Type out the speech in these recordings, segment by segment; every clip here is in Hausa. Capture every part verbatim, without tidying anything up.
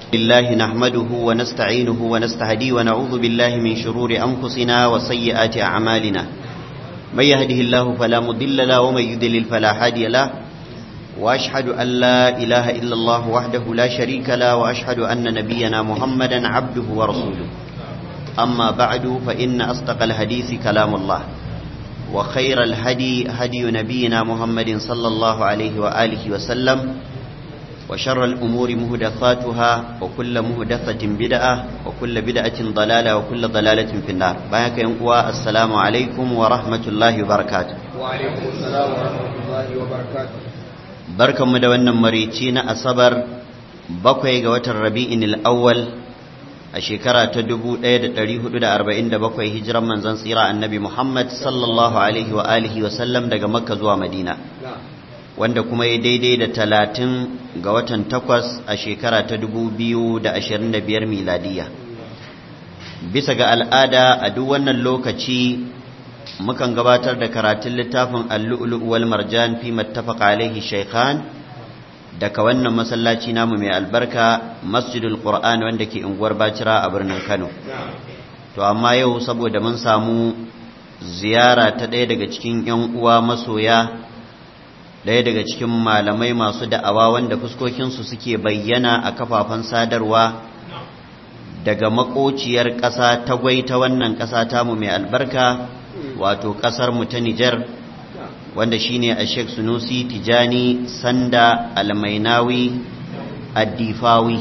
لله نحمده ونستعينه ونستهديه ونعوذ بالله من شرور أنفسنا وسيئات أعمالنا من يهده الله فلا مضل له ومن يضلل فلا هادي له وأشهد أن لا إله إلا الله وحده لا شريك له وأشهد أن نبينا محمدا عبده ورسوله أما بعد فإن أصدق الحديث كلام الله وخير الهدي هدي نبينا محمد صلى الله عليه وآله وسلم وشر الأمور مهدثاتها وكل مهدثة بدعة وكل بدعة ضلالة وكل ضلالة في النار بارك ينقوى السلام عليكم ورحمة الله وبركاته وعليكم السلام ورحمة الله وبركاته بركة مدونا مريتين أصبر بقي قوة الربيع الأول الشكرة تدبو ايد تريه دا أربعين دا بقي هجرا من زنصيرا النبي محمد صلى الله عليه وآله وسلم دا مكة زوا مدينة wanda kuma ya daidai da talatin ga watan takwas a shekara ta dubu biyu da ashirin da biyar miladiya bisa ga al'ada a duk wannan lokaci mukan gabatar da karatun littafin al-lu'lu' wal marjan fi mattafaqa alaihi shaykhan daga wannan masallaci namu mai albarka masjidul qur'an wanda ke unguwar Bacira a birnin Kano to amma yau saboda mun samu ziyara ta ɗaya daga cikin ƴan uwa masoya ɗaya daga cikin malamai masu da'awa wanda fuskokinsu suke bayyana a kafafen sadarwa daga makociyar ƙasa ta gwai ta wannan ƙasa tamu mai albarka wato ƙasar mu ta Nijar wanda shine a Sheikh Sunusi Tijani Sanda Almainawi Addifawi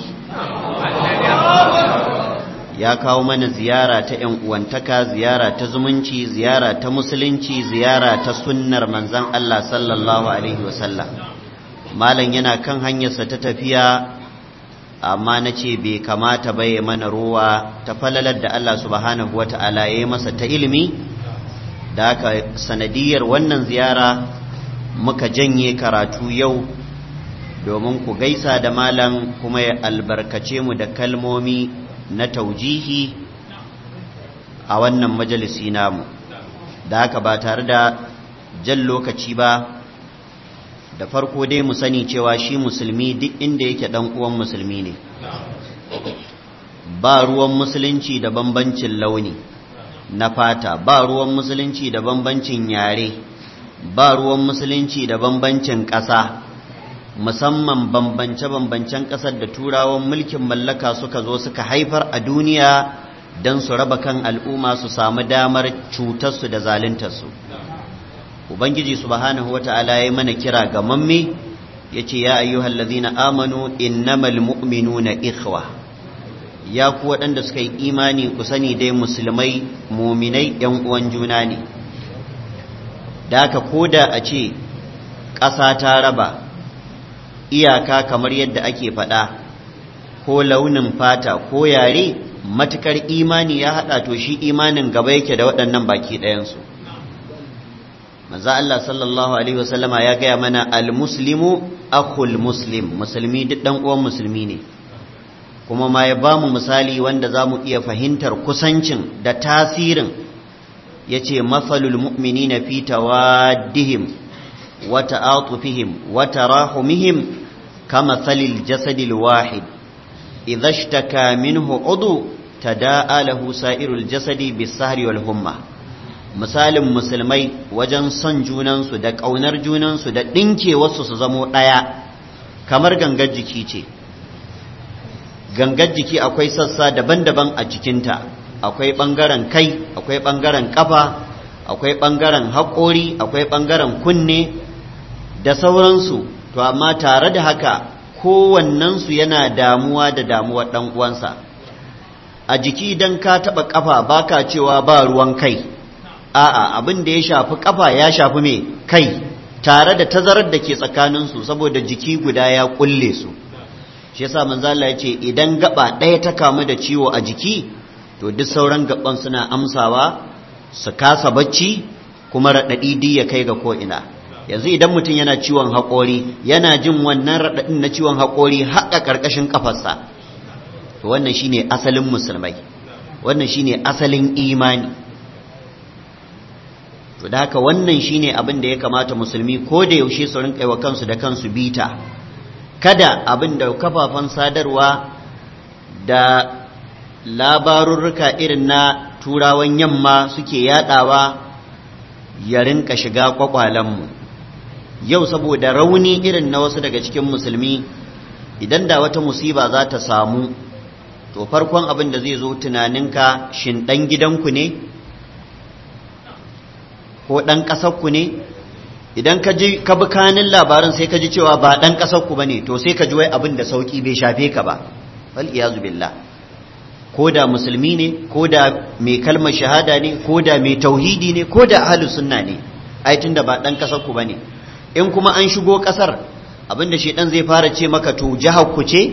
ya kawo mana ziyara ta ƴan uwantaka ziyara ta zumunci ziyara ta musulunci ziyara ta sunnar manzon Allah sallallahu alaihi wasallam malam yana kan hanyarsa ta tafiya amma nace bai kamata ba ya mana ruwa ta falalar da Allah subhanahu wataala ya yi masa ta ilimi da haka sanadiyar wannan ziyara muka janye karatu yau domin ku gaisa da malam kuma ya albarkace mu da kalmomi na taujihi a wannan majalisi namu da haka ba tare da jan lokaci ba da farko dai mu sani cewa shi musulmi duk inda yake dan uwan musulmi ne ba ruwan musulunci da bambancin launi na fata ba ruwan musulunci da bambancin yare ba ruwan musulunci da bambancin ƙasa musamman bambance-bambancen ƙasar da turawan mulkin mallaka suka zo suka haifar a duniya don su raba kan al'umma su samu damar cutarsu da zaluntarsu ubangiji subhanahu wata'ala ya mana kira ga mamme ya ce ya ayyuhal ladhina amanu innamal mu'minuna ikhwa ya ku waɗanda suka yi imani ku sani dai musulmai muminai yan uwan juna ne da haka koda a ce ƙasa ta raba iyaka kamar yadda ake faɗa ko launin fata ko yare matukar imani ya haɗa to shi imanin gaba yake da waɗannan baki ɗayansu manzo Allah sallallahu alaihi wasallama ya gaya mana almuslimu akhul muslim musulmi duk dan uwan musulmi ne kuma ma ya bamu misali wanda zamu iya fahimtar kusancin da tasirin yace mafalul mu'minina fi tawaddihim وتعاطفهم وتراحمهم كمثل الجسد الواحد إذا اشتكى منه عضو تداعى له سائر الجسد بالسهر والهمة misalin musulmai wajen son junansu da ƙaunar junansu da ɗinke wasu su zamo ɗaya kamar gangar jiki ce gangar jiki akwai sassa daban-daban a cikinta akwai ɓangaren kai akwai ɓangaren ƙafa akwai ɓangaren haƙori akwai ɓangaren kunne da sauransu to amma tare da haka kowannensu yana damuwa da damuwar ɗan uwansa a jiki dan ka taɓa ƙafa baka cewa ba ruwan kai a'a abin da ya shafi ƙafa ya shafi me kai tare da tazarar da ke tsakaninsu saboda jiki guda ya ƙulle su shi yasa manzo Allah ya ce idan gaba ɗaya ta kamu da ciwo a jiki to duk sauran gaban suna amsawa su kasa bacci kuma raɗaɗi duk ya kai ga ko'ina yanzu idan mutum yana ciwon haƙori yana jin wannan raɗaɗin na ciwon haƙori haƙa ƙarƙashin ƙafarsa to wannan shine asalin musulmai wannan shine asalin imani to da haka wannan shine abin da ya kamata musulmi ko da yaushe su rinka yi wa kansu da kansu bita kada abin da kafafen sadarwa da labarurruka irin na turawan yamma suke yadawa ya rinka shiga kwakwalenmu yau saboda rauni irin na wasu daga cikin musulmi idan da wata musiba za ta samu to farkon abin da zai zo tunaninka shin ɗan gidanku ne ko ɗan ƙasarku ne idan ka ji ka bi kanin labarin sai ka ji cewa ba ɗan ƙasarku ba ne to sai ka ji wai abin da sauƙi bai shafe ka ba wal iyazu billah ko da musulmi ne ko da mai kalmar shahada ne ko da mai tauhidi ne ko da ahlus sunna ne ai tunda ba ɗan ƙasarku ba ne in kuma an shigo ƙasar abin da shedan zai fara ce maka to jihar ku ce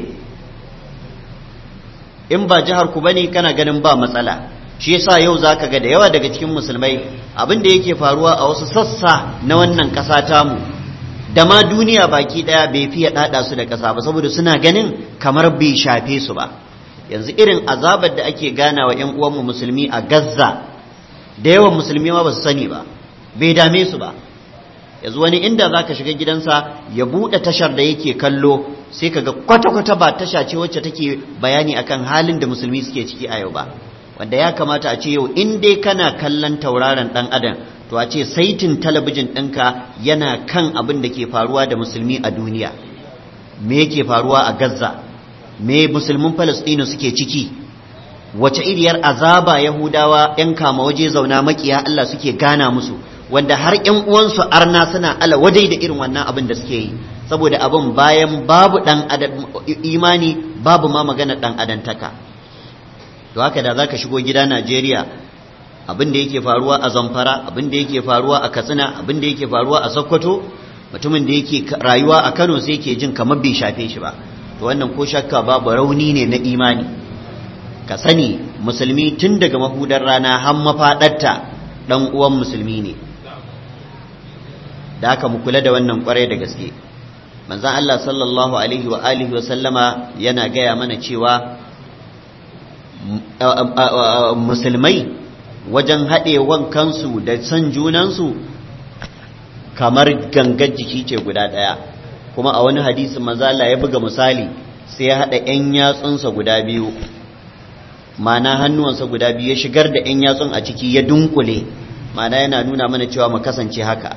in ba jihar ku bane kana ganin ba matsala shi yasa yau zaka ga da yawa daga cikin musulmai abin da yake faruwa a wasu sassa na wannan ƙasa tamu da ma duniya baki daya bai fiye dada su da ƙasa ba saboda suna ganin kamar bai shafe su ba yanzu irin azabar da ake gana wa ƴan uwanmu musulmi a Gaza da yawan musulmi ma ba su sani ba bai dame su ba yanzu wani inda zaka shiga gidansa ya bude tashar da yake kallo sai kaga kwata-kwata ba tasha ce wacce take bayani akan halin da musulmi suke ciki a yau ba wanda ya kamata a ce yau in dai kana kallon tauraron dan adam to a ce saitin talabijin ɗinka yana kan abin da ke faruwa da musulmi a duniya me yake faruwa a Gaza me musulmin Falastinu suke ciki wace iriyar azaba Yahudawa yan kama waje zauna makiya Allah suke gana musu wanda har ƴan uwansu arna suna ala wadai da irin wannan abin da suke yi saboda abin bayan babu dan adam imani babu ma magana dan adantaka to haka da zaka shigo gida Najeriya abin da yake faruwa a Zamfara abin da yake faruwa a Katsina abin da yake faruwa a Sokoto mutumin da yake rayuwa a Kano sai yake jin kamar bai shafe shi ba to wannan ko shakka babu rauni ne na imani ka sani musulmi tun daga mahudar rana har mafadarta dan uwan musulmi ne da haka mu kula da wannan kwarai da gaske manzon Allah sallallahu alaihi wa alihi wa sallama yana gaya mana cewa musulmai wajen haɗewan kansu da san junansu kamar gangar jiki ce guda ɗaya kuma a wani hadisin manzon Allah ya buga misali sai ya haɗa ƴan yatsunsa guda biyu ma'ana hannuwansa guda biyu ya shigar da ƴan yatsun a ciki ya dunkule ma'ana yana nuna mana cewa mu kasance haka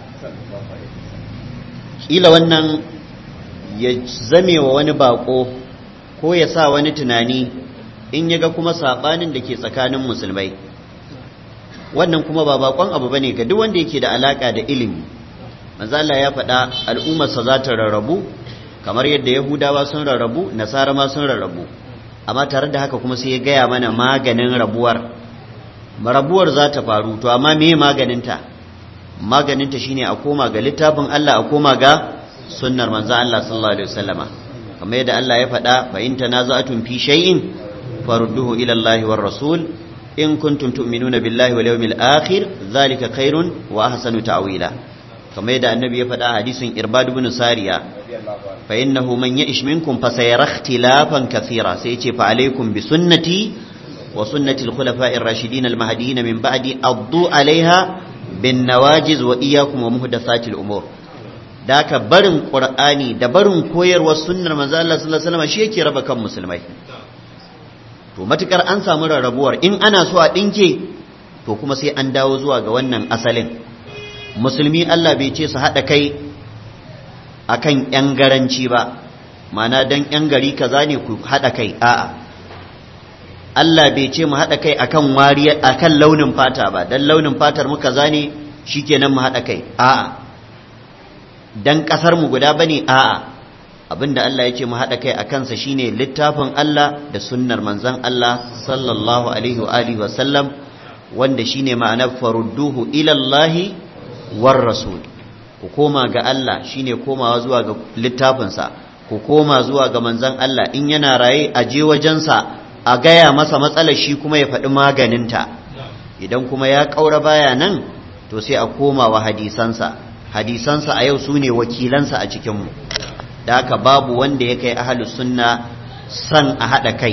kila wannan ya zame wa wani bako ko ya sa wani tunani in ya ga kuma sabanin da ke tsakanin musulmai wannan kuma ba bakon abu bane ga duk wanda yake da alaka da ilimi manzo Allah ya faɗa al'ummarsa za ta rarrabu kamar yadda yahudawa sun rarrabu nasara ma sun rarrabu amma tare da haka kuma sai ya gaya mana maganin rabuwar rabuwar za ta faru to amma me maganinta maganinta shine a koma ga littafin Allah a koma ga sunnar manzo Allah sallallahu alaihi wasallama kamar yadda Allah ya faɗa fa in tanaza'tum fi shay'in farudduhu ila Allah war rasul in kuntum tu'minuna billahi wal yawmil akhir zalika khairun wa ahsanu ta'wila kamar yadda annabi ya faɗa hadisin Irbad ibn Sariya fa innahu man ya'ish minkum fa sayara ikhtilafan kathira sai yace fa alaykum bi sunnati wa sunnati al-khulafa'ir rashidin al-mahdiyyin min ba'di addu 'alayha bin nawajiz wa iyyakum wa muhdathatil umur da ka barin qur'ani da barin koyarwar sunnar manzo Allah sallallahu alaihi wasallam shi yake raba kan musulmai to matukar an samu rarrabuwar in ana so a dinke to kuma sai an dawo zuwa ga wannan asalin musulmi Allah bai ce su hada kai akan yan garanci ba ma'ana dan yan gari kaza ne ku hada kai a'a Allah bai ce mu haɗa kai akan wariya akan launin fata ba dan launin fatar mu kaza ne shikenan mu haɗa kai a'a dan ƙasar mu guda bane a'a abinda Allah ya ce mu haɗa kai akan sa shine littafin Allah da sunnar manzon Allah sallallahu alaihi wa alihi wa sallam wanda shine ma'anar farudduhu ila Allah war rasul ku koma ga Allah shine komawa zuwa ga littafin sa ku koma zuwa ga manzon Allah in yana raye a je wajen sa a gaya masa matsalar shi kuma ya faɗi maganinta idan kuma ya ƙaura baya nan to sai a koma wa hadisansa hadisansa a yau su ne wakilansa a cikinmu da haka babu wanda ya kai ahalus sunna san a haɗa kai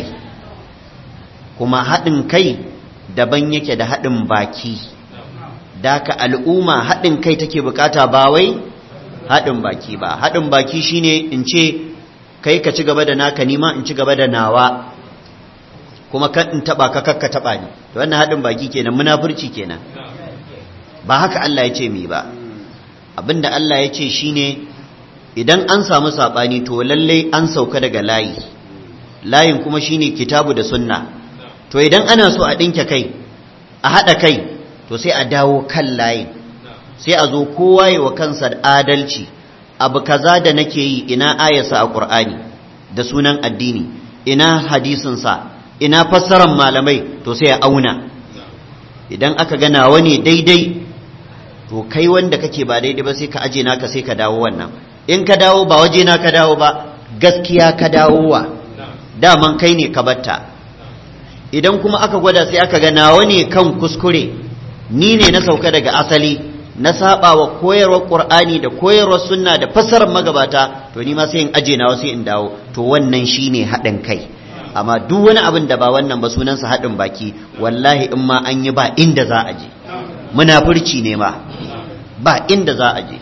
kuma haɗin kai daban yake da haɗin baki da haka al'umma haɗin kai take bukata ba wai haɗin baki ba haɗin baki shine in ce kai ka ci gaba da naka nima in ci gaba da nawa kuma kan in taba ka kakka taba ni to wannan hadin baki kenan munafurci kenan ba haka Allah ya ce mi ba abinda Allah ya ce shine idan an samu sabani to lalle an sauka daga layi layin kuma shine kitabu da sunna to idan ana so a dinke kai a hada kai to sai a dawo kan layin sai a zo kowa yi wa kansa adalci abu kaza da nake yi ina ayasa a Qur'ani da sunan addini ina hadisin sa ina fassarar malamai to sai a auna idan aka ga nawa ne daidai to kai wanda kake ba daidai ba sai ka aje naka sai ka dawo wannan in ka dawo ba waje na ka dawo ba gaskiya ka dawo wa daman kai ne ka batta idan kuma aka gwada sai aka ga nawa ne kan kuskure ni ne na sauka daga asali na saba wa koyarwar Qur'ani da koyarwar sunna da fassarar magabata to ni ma sai in aje nawa sai in dawo to wannan shine haɗin kai amma duk wani abin da ba wannan ba sunansa haɗin baki wallahi in ma an yi ba inda za a je munafurci ne ma ba inda za a je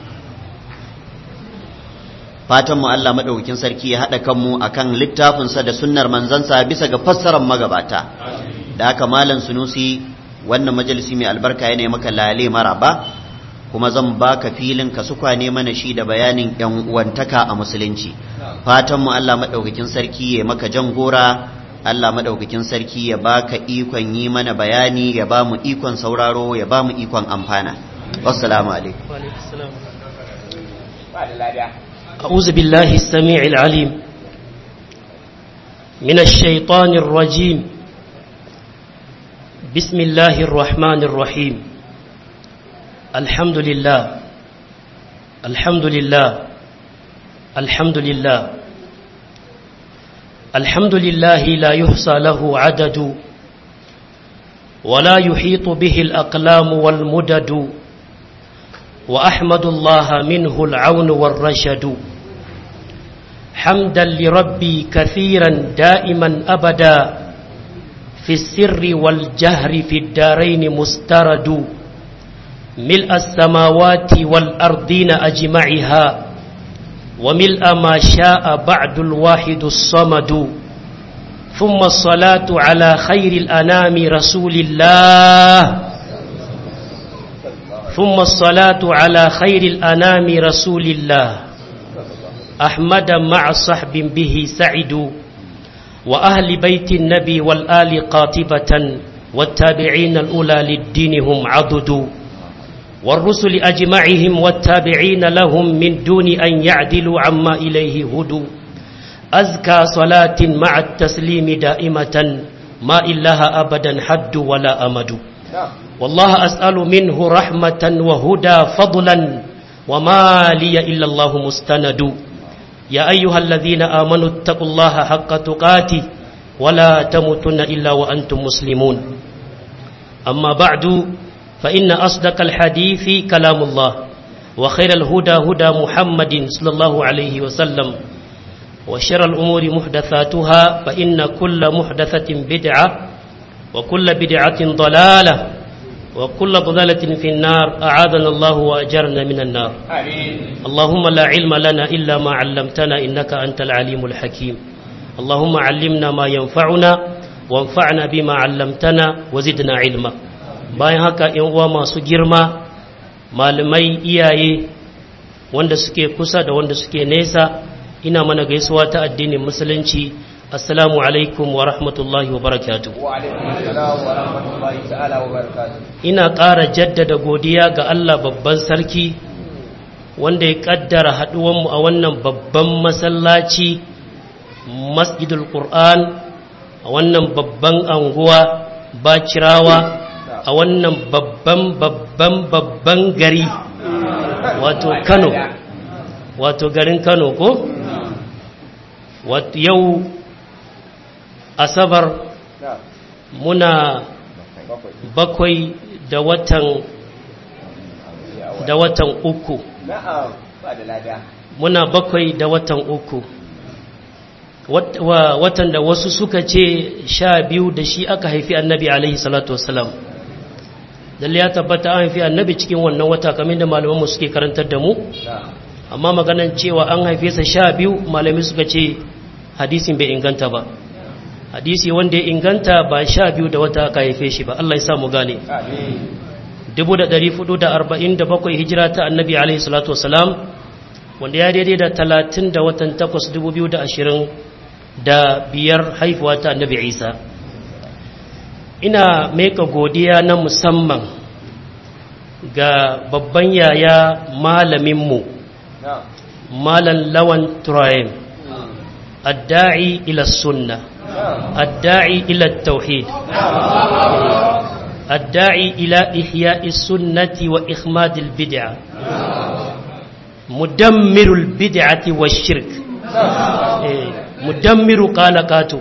fatan mu Allah madaukakin sarki ya haɗa kanmu akan littafinsa da sunnar manzansa bisa ga fassarar magabata da haka malam Sunusi wannan majalisi mai albarka yana maka lale maraba kuma zan baka filin ka su kwane mana shi da bayanin yan uwantaka a musulunci fatan mu Allah madaukakin sarki ya maka jan gora Allah madaukakin sarki ya baka ikon yi mana bayani ya ba mu ikon sauraro ya ba mu ikon amfana wassalamu alaikum wa alaikum assalam a'udhu billahi as-sami'il alim minash shaitanir rajim bismillahir rahmanir rahim الحمد لله الحمد لله الحمد لله الحمد لله لا يحصى له عدد ولا يحيط به الأقلام والمدد وأحمد الله منه العون والرشد حمدا لربي كثيرا دائما أبدا في السر والجهر في الدارين مسترد ملء السماوات والأرضين أجمعها وملء ما شاء بعد الواحد الصمد ثم الصلاة على خير الأنام رسول الله ثم الصلاة على خير الأنام رسول الله أحمد مع صحب به سعد وأهل بيت النبي والآل قاطبة والتابعين الأولى للدين هم عضد والرسل أجمعهم والتابعين لهم من دون أن يعدلوا عما إليه هدوا أزكى صلاة مع التسليم دائمة ما إلها أبدا حد ولا أمد والله أسأل منه رحمة وهدى فضلا وما لي إلا الله مستند يا أيها الذين آمنوا اتقوا الله حق تقاته ولا تموتن إلا وأنتم مسلمون أما بعد فإن أصدق الحديث كلام الله وخير الهدى هدى محمد صلى الله عليه وسلم وشر الأمور محدثاتها فإن كل محدثة بدعة وكل بدعة ضلالة وكل ضلالة في النار أعاذنا الله وأجرنا من النار آمين. اللهم لا علم لنا إلا ما علمتنا إنك أنت العليم الحكيم اللهم علمنا ما ينفعنا وانفعنا بما علمتنا وزدنا علما bayan haka ‘yan uwa masu girma malamai iyaye wanda suke kusa da wanda suke nesa ina mana gaisuwa ta addinin musulunci assalamu alaikum wa rahmatullahi wa barakatuh ina ƙara jaddada godiya ga Allah babban sarki wanda ya ƙaddara haɗuwanmu a wannan babban masallaci masjidul Qur'an a wannan babban anguwa Bacirawa a wannan babban babban babban gari wato Kano wato garin Kano ko wato yau asabar muna bakwai da watan da watan uku muna bakwai da watan uku watan da wasu suka ce sha biyu da shi aka haifi annabi alaihi salatu wassalam dalle ya tabbata an haifi annabi cikin wannan wata kamar da malamanmu suke karantar da mu amma maganan cewa an haife sa sha biyu malami suka ce hadisin bai inganta ba hadisi wanda ya inganta ba sha biyu da wata aka haife shi ba, Allah ya sa mu gane. dubu da ɗari hudu da arba'in da bakwai hijira ta annabi alaihi salatu wasalam, wanda ya daidai da talatin da watan takwas dubu biyu da ashirin da biyar haifuwa ta annabi Isa. Ina maika godiya na musamman ga babban yaya malaminmu, Malam Lawan Turayen, adda'i ila sunna, adda'i ila tauhid, adda'i ila ihya'i sunnati wa ikhmadil bid'a, mudammirul bid'ati wa shirk, mudammiru qalaqatu,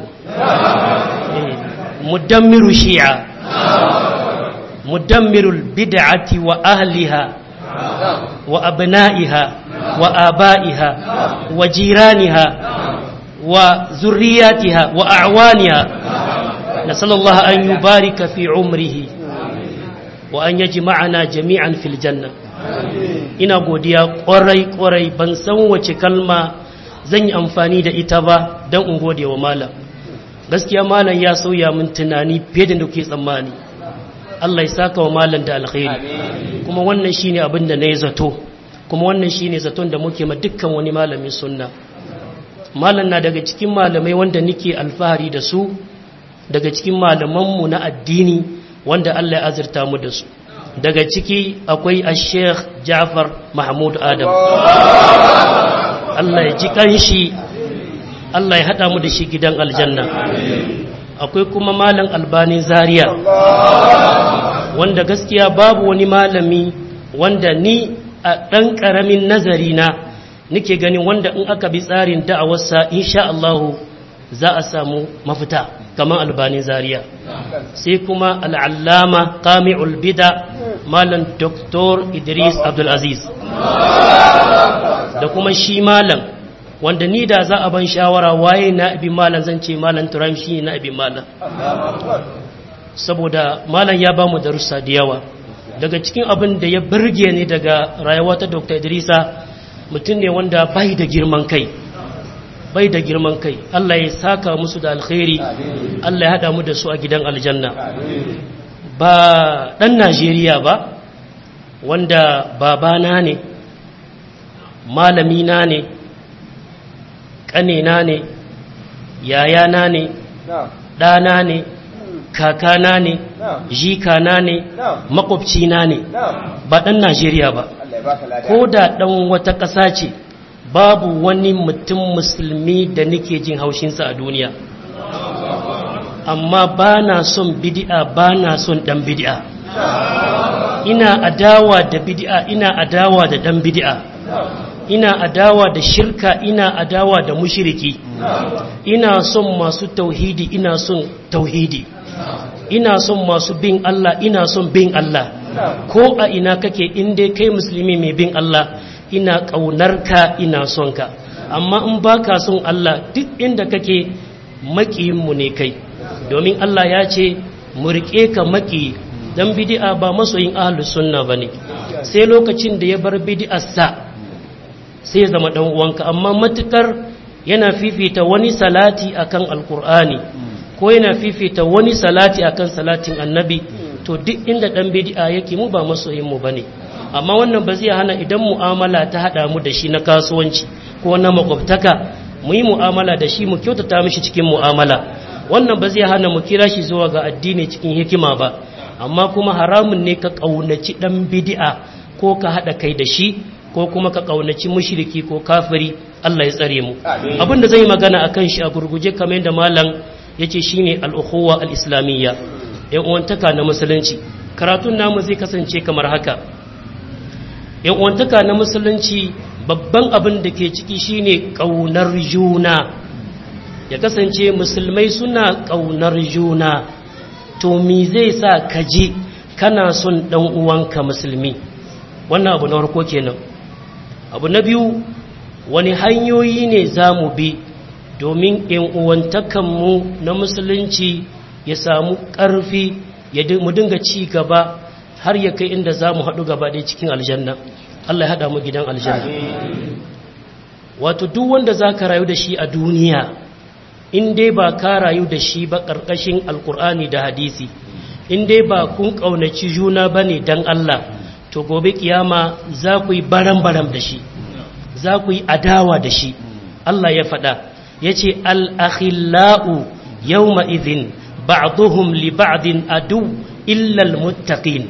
mudammiru shi'a, mudammirul bid'ati wa ahliha wa abna'iha wa aba'iha wa jiraniha wa zurriyatiha wa a'waniha. nasallallahu an yubarika fi umrihi wa an yajma'ana jami'an fil janna. ina godiya kwarai kwarai, ban san wace kalma zan yi amfani da ita ba don in gode wa malam. Gaskiya malam ya sauya min tunani fiye da kuke tsammani. Allah ya saka wa malam da alkhairi, kuma wannan shine abin da nayi zato, kuma wannan shine zaton da muke ma dukkan wani malamin sunna. Malam na daga cikin malamai wanda nake alfahari da su, daga cikin malamanmu na addini wanda Allah ya azurta mu da su. Daga ciki akwai Sheikh Ja'far Mahmud Adam, Allah ya ji kanshi, Allah ya hada mu da shi gidan aljanna. Akwai kuma malam Albani Zaria, wanda gaskiya babu wani malami wanda ni a ɗan ƙaramin nazari na nake ganin wanda in aka bi tsarin da'awarsa insha Allah za a samu mafita kamar Albani Zaria. Sai kuma al'allama Qami'ul Bida, malam Doktor Idris Abdul Aziz, da kuma shi malam wanda ni da za a ban shawara waye na abi malam zan ce malam Turam shi na abi malam, saboda malam ya ba mu darussa da yawa. Daga cikin abin da ya burge ni daga rayuwa ta Doktor Idrisa, mutum ne wanda bai da girman kai, bai da girman kai. Allah ya saka musu da alkhairi, Allah ya hada mu da su a gidan aljanna. Ba dan Najeriya ba, wanda babana ne, malamina ne, ƙanena ne, yayana ne, ɗana ne, kakana ne, jikana ne, makwabcina ne, ba ɗan Najeriya ba. Ko da ɗan wata ƙasa ce, babu wani mutum musulmi da nake jin haushinsa a duniya. Amma ba na son bidi'a, ba na son ɗan bidi'a. Ina adawa da bidi'a, ina adawa da ɗan bidi'a. Ina adawa da shirka, ina adawa da mushriki. Ina son masu tauhidi, ina son tauhidi. Ina son masu bin Allah, ina son bin Allah. Ko a ina kake, inda kai musulmi mai bin Allah, ina ƙaunarka, ina son ka. Amma in baka son Allah, duk inda kake maƙiyinmu ne kai. Domin Allah ya ce mu riƙe ka maƙiyi, dan bid'a ba masoyin ahlus sunna bane. Sai lokacin da ya bar bid'arsa sai zama dan uwanka. Amma matukar yana fifita wani salati akan alqur'ani ko yana fifita wani salati akan salatin annabi, to duk inda dan bid'a yake mu ba masoyin mu bane. Amma wannan ba zai hana idan mu'amala ta hada mu da shi na kasuwanci ko na makwabtaka, mu yi mu'amala da shi, mu kyautata mishi cikin mu'amala. Wannan ba zai hana mu kira shi zuwa ga addini cikin hikima ba. Amma kuma haramun ne ka kaunaci dan bid'a ko ka hada kai da shi, ko kuma ka kaunaci mushriki ko kafiri. Allah ya tsare mu. Abinda zai magana akan shi a gurguje kamar yadda malam yace shine al-ukhuwa al-islamiyya, yan uwantaka na musulunci. Karatun namu zai kasance kamar haka. Yan uwantaka na musulunci babban abin da ke ciki shine kaunar juna. Ya kasance musulmai suna kaunar juna. To me zai sa ka ji kana son dan uwanka musulmi? Wannan abu na farko kenan. Abu na biyu, wani hanyoyi ne za mu bi domin ‘yan uwantakanmu na musulunci ya samu ƙarfi, ya mu dinga ci gaba har ya kai inda za mu haɗu gaba ɗaya cikin aljanna. Allah ya haɗa mu gidan aljanna. Wato duk wanda za ka rayu da shi a duniya, in dai ba ka rayu da shi ba ƙarƙashin alkur'ani da hadisi, in dai ba kun ƙaunaci juna ba ne don Allah, to gobe kiyama za ku yi baram-baram da shi, za ku yi adawa da shi. Allah ya faɗa, ya ce al'akhila'u yau ma'izin ba'aduhum li ba'adin adu illal muttaqin.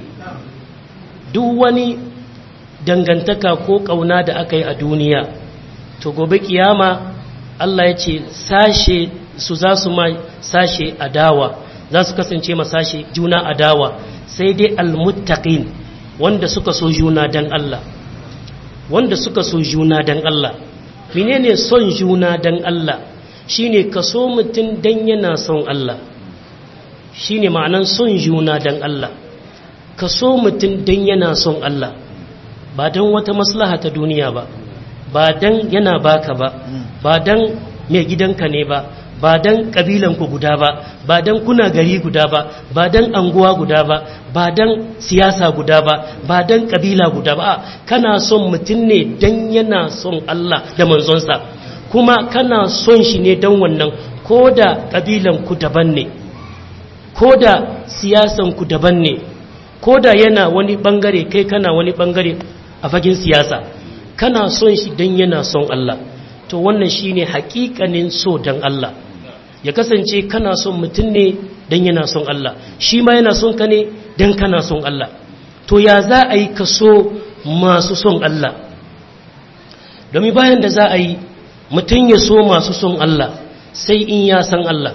Duk wani dangantaka ko ƙauna da aka yi a duniya, to gobe kiyama Allah ya ce sashe su za su ma sashe adawa, za su kasance ma sashe juna adawa, sai dai almuttaqin wanda suka so juna dan Allah, wanda suka so juna dan Allah. Menene son juna dan Allah? Shine ka so mutum dan yana son Allah, shine ma'anan son juna dan Allah. Ka so mutum dan yana son Allah, ba dan wata maslaha ta duniya ba, ba dan yana baka ba, ba dan mai gidanka ne ba, ba dan kabilanku guda ba, ba dan kuna gari guda ba, ba dan anguwa guda ba, ba dan siyasa guda ba, ba dan kabila guda ba. Kana son mutum ne dan yana son Allah da manzonsa, kuma kana son shi ne dan wannan, ko da kabilanku daban ne, ko da siyasanku daban ne, ko da yana wani bangare kai kana wani bangare a fagen siyasa, kana son shi dan yana son Allah. To wannan shine hakikanin so dan Allah, ya kasance kana son mutum ne dan yana son Allah, shi ma yana son ka ne dan kana son Allah. To ya za a yi ka so masu son Allah? Domin bayan da za a yi mutum ya so masu son Allah sai in ya san Allah.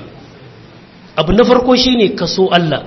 Abu na farko shine ka so Allah.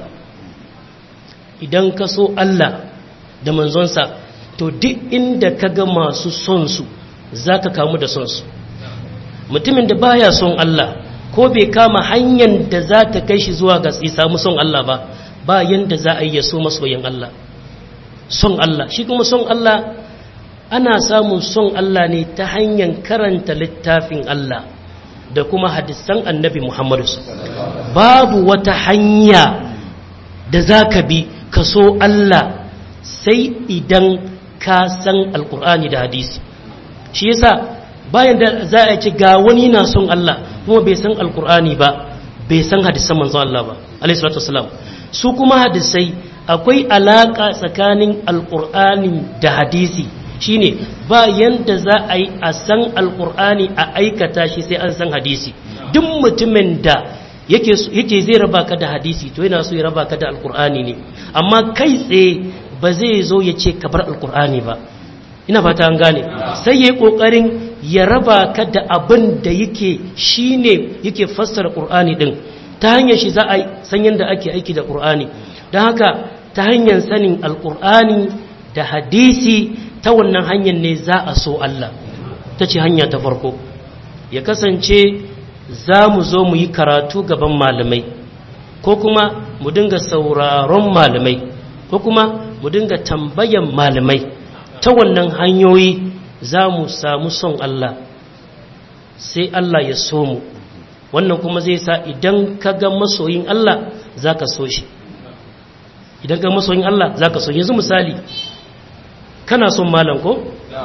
Idan ka so Allah da manzonsa, to duk inda ka ga masu son su za ka kamu da son su. Mutumin da baya son Allah ko bai kama hanyar da za ta kai shi zuwa ga ya samu son Allah ba, ba yanda za a yi ya so masoyin Allah. Son Allah, shi kuma son Allah ana samun son Allah ne ta hanyar karanta littafin Allah da kuma hadisan annabi Muhammadu. Babu wata hanya da za ka bi ka so Allah sai idan ka san alkur'ani da hadisi. Shi yasa bayan da za a ce ga wani na son Allah kuma bai san alkur'ani ba, bai san hadisan manzon Allah ba alaihi salatu wasalam. Su kuma hadisai akwai alaka tsakanin alkur'ani da hadisi, shine ba yanda za a yi a san alkur'ani a aikata shi sai an san hadisi. Duk mutumin da yake yake zai raba ka da hadisi to yana so ya raba ka da alkur'ani ne, amma kai tsaye ba zai zo ya ce ka bar alkur'ani ba. Ina fata an gane, sai yayi kokarin ya raba ka da abin da yake shine yake fassara Qur'ani din. Ta hanyar shi za a san yanda ake aiki da Qur'ani. Dan haka ta hanyar sanin Al-Qur'ani da hadisi, ta wannan hanyar ne za a so Allah. Ta ce hanya ta farko, ya kasance za mu zo mu yi karatu gaban malamai, ko kuma mu dinga sauraron malamai, ko kuma mu dinga tambayan malamai. Ta wannan hanyoyi za mu samu son Allah, sai Allah ya so mu. Wannan kuma zai sa idan ka ga masoyin Allah za ka so shi, idan ka masoyin Allah za ka so. Yanzu misali, kana son malam ko?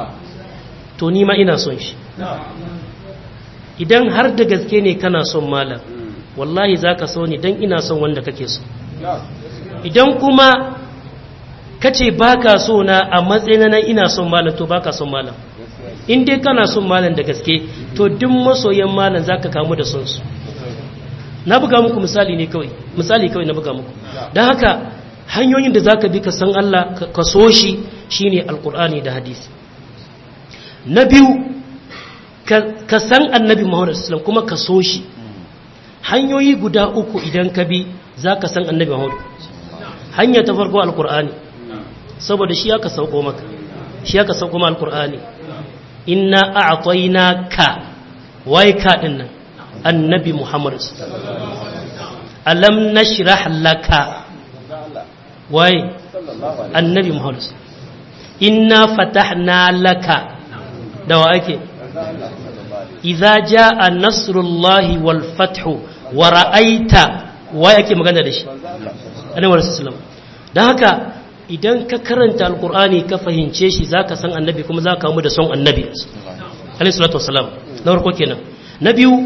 To ni ma ina son shi. Idan har da gaske ne kana son malam, wallahi za ka so ni don ina son wanda kake so. Idan kuma kace baka so na a matsayin na ina son malam, to baka son malam. In dai kana son malam da gaske, to duk masoyan malam zaka kamu da son su. Na buga muku misali ne kawai, misali kawai na buga muku. Dan haka hanyoyin da zaka bi ka san Allah ka so shi shine alqur'ani da hadisi. Na biyu, ka san annabi Muhammad sallallahu alaihi wasallam kuma ka so shi. Hanyoyi guda uku idan ka bi zaka san annabi Muhammad. Hanya ta farko alqur'ani, saboda shi aka sauko maka, shi aka sauko ma alqur'ani. Inna a'tainaka, wai ka din nan annabi Muhammad. Alam nashrah laka, wai annabi Muhammad. Inna fatahna laka, da wa ake? Idza jaa nasrullahi wal fathu wa ra'aita, wai ake magana da shi? Annabi sallallahu. Dan haka idan ka karanta alkur'ani ka fahimce shi zaka san annabi kuma zaka kamu da son annabi alaihi salatu wassalam. Na farko kenan. Na biyu,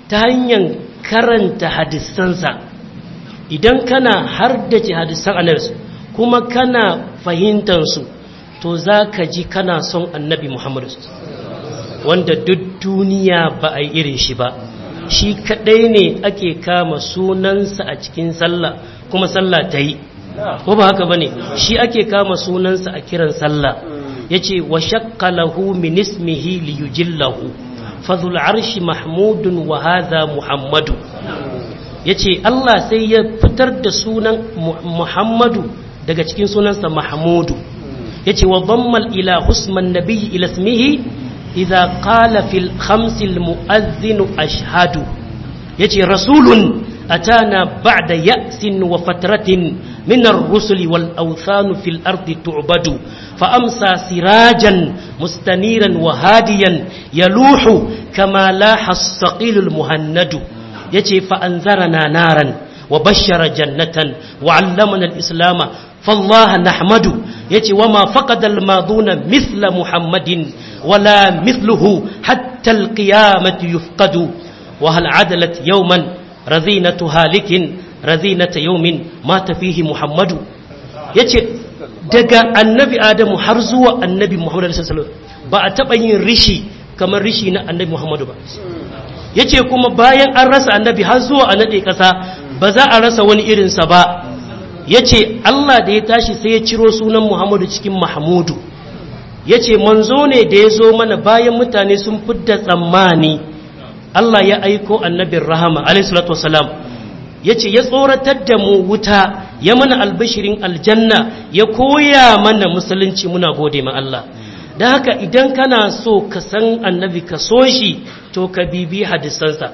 ta hanyar karanta hadisansa. Idan kana hardace hadisan annabi kuma kana fahimtar su, to zaka ji kana son annabi Muhammad, wanda duk duniya ba a yi irin shi ba. Shi kadai ne ake kama sunansa a cikin sallah kuma sallah ta yi, ko ba haka bane? Shi ake kama sunansa a kiran sallah. Yace wa shakkalahu min ismihi liyujillahu fadhul arshi mahmudun wa hadha muhammadu. Yace Allah sai ya fitar da sunan Muhammadu daga cikin sunansa Mahmudu. Yace wa dhammal ila husman nabiyyi ila ismihi idza qala fil khamsil muadhdhin ashhadu. Yace rasulun atana ba'da ya'sin wa fatratin min ar-rusuli wal awthan fil ardi tu'badu fa amsa sirajan mustaniran wa hadiyan yaluhu kama laha as-saqil al-muhannadu. Yace fa anzarana naran wa bashara jannatan wa 'allamana al-islama fallaha nahmadu. Yace wama faqada al-maduna mithla muhammadin wala mithluhu hatta al-qiyamati yufqadu wa hal 'adalat yawman razinatu halikin razinata yawmin mata fihi muhammadu. Yace daga annabi adamu har zuwa annabi muhammad sallallahu alaihi wasallam ba a taba yin rishi kamar rishi na annabi muhammadu ba. Yace kuma bayan an rasa annabi har zuwa a nade kasa ba za a rasa wani irinsa ba. Yace Allah da ya tashi sai ya ciro sunan Muhammadu cikin Mahmudu. Yace manzo ne da ya zo mana bayan mutane sun fidda tsammani. Allah ya aiko annabin rahama alayhi salatu wasalam. Yace ya tsoratar da mu wuta, ya mana albishirin aljanna, ya koya mana musulunci. Muna gode ma Allah. Dan haka idan kana so ka san annabi ka so shi, to ka bibi hadisansa.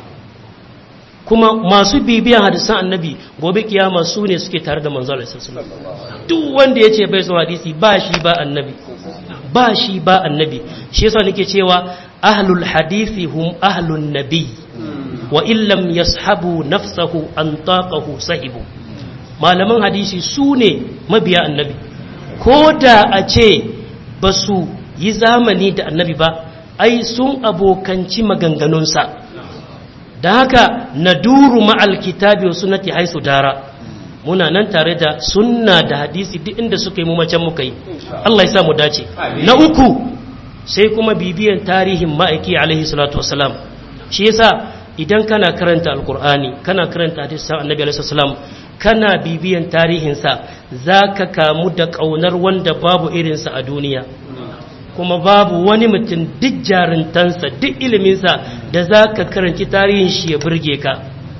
Kuma masu bibiyan hadisan annabi gobe kiyama su ne suke tare da manzo Allah sallallahu alaihi wasallam. Duk wanda yace bai son hadisi ba shi ba annabi, ba shi ba annabi. Shi yasa nake cewa ahlul hadisi hum ahlun nabi wa illam yashabu nafsahu an taqahu sahibu. Malaman hadisi su ne mabiya annabi, ko da a ce ba su yi zamani da annabi ba, ai sun abokanci maganganunsa. Da haka na duru ma'al kitabi wa sunnati haisu dara, muna nan tare da sunna da hadisi duk inda suka yi mu macen muka yi. Allah ya sa mu dace. Na uku sai kuma bibiyan tarihin ma'aiki alaihi salatu wasalam. Shi yasa idan kana karanta alkur'ani, kana karanta hadisan annabi alaihi salam, kana bibiyan tarihinsa, zaka kamu da kaunar wanda babu irinsa a duniya. Kuma babu wani mutum duk jarintansa duk iliminsa da za ka karanci tarihin shi ya burge ka.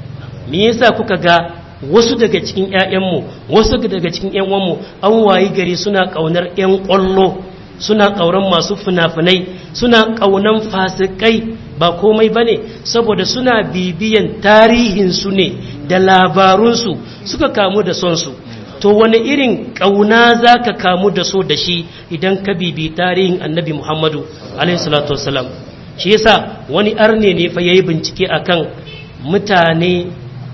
Me yasa kuka ga wasu daga cikin 'ya'yanmu, wasu daga cikin 'yan uwanmu an wayi gari suna ƙaunar 'yan ƙwallo, suna ƙaunar masu fina-finai, suna ƙaunar fasikai? Ba komai ba ne, saboda suna bibiyan tarihinsu ne da labarunsu suka kamu da sonsu. To wani irin ƙauna za ka kamu da so da shi idan ka bibi tarihin annabi Muhammadu alaihi salatu wasalam. Shi yasa wani arne ne fa yayi bincike akan mutane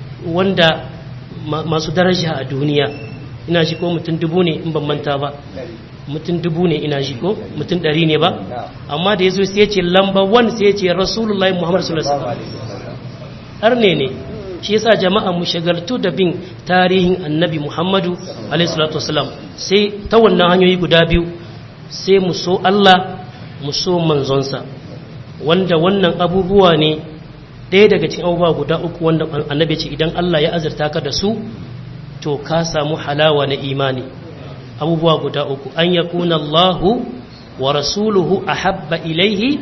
wanda masu daraja a duniya. Ina shi ko mutum dubu ne in ban manta ba, mutum dubu ne ina shi ko mutum ɗari ne ba, amma da yazo sai ya ce lamba one sai ya ce Rasulullahi Muhammad sallallahu alaihi wasallam. Arne ne. Shi yasa jama'a mu shagaltu da bin tarihin annabi Muhammadu alaihi salatu wasalam, sai ta wannan hanyoyi guda biyu sai mu so Allah mu so manzonsa, wanda wannan abubuwa ne ɗaya daga cikin abubuwa guda uku wanda annabi ce idan Allah ya azurta ka da su to ka samu halawa na imani. Abubuwa guda uku: an yakuna Allahu wa rasuluhu ahabba ilaihi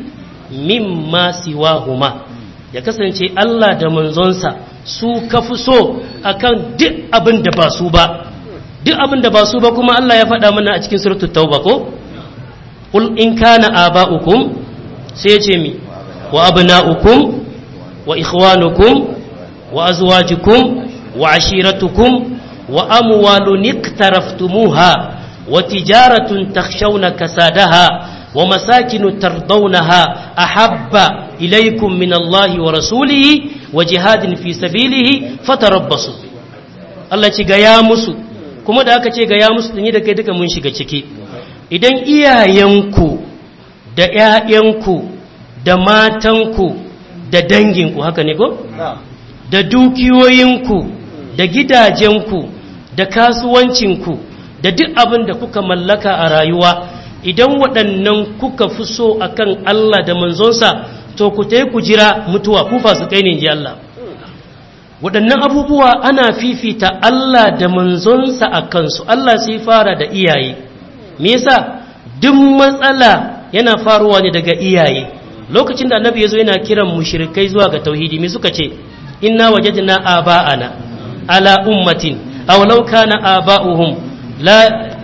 mimma siwahuma, ya kasance Allah da manzonsa su kafi so akan duk abin da ba su ba. Duk abin da ba su ba kuma Allah ya faɗa mana a cikin suratul tauba ko qul in kana aba'ukum, sai ya ce mi wa abna'ukum wa ikhwanukum wa azwajukum wa ashiratukum wa amwalun iqtaraftumuha wa tijaratun takhshawna kasadaha wa masakin tardawnaha ahabba ilaykum min Allahi wa rasulihi wa jihadin fi sabilihi fatarabbasu. Allah ce ga ya musu, kuma da aka ce ga ya musu dinyi da kai duka mun shiga ciki. Idan iyayenku da ƴaƴanku da matanku da danginku, haka ne ko? Da dukiyoyinku da gidajenku da kasuwancinku da duk abin da kuka mallaka a rayuwa, idan waɗannan kuka fi so akan Allah da manzonsa, to ku tayi ku jira mutuwa, ku fasikai ne, inji Allah. Waɗannan abubuwa ana fifita Allah da manzonsa a kansu. Allah sai fara da iyaye. Me yasa? Duk matsala yana faruwa ne daga iyaye. Lokacin da annabi yazo yana kiran mushrikai zuwa ga tauhidi, me suka ce? Inna wajadna aba'ana ala ummatin aw law kana aba'uhum la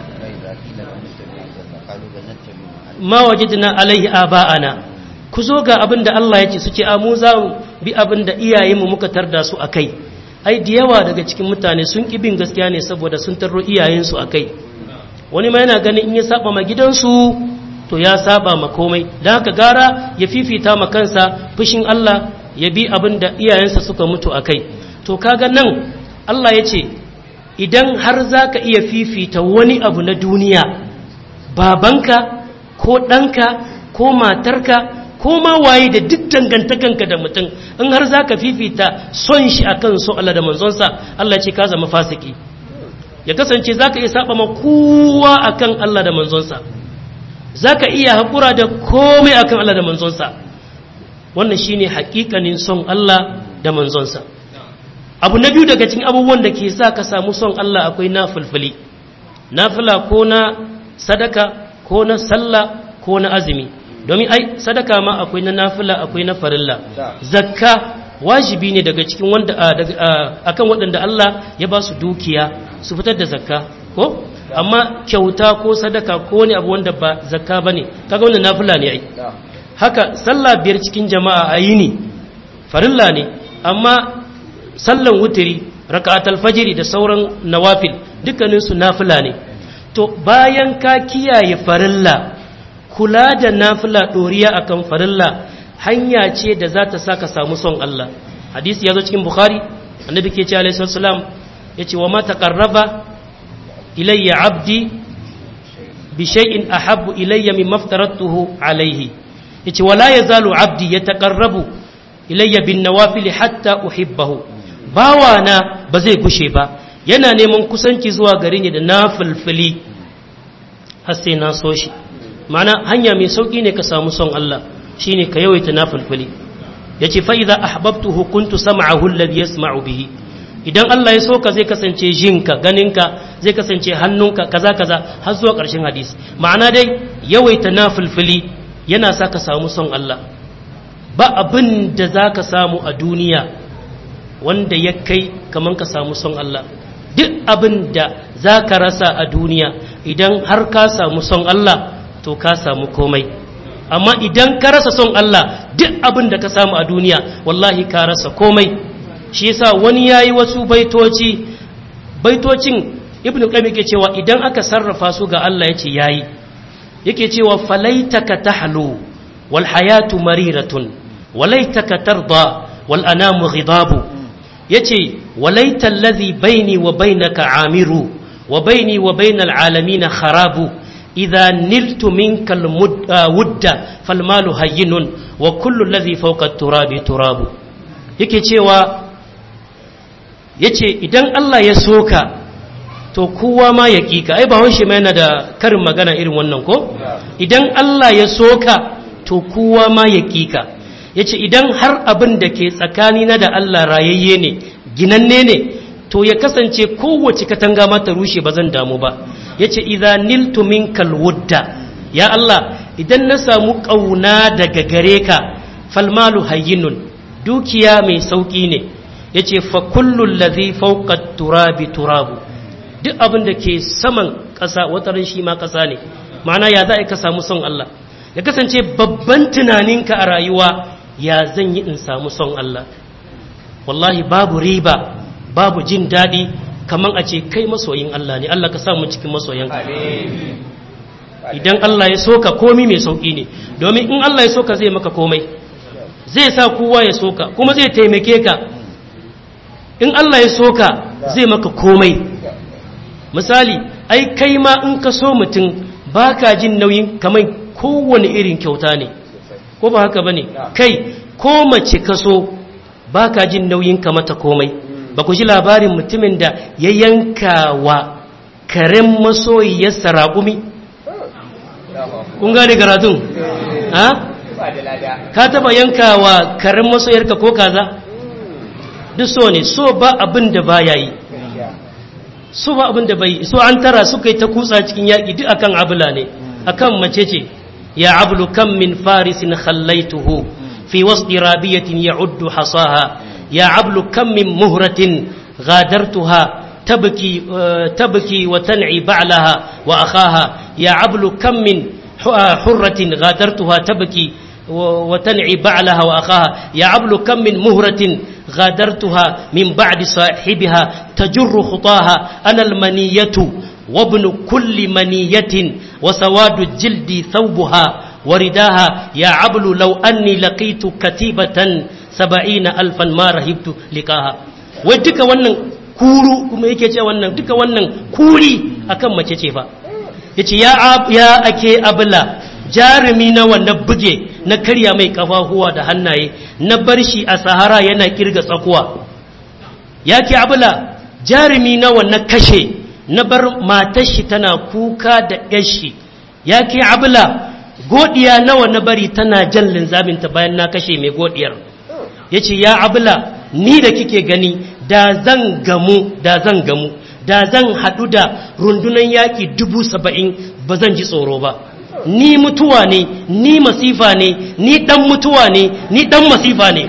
ma wajadna alaihi aba'ana. Ku zo ga abin da Allah ya ce, su ce a mu za mu bi abin da iyayenmu muka tarda su a kai. Ai da yawa daga cikin mutane sun ƙi bin gaskiya ne saboda sun tarro iyayensu a kai. Wani ma yana ganin in ya saba ma gidansu to ya saba ma komai, da haka gara ya fifita ma kansa fushin Allah, ya bi abin da iyayensa suka mutu a kai. To kaga nan Allah ya ce idan har za ka iya fifita wani abu na duniya, babanka ko ɗanka ko matarka ko ma waye da duk dangantakanka da mutum, in har za ka fifita son shi akan so Allah da manzonsa, Allah ce ka zama fasiki. Ya kasance za ka iya saba ma kowa akan Allah da manzonsa, za ka iya haƙura da komai akan Allah da manzonsa. Wannan shi ne haƙiƙanin son Allah da manzonsa. Abu na biyu daga cikin abubuwan da ke sa ka samu son Allah akwai nafilfili, nafila ko na sadaka ko na sallah ko na azumi. Domin ai sadaka ma akwai na nafila akwai na farilla. Zakka wajibi ne daga cikin wanda akan waɗanda Allah ya ba su dukiya su fitar da zakka ko, amma kyauta ko sadaka ko wani abu wanda ba zakka bane, kaga wannan nafila ne ai. Haka sallah biyar cikin jama'a a yini farilla ne, amma sallan wutiri, raka'atul fajri da sauran nawafil dukkanin su nafila ne. To bayan ka kiyaye farilla, kula da nafila doriya akan farilla hanya ce da za ta saka samu son Allah. Hadisi ya zo cikin Bukhari, annabi ke ce alaihi wasallam yace wa ma taqarraba ilayya abdi bi shay'in ahabbu ilayya mimma aftaratuhu alayhi. Yace wala yazalu abdi yataqarrabu ilayya bin nawafil hatta uhibbahu. Bawana ba zai gushe ba yana neman kusanci zuwa gare ni da nafilfili har sai na so shi. Ma'ana hanya mai sauki ne ka samu son Allah shine ka yawaita nafilfili. Yace fa idza ahbabtuhu kuntu sam'ahu alladhi yasma'u bihi. Idan Allah ya so ka zai kasance jinka, ganinka, zai kasance hannunka, kaza kaza har zuwa ƙarshen hadisi. Ma'ana dai yawaita nafilfili yana sa ka samu son Allah. Ba abin da za ka samu a duniya wanda ya kai kaman ka samu son Allah. Duk abin da za ka rasa a duniya idan har ka samu son Allah to ka samu komai. Amma idan ka rasa son Allah, duk abin da ka samu a duniya wallahi ka rasa komai. Shi yasa wani yayi wasu baitoci, baitocin Ibn Qayyim yake cewa idan aka sarrafa su ga Allah yace yayi, yake cewa falaitaka tahlu wal hayatu mariratun walaitaka tarda wal anamu ghidabu. Yace walaita alladhi baini wa bainaka amiru wa baini wa bainal alamin kharabu idha niltu minka alwudda falmalu hayyinun wa kullu alladhi fawqa at-turabi turabu. Yake cewa yace idan Allah ya soka to kowa ma ya kika. Ai ba haushe mai yana da karin magana irin wannan ko, idan Allah ya soka to kowa ma ya kika. Yace idan har abin da ke tsakani na da Allah rayayye ne, ginanne ne, to ya kasance kowace katanga ma ta rushe ba zan damu ba. Yace idza niltu minkal wudda, ya Allah idan na samu kauna daga gare ka, falmalu hayyinun, dukiya mai sauki ne. Yace fa kullu allazi fawqa turabi turabu, duk abin da ke saman ƙasa wataran shi ma ƙasa ne. Ma'ana ya za ka samu son Allah, ya kasance babban tunaninka a rayuwa ya zan yi in samu son Allah. Wallahi babu riba, babu jin daɗi kaman a ce kai masoyin Allah ne. Allah ka samu cikin masoyanka. Idan Allah ya soka komi mai sauƙi ne, domin in Allah ya soka zai maka komai, zai sa kowa ya soka kuma zai taimake ka. In Allah ya soka zai maka komai. Misali, ai kai ma in ka so mutum baka jin nauyin kamar kowane irin kyauta ne, ko ba haka bane? Kai ko mace kaso ba ka jin nauyin ka mata komai. Ba ku ji labarin mutumin da ya yanka wa karen masoyiyarsa raƙumi? Kun gane karatun? Ha? Ka taba yanka wa karen masoyarka ko kaza? Duk so ne, so ba abin da ba ya yi. So ba abin da bai yi. So an tara suka yi ta kutsa cikin yaƙi duk akan abula ne, akan mace ce. Ya ablu kam min farisin khallaituhu fi wasdi rabiyatin ya'uddu hasaha. Ya ablu kam min muhratin ghadartuha تبكي تبكي وتنعي بعلها وأخاها يا عبل كم من حرة غادرتها تبكي وتنعي بعلها وأخاها يا عبل كم من مهرة غادرتها من بعد صاحبها تجر خطاها أنا المنية وابن كل منية وسواد الجلد ثوبها ورداها يا عبل لو أني لقيت كتيبة سبعين ألفا ما رهبت لقاها ودك ونن kuru kuma yake ce wannan duka wannan kuri akan mace ce fa yace ya ya ake abla jarumi na wannan buge na karya mai kafafuwa da hannaye na bar shi a sahara yana kirga tsakuwa yake abla jarumi na wannan kashe na bar matar shi tana kuka da yar shi yake abla godiya nawa na bari tana jan linzamin ta bayan na kashe mai godiyar yace ya abla ni da kike gani da zan gamu da zan gamu da zan haɗu da rundunan yaƙi dubu saba'in ba zan ji tsoro ba ni mutuwa ne ni masifa ne ni ɗan mutuwa ne ni ɗan masifa ne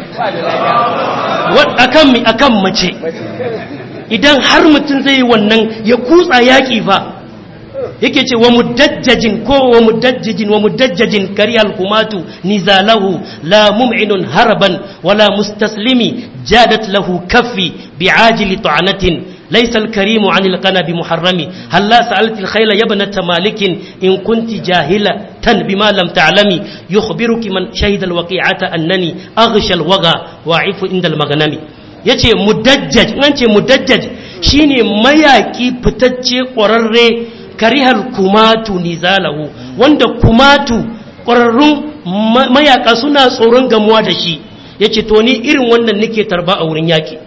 akan mi akan mace idan har mutum zai wannan ya kutsa yaƙi fa yake ce wa mudajjajin ko wa mudajjajin wa mudajjajin kariyal kumatu nizalahu la mum'inun haraban wala mustaslimi jadat lahu kaffi bi'ajili ta'anatin laysa al-karimu 'anil qanabi muharrami hal la sa'alti al-khayla ya banata malikin in kunti jahila tan bima lam ta'lami yukhbiruki man shahida al-waqi'ata annani aghsha al-waga wa'ifu inda al-maghnami yace mudajjaj an ce mudajjaj shine mayaki fitacce ƙwararre karihal kumatu nizalahu wanda kumatu ƙwararrun mayaka suna tsoron gamuwa da shi yace to ni irin wannan nake tarba a wurin yaki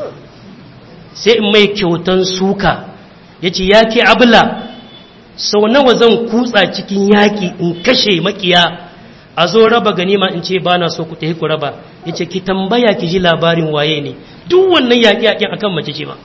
sai in mai kyautan suka yace yake abla sau nawa zan kutsa cikin yaki in kashe makiya a zo raba ganima in ce bana so ku tafi ku raba yace ki tambaya ki ji labarin waye ne duk wannan yaki yakin akan mace ce ba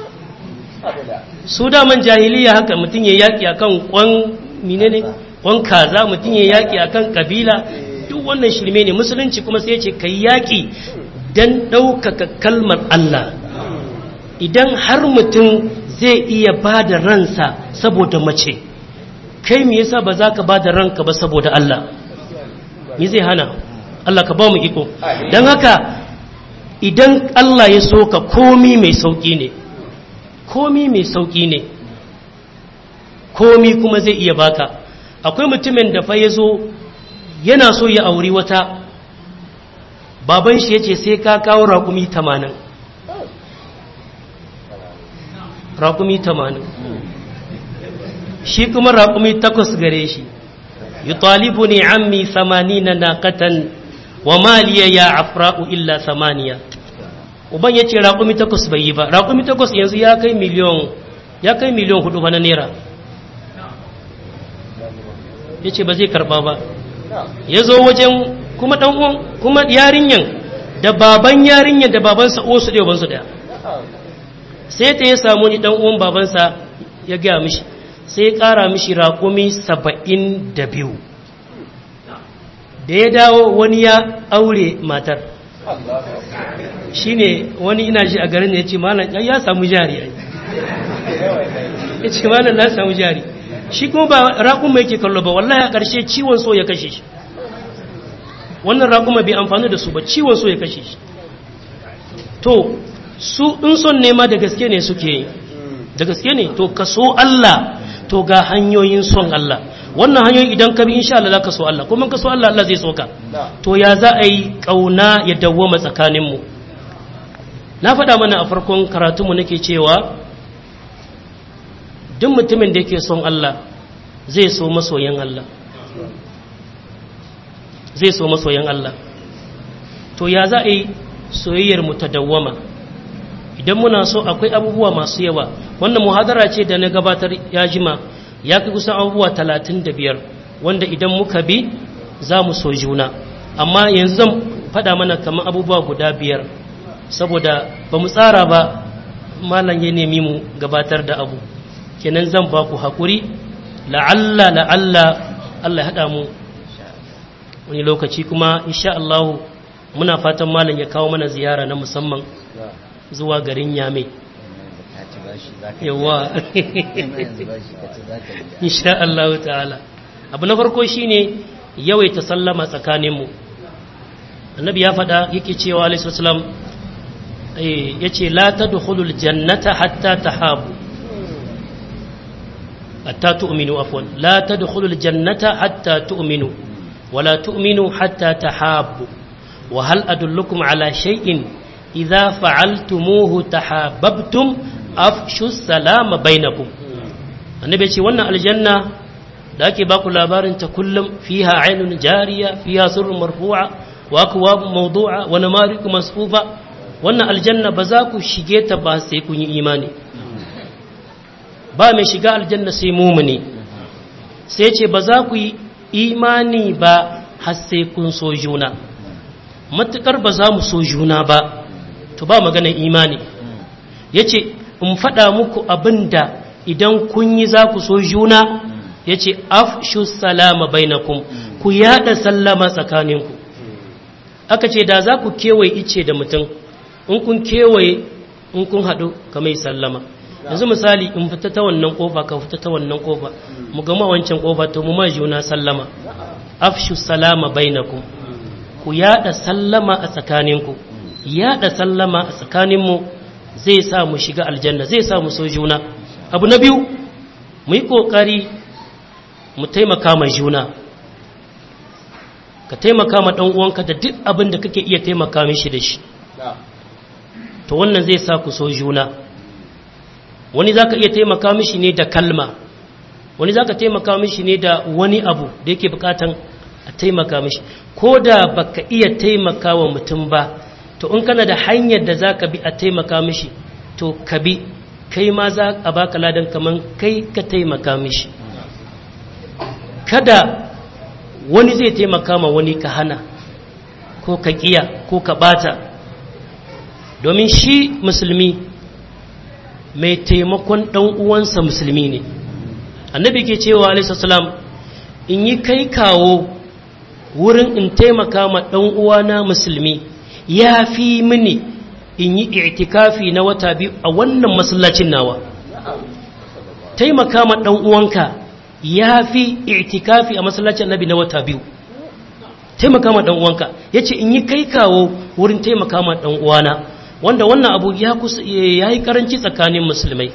su daman jahiliya haka mutum ya yaki akan kwan menene kwan kaza mutum ya yaki akan kabila duk wannan shirme ne musulunci kuma sai ya ce kai yaki dan daukaka kalmar Allah idan har mutum zai iya bada ransa saboda mace kai me yasa ba za ka bada ranka ba saboda Allah me zai hana Allah ka ba mu iko dan haka idan Allah ya so ka komi mai sauki ne komi mai sauki ne komi kuma zai iya baka akwai mutumin da fa yazo yana so ya auri wata baban shi yace sai ka kawo raƙumi tamanin raƙumi tamanin shi kuma raƙumi takwas gare shi yutalibuni ammi samanina naqatan wa maliya ya afra'u illa samaniya uban ya ce raƙumi takwas bai yi ba raƙumi takwas yanzu ya kai miliyon ya kai miliyon hudu ba na naira ya ce ba zai karba ba ya zo wajen kuma ɗan'uwan kuma yarinyan da baban yarinyan da babansa osu ɗaya bansu ɗaya sai ta ya samu ni ɗan'uwan babansa ya gaya mishi sai ya ƙara mishi raƙumi saba'in da biyu da ya dawo wani ya aure matar shi ne wani ina shi a garin da ya ce malam ya samu jari ya ce malam na samu jari shi kuma ba raƙuma yake kallo ba wallahi a ƙarshe ciwon so ya kashe shi wannan raƙuma bai amfani da su ba ciwon so ya kashe shi to su in son nema da gaske ne suke yi da gaske ne to ka so Allah to ga hanyoyin son Allah wannan hanyoyi idan ka bi insha Allah ka so Allah kuma ka so Allah Allah zai so ka to ya za a yi kauna ya dawwama tsakaninmu na faɗa mana a farkon karatunmu nake cewa duk mutumin da yake son Allah zai so masoyan Allah zai so masoyan Allah to ya za a yi soyayyar mu ta dawwama? Idan muna so, akwai abubuwa masu yawa. Wannan muhadara ce da na gabatar ya jima, ya kai kusan abubuwa talatin da biyar wanda idan muka bi za mu so juna. Amma yanzu zan faɗa mana kamar abubuwa guda biyar saboda ba mu tsara ba, malam ya nemi mu gabatar da abu, kenan zan ba ku haƙuri. La'alla la'alla Allah ya haɗa mu wani lokaci, kuma insha Allah muna fatan malam ya kawo mana ziyara na musamman zuwa garin Yame. Yawa insha Allah ta'ala. Abu na farko shine yawaita sallama tsakaninmu. Annabi ya faɗa yake cewa alaihi wasallam eh yace la tadkhulul jannata hatta tahabu hatta tu'minu afwan la tadkhulul jannata hatta tu'minu wala tu'minu hatta tahabu wa hal adullukum ala shay'in idza fa'altumuhu tahabbtum afshu salama bainakum. Annabi ce wannan aljanna da ake baku labarin ta kullum, fiha aynun jariya fiha surrun marfu'a wa akwabun mawdu'a wa namariku masfufa. Wannan aljanna ba za ku shige ta ba sai kun yi imani, ba mai shiga aljanna sai mumuni. Sai ce ba za ku yi imani ba har sai kun so juna. Matukar ba za mu so juna ba to ba maganar imani. Yace in faɗa muku abinda idan kun yi za ku so juna, yace afshu salama bainakum, ku yada sallama tsakaninku. Aka ce da za ku kewaye ice da mutum, in kun kewaye in kun haɗu ka mai sallama. Yanzu misali in fita ta wannan kofa ka fita ta wannan kofa, mu gama wancan kofa to mu ma juna sallama. Afshu salama bainakum, ku yada sallama a tsakaninku. Yada sallama a tsakaninmu zai sa mu shiga aljanna, zai sa mu so juna. Abu na biyu, mu yi kokari mu taimaka ma juna. Ka taimaka ma dan uwanka da duk abin da kake iya taimaka mishi da shi, to wannan zai sa ku so juna. Wani zaka iya taimaka mishi ne da kalma, wani zaka taimaka mishi ne da wani abu da yake bukatan a taimaka mishi. Ko da baka iya taimaka wa mutum ba, to in kana da hanyar da zaka bi a taimaka mishi, to ka bi, kai ma za a baka ladan kaman kai ka taimaka mishi. Kada wani zai taimaka ma wani ka hana ko ka kiya ko ka bata, domin shi musulmi mai taimakon dan uwansa musulmi ne. Annabi ke cewa alaihi salam, in yi kai kawo wurin in taimaka ma dan uwana musulmi ya fi mini in yi i'tikafi na wata biyu a wannan masallacin nawa. Taimaka ma dan uwanka ya fi i'tikafi a masallacin Annabi na wata biyu. Taimaka ma dan uwanka, yace in yi kai kawo wurin taimaka ma dan uwana, wanda wannan abu ya kusa yayi karanci tsakanin musulmai.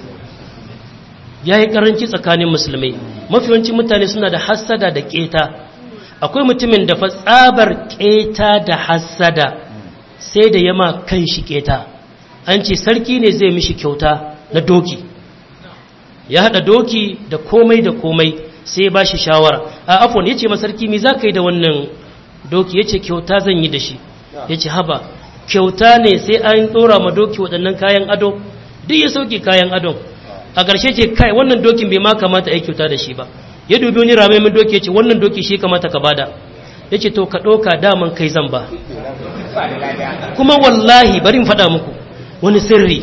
Yayi karanci tsakanin musulmai. Mafiyancin mutane suna da hassada da keta. Akwai mutumin da fa tsabar keta da hassada sai da yama kan shi keta. An ce sarki ne zai mishi kyauta na doki, ya hada doki da komai da komai, sai ya bashi shawara. A afon yace ma sarki, me zaka yi da wannan doki? Yace kyauta zan yi da shi. Yace haba, kyauta ne sai an dora ma doki waɗannan kayan ado? Duk ya sauke kayan adon. A ƙarshe ce kai wannan dokin bai ma kamata ai kyauta da shi ba. Ya dubi wani rame min doki, yace wannan doki shi kamata ka bada. Yace to ka doka, daman kai zan ba. Kuma wallahi bari in faɗa muku wani sirri.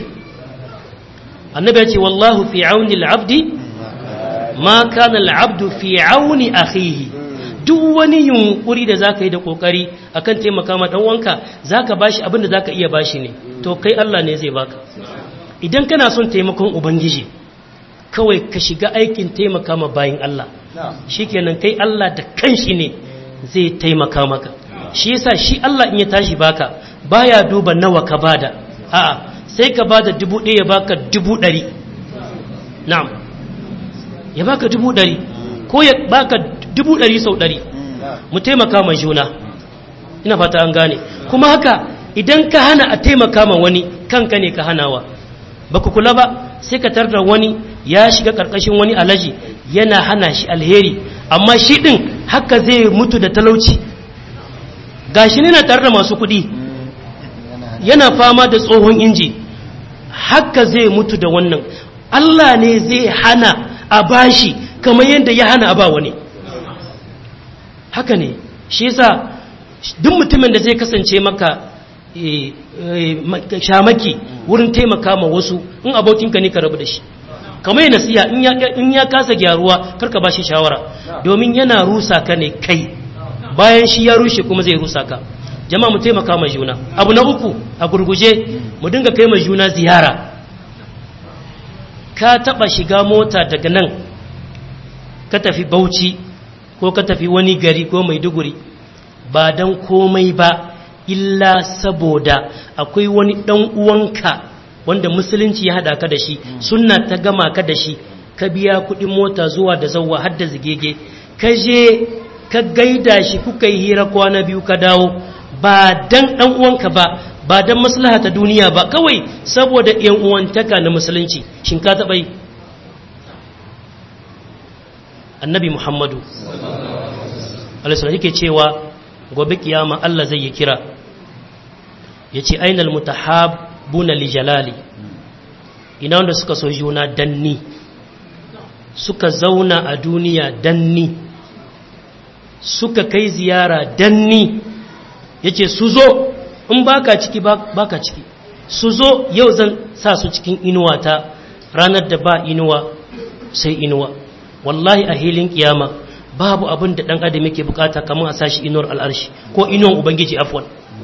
Annabi ya ce wallahu fi auni al-abdi ma kana al-abdu fi auni akhihi. Duk wani yunkuri da zaka yi da kokari akan taimaka ma dan wanka, zaka bashi abin da zaka iya bashi ne, to kai Allah ne zai baka. Idan kana son taimakon ubangiji, kawai ka shiga aikin taimaka ma bayin Allah, shikenan kai Allah da kanshi ne zai taimaka maka. Shi yasa shi Allah in ya tashi baka baya duba nawa ka bada, a'a sai ka bada dubu ɗaya ya baka dubu ɗari. Na'am, ya baka dubu ɗari ko ya baka dubu ɗari sau ɗari. Mu taimaka ma juna, ina fata an gane. Kuma haka idan ka hana a taimaka ma wani, kanka ne ka hanawa. Baka kula ba, sai ka tarda wani ya shiga karkashin wani alaji yana hana shi alheri, amma shi din haka zai mutu da talauci. Gashi ne na tare da masu kuɗi, yana fama da tsohon inji, haka zai mutu da wannan. Allah ne zai hana a bashi kamar yadda ya hana a ba wani. Haka ne, shi yasa duk mutumin da zai kasance maka e, e, shamaki wurin taimaka ma wasu, in abokinka ne ka rabu da shi. Kamar yana nasiha in ya, in ya kasa gyaruwa karka ba shi shawara, domin yana rusa ka ne kai, bayan shi ya rushe kuma zai rusa ka. Jama'a mu taimaka ma juna. Abu na uku a gurguje, mu dinga kai ma juna ziyara. Ka taba shiga mota daga nan ka tafi Bauchi ko ka tafi wani gari ko Maiduguri ba dan komai ba illa saboda akwai wani dan uwanka wanda musulunci ya hada ka da shi, sunna ta gama ka da shi, ka biya kudin mota zuwa da zawwa har da zigege, ka je ka gaida shi, kuka yi hira kwana biyu ka dawo, ba dan dan uwanka ba, ba dan maslaha ta duniya ba, kawai saboda yan uwantaka na musulunci. Shin ka taba yi? Annabi Muhammadu alaihi salatu yake cewa gobe kiyama Allah zai yi kira, yace ainal mutahabbuna li jalali, ina wanda suka so juna danni, suka zauna a duniya danni, suka kai ziyara danni, yace su zo, in baka ciki baka ciki, su zo yau zan sa su cikin inuwa ta, ranar da ba inuwa sai inuwa. Wallahi a hilin kiyama babu abin da dan adam yake bukata kamar a sashi inuwar al'arshi ko inuwar ubangiji, afwan.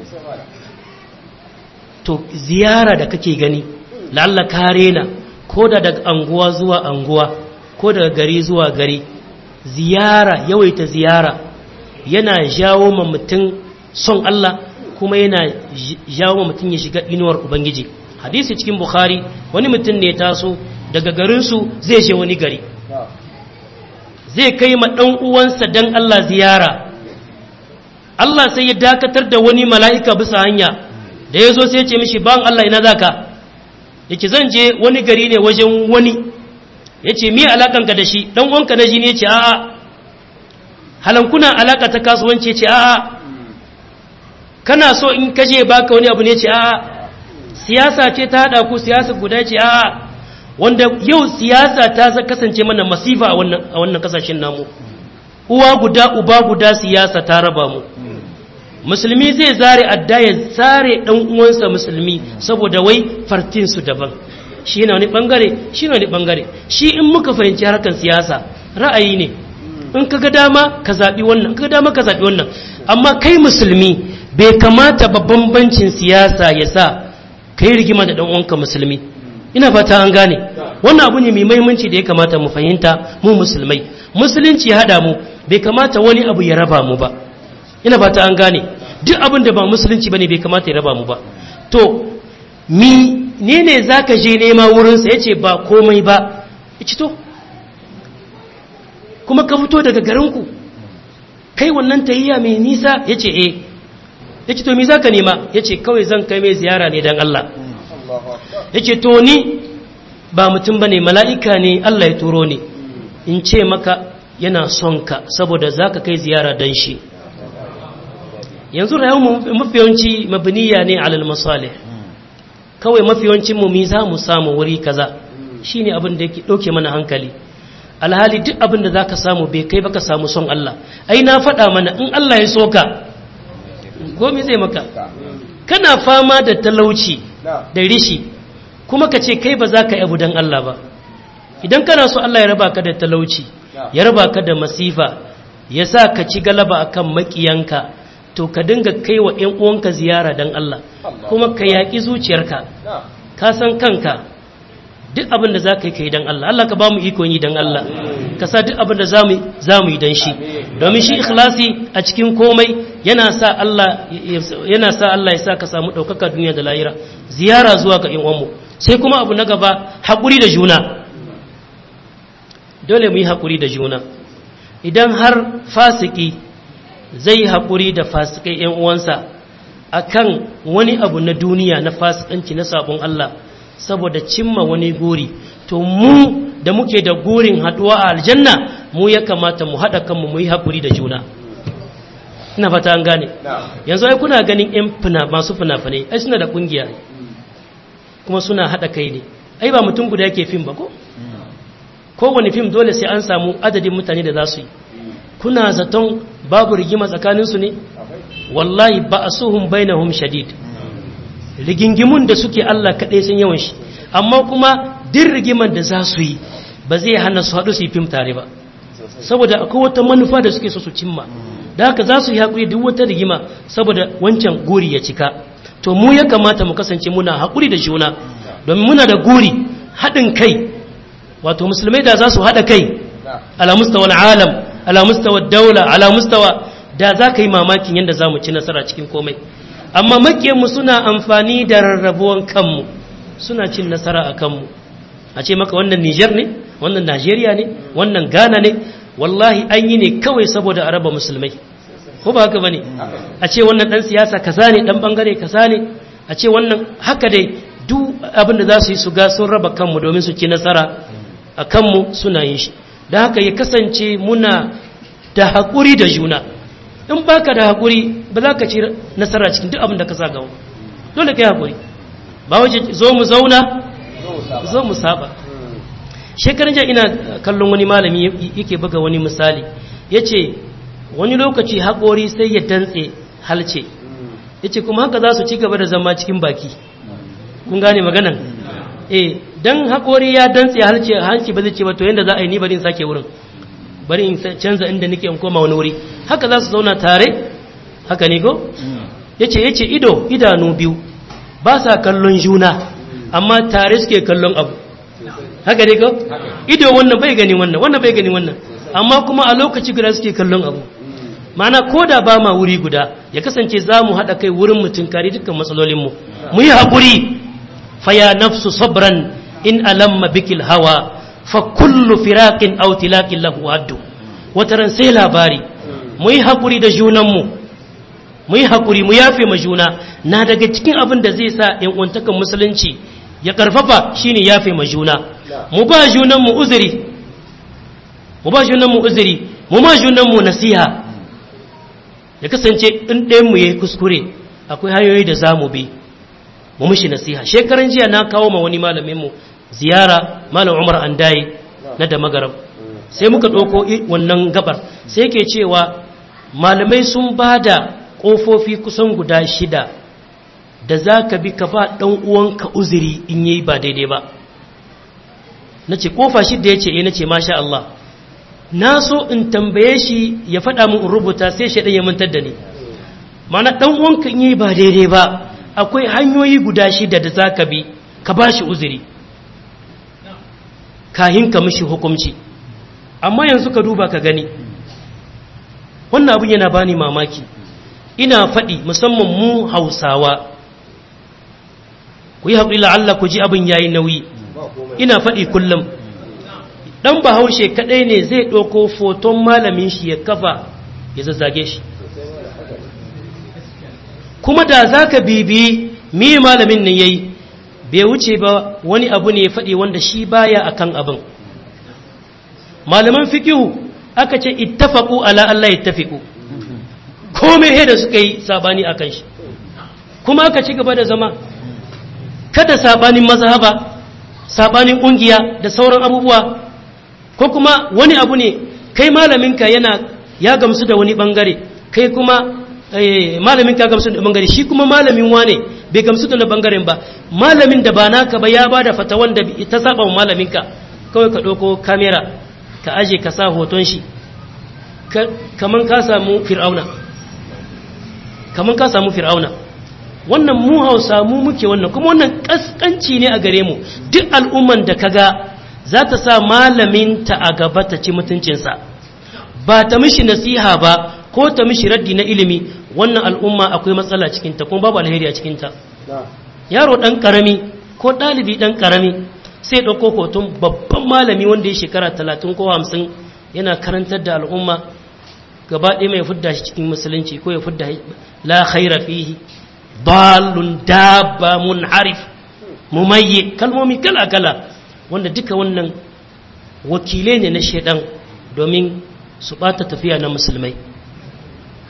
To ziyara da kake gani la'alla ka rena, ko da daga anguwa zuwa anguwa ko daga gari zuwa gari, ziyara, yawaita ziyara yana jawo ma mutum son Allah, kuma yana jawo ma mutum ya shiga inuwar ubangiji. Hadisi cikin Bukhari, wani mutum ne taso daga garinsu zai je wani gari, zai kai ma ɗan uwansa dan Allah ziyara. Allah sai ya dakatar da wani mala'ika bisa hanya, da ya zo sai ya ce mishi, ban Allah ina za ka? Ya ce zan je wani gari ne wajen wani. Ya ce miye alaƙanka da shi? ɗan uwanka na jini? Ya ce a'a. Halankuna alaƙa ta kasuwanci? Ya ce a'a. Kana so in kaje baka wani abu ne? Ya ce a'a. Siyasa ce ta haɗa ku? Siyasa guda? Ya ce a'a. Wanda yau siyasa ta kasance mana masifa a wannan kasashen namu, uwa guda uba guda siyasa ta raba mu. Musulmi zai zare adda ya zare dan uwansa musulmi saboda wai fartin su daban, shi yana wani bangare, shi yana wani bangare. Shi in muka fahimci harkar siyasa ra'ayi ne, in kaga dama ka zabi wannan, kaga dama ka zabi wannan, amma kai musulmi bai kamata ba bambancin siyasa ya sa kai rigima da dan uwanka musulmi. Ina fata an gane wannan abu ne mai muhimmanci da ya kamata mu fahimta mu musulmai. Musulunci ya hada mu, bai kamata wani abu ya raba mu ba. Ina fata an gane duk abin da ba musulunci bane bai kamata ya raba mu ba. To mi ne ne zaka je nema wurin sa? Yace ba komai ba. Yace to kuma ka fito daga garin ku kai wannan tayyiya mai nisa? Yace eh. Yace to me zaka nema? Yace kawai zan kai mai ziyara ne dan Allah. Yake to ni ba mutum bane, mala'ika ne Allah ya turo ni in ce maka yana son ka saboda zaka kai ziyara dan shi. Yanzu rayuwar mafiyanci mabniya ne alal masalih, kawai mafiyancin mu mi za mu samu wuri kaza, shine abin da yake dauke mana hankali. Alhali duk abin da zaka samu bai kai baka samu son Allah. Ai na faɗa mana in Allah ya soka gomi zai maka. Kana fama da talauci da rishi kuma ka ce kai ba za ka yi abu don Allah ba. Idan kana so Allah ya raba ka da talauci, ya raba ka da masifa, ya sa ka ci galaba akan makiyanka, to ka dinga kai wa ‘yan uwanka ziyara don Allah, kuma ka yaƙi zuciyarka, ka san kanka duk abin da za ka yi ka yi don Allah. Allah ka ba mu ikon yi don Allah, ka sa duk abin da za mu yi don shi, domin shi ikhlasi a cikin komai yana sa Allah yana sa Allah ya sa ka samu ɗaukaka duniya da lahira. Ziyara zuwa ga ‘yan uwanmu. Sai kuma abu na gaba, haƙuri da juna. Dole mu yi haƙuri da juna. Idan har fasiki zai yi haƙuri da fasikai ‘yan uwansa akan wani abu na duniya na fasikanci na sabon Allah saboda cimma wani guri, to mu da muke da gurin haɗuwa a aljanna, mu ya kamata mu haɗa kanmu mu yi haƙuri da juna. ina fata an gane yanzu ai kuna ganin yan fina masu fina-finai ai suna da kungiya kuma suna hada kai ne ai ba mutum guda yake fim ba ko kowane fim dole sai an samu adadin mutane da za su yi kuna zaton babu rigima tsakaninsu ne wallahi ba'asuhum bainahum shadid rigingimun da suke Allah kaɗai sun yawan shi amma kuma din rigiman da za su yi ba zai hana su haɗu su yi fim tare ba saboda akwai wata manufa da suke so su cimma da haka za su yi haƙuri duk wata rigima saboda wancan guri ya cika to mu ya kamata mu kasance muna haƙuri da juna domin muna da guri haɗin kai wato musulmai da za su haɗa kai ala mustawa alam ala mustawa daula ala mustawa da za ka yi mamakin yadda za mu ci nasara cikin komai amma makiyanmu suna amfani da rarrabuwan kanmu suna cin nasara a kanmu a ce maka wannan Niger ne wannan Najeriya ne wannan Ghana ne wallahi an yi ne kawai saboda a raba musulmai ko ba haka bane a ce wannan dan siyasa kaza ne dan bangare kaza ne a ce wannan haka dai duk abin da za su yi su ga sun raba kanmu domin su ci nasara a kanmu suna yin shi da haka ya kasance muna da haƙuri da juna in baka da haƙuri ba za ka ci nasara cikin duk abin da ka sa gawa dole ka yi haƙuri ba waje zo mu zauna zo mu saba shekarun jiya ina kallon wani malami yake buga wani misali ya ce wani lokaci haƙori sai ya dantse halce ya ce kuma haka za su ci gaba da zama cikin baki kun gane maganan eh dan haƙori ya dantse halce hanci ba zai ce ba to yanda za a yi ni bari in sake wurin bari in canza inda nake in koma wani wuri haka za su zauna tare haka ne ko yace yace ido idanu biyu ba sa kallon juna amma tare suke kallon abu haka ne ko ido wannan bai gani wannan wannan bai gani wannan amma kuma a lokaci guda suke kallon abu ma'ana koda ba ma wuri guda ya kasance za mu haɗa kai wurin mutum kare dukkan matsalolinmu mu yi haƙuri fa ya nafsu sabran in alamma bikil hawa fa kullu firaqin aw tilaqin lahu addu wataran sai labari mu yi hakuri da junanmu mu yi hakuri mu yafe ma juna na daga cikin abin da zai sa yan uwantakan musulunci ya karfafa shine yafe ma juna mu ba junanmu uzuri mu ba junanmu uzuri mu ma junanmu nasiha ya kasance in ɗayan mu yayi kuskure akwai hanyoyi da zamu bi mu mishi nasiha shekaran jiya na kawo ma wani malamin mu ziyara malam Umar Andaye na da magaram sai muka ɗauko wannan gabar sai ke cewa malamai sun ba da ƙofofi kusan guda shida da za ka bi ka ba ɗan uwanka uzuri in yi ba daidai ba na ce ƙofa shida ya ce e na ce masha Allah na so in tambaye shi ya faɗa min rubuta sai shaɗan ya mantar da ni mana ɗan uwanka in yi ba daidai ba akwai hanyoyi guda shida da za ka bi ka ba shi uzuri kahin ka mishi hukunci amma yanzu ka duba ka gani wannan abin yana bani mamaki ina faɗi musamman mu Hausawa ku yi haƙuri la'alla ku ji abin yayi nauyi ina faɗi kullum ɗan bahaushe kaɗai ne zai ɗauko foton malamin shi ya kafa ya zazzage shi kuma da za ka bibi mi malamin nan yayi bai wuce ba wani abu ne ya faɗi wanda shi baya akan abin malaman fikihu aka ce ittafaqu ala Allah yattafiqu komai he da suka yi sabani akan shi kuma aka ci gaba da zama kada sabanin mazhaba sabanin kungiya da sauran abubuwa ko kuma wani abu ne kai malaminka yana ya gamsu da wani bangare kai kuma malaminka gamsu da bangare shi kuma malamin wane bai gamsu da bangaren ba malamin da ba naka ba ya bada fatawan da ta saba wa malaminka kawai ka dauko kamera ka aje ka sa hoton shi kaman ka samu fir'auna kaman ka samu fir'auna wannan mu Hausa mu muke wannan kuma wannan kaskanci ne a gare mu duk al'umman da kaga za ta sa malaminta a gaba ta ci mutuncinsa ba ta mishi nasiha ba ko ta mishi raddi na ilimi wannan al'umma akwai matsala cikinta kuma babu alheri a cikinta yaro dan karami ko dalibi dan karami sai ɗauko hoton babban malami wanda ya shekara talatin ko hamsin yana karantar da al'umma gaba ɗaya mai fudda shi cikin musulunci ko ya fudda la khaira fihi dalun dabba munharif mumayyi kalmomi kala kala wanda duka wannan wakilai ne na shedan domin su bata tafiya na musulmai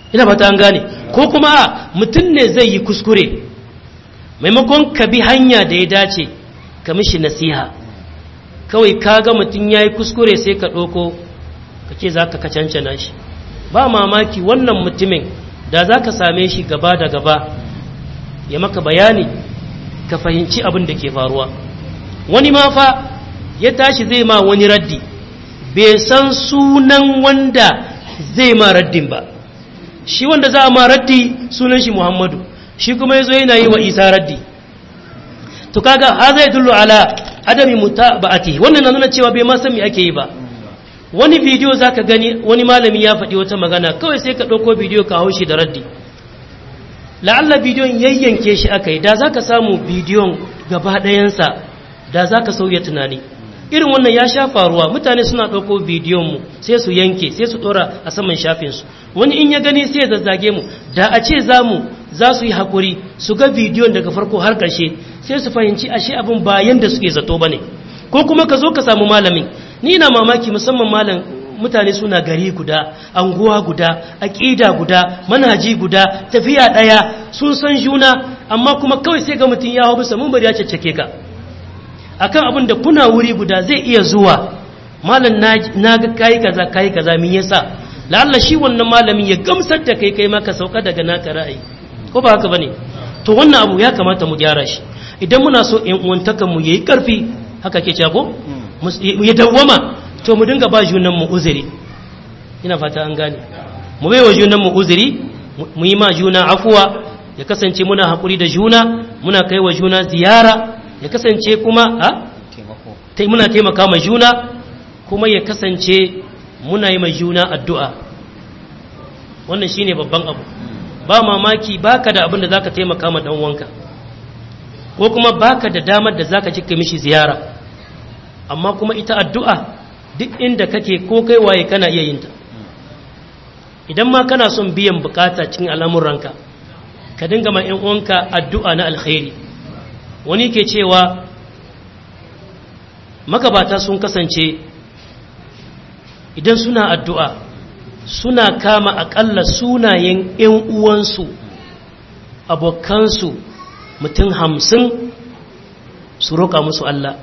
ina fata an gane. Ko kuma mutum ne zai yi kuskure, maimakon ka bi hanya da ya dace ka mishi nasiha, kawai ka ga mutum ya yi kuskure sai ka ɗauko ka ce za ka kacancana shi. Ba mamaki wannan mutumin da za ka same shi gaba da gaba ya maka bayani ka fahimci abin da ke faruwa. Wani ma fa ya tashi zai ma wani raddi bai san sunan wanda zai ma raddin ba. Shi wanda za a ma raddi sunan shi Muhammadu, shi kuma yazo yana yi wa Isa raddi. To kaga haza yadullu ala adami mutaba'ati, wannan na nuna cewa bai ma san me ake yi ba. Wani bidiyo zaka gani wani malami ya faɗi wata magana, kawai sai ka ɗauko bidiyo ka haushi da raddi. La'alla bidiyon yayyanke shi aka yi, da zaka samu bidiyon gaba ɗayansa da zaka sauya tunani. Irin wannan ya sha faruwa, mutane suna ɗauko bidiyon mu sai su yanke sai su ɗora a saman shafinsu. Wani in ya gani sai ya zazzage mu, da a ce za mu za su yi haƙuri su ga bidiyon daga farko har ƙarshe sai su fahimci ashe abin ba yanda suke zato ba ne. Ko kuma ka zo ka samu malamin, ni na mamaki musamman malam, mutane suna gari guda, anguwa guda, aƙida guda, manhaji guda, tafiya ɗaya, sun san juna, amma kuma kawai sai ga mutum ya hau bisa mun bari ya caccake ka akan abin da kuna wuri guda zai iya zuwa malam na ga kai kaza kai kaza min yasa la'alla shi wannan malamin ya gamsar da kai kai maka sauka daga naka ra'ayi, ko ba haka bane? To wannan abu ya kamata mu gyara shi idan muna so ƴan uwantakan mu yayi karfi, haka ke cewa ko ya dawwama, to mu dinga ba junan mu uzuri. Ina fata an gane, mu bai wa junan mu uzuri, mu yi ma juna afuwa, ya kasance muna hakuri da juna, muna kai wa juna ziyara, ya kasance kuma ha taimako muna taimaka ma juna, kuma ya kasance muna yi ma juna addu'a. Wannan shine babban abu. Ba mamaki baka da abin da zaka taimaka ma dan uwanka, ko kuma baka da damar da zaka cika mishi ziyara, amma kuma ita addu'a duk inda kake ko kai waye kana iya yin ta. Idan ma kana son biyan bukata cikin al'amuranka, ka dinga ma ƴan uwanka addu'a na alkhairi. Wani ke cewa magabata sun kasance idan suna addu'a suna kama akalla sunayen ƴan uwansu, abokansu mutum hamsin su roƙa musu Allah.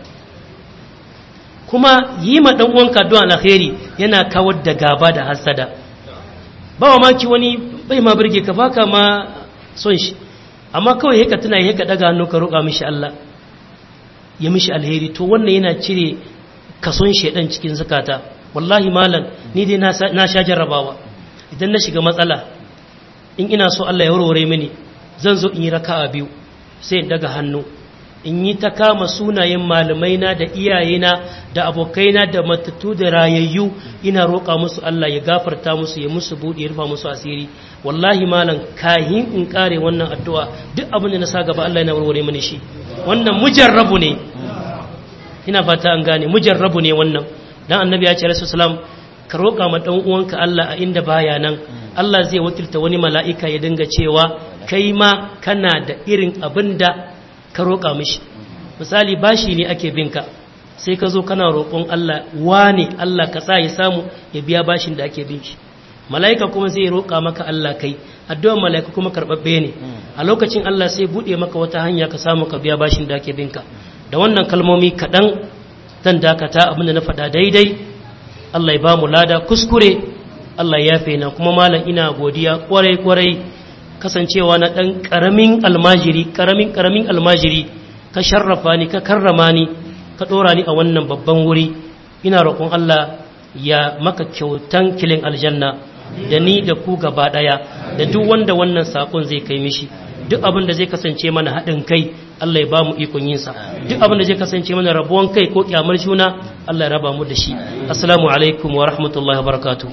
Kuma yi ma ɗan uwanka addu'a alkhairi yana kawar da gaba da hasada. Ba mamaki wani bai ma burge ka, baka ma son shi, amma kawai haka tuna yi haka daga hannu ka roƙa mishi Allah ya mishi alheri. To wannan yana cire kason shedan cikin zakata. Wallahi malam ni dai na sha jarrabawa, idan na shiga matsala in ina so Allah ya warware mini, zan zo in yi raka'a biyu sai in daga hannu in yi ta kama sunayen malamaina da iyayena da abokaina da matattu da rayayyu, ina roƙa musu Allah ya gafarta musu, ya musu buɗe, ya rufa musu asiri. Wallahi malam kahin in kare wannan addu'a duk abin da na sa gaba Allah yana warware mini shi. Wannan mujarrabu ne, ina fata an gane, mujarrabu ne wannan. Dan annabi ya ce alaihi salam, ka roƙa ma dan uwanka Allah a inda baya nan, Allah zai wakilta wani mala'ika ya dinga cewa kai ma kana da irin abin da ka roƙa mishi. Misali bashi ne ake binka, sai ka zo kana roƙon Allah wane Allah ka sa ya samu ya biya bashin da ake bin shi. Mala'ika kuma zai roƙa maka Allah kai, addu'ar mala'ika kuma karɓaɓɓe ne. A lokacin Allah sai buɗe maka wata hanya ka samu ka biya bashin da ake binka. Da wannan kalmomi kaɗan zan dakata abin da na faɗa daidai, Allah ya ba mu lada, kuskure Allah ya yafe na. Kuma malam ina godiya kwarai kwarai kasancewa na ɗan ƙaramin almajiri, ƙaramin ƙaramin almajiri, ka sharrafa ni, ka karrama ni, ka ɗora ni a wannan babban wuri. Ina roƙon Allah ya maka kyautan kilin aljanna da ni da ku gaba ɗaya, da duk wanda wannan saƙon zai kai mishi. Duk abin da zai kasance mana haɗin kai Allah ya ba mu ikon yinsa, duk abin da zai kasance mana rabuwan kai ko kyamar juna Allah ya raba mu da shi. Assalamu alaikum wa rahmatullahi wa barakatuh.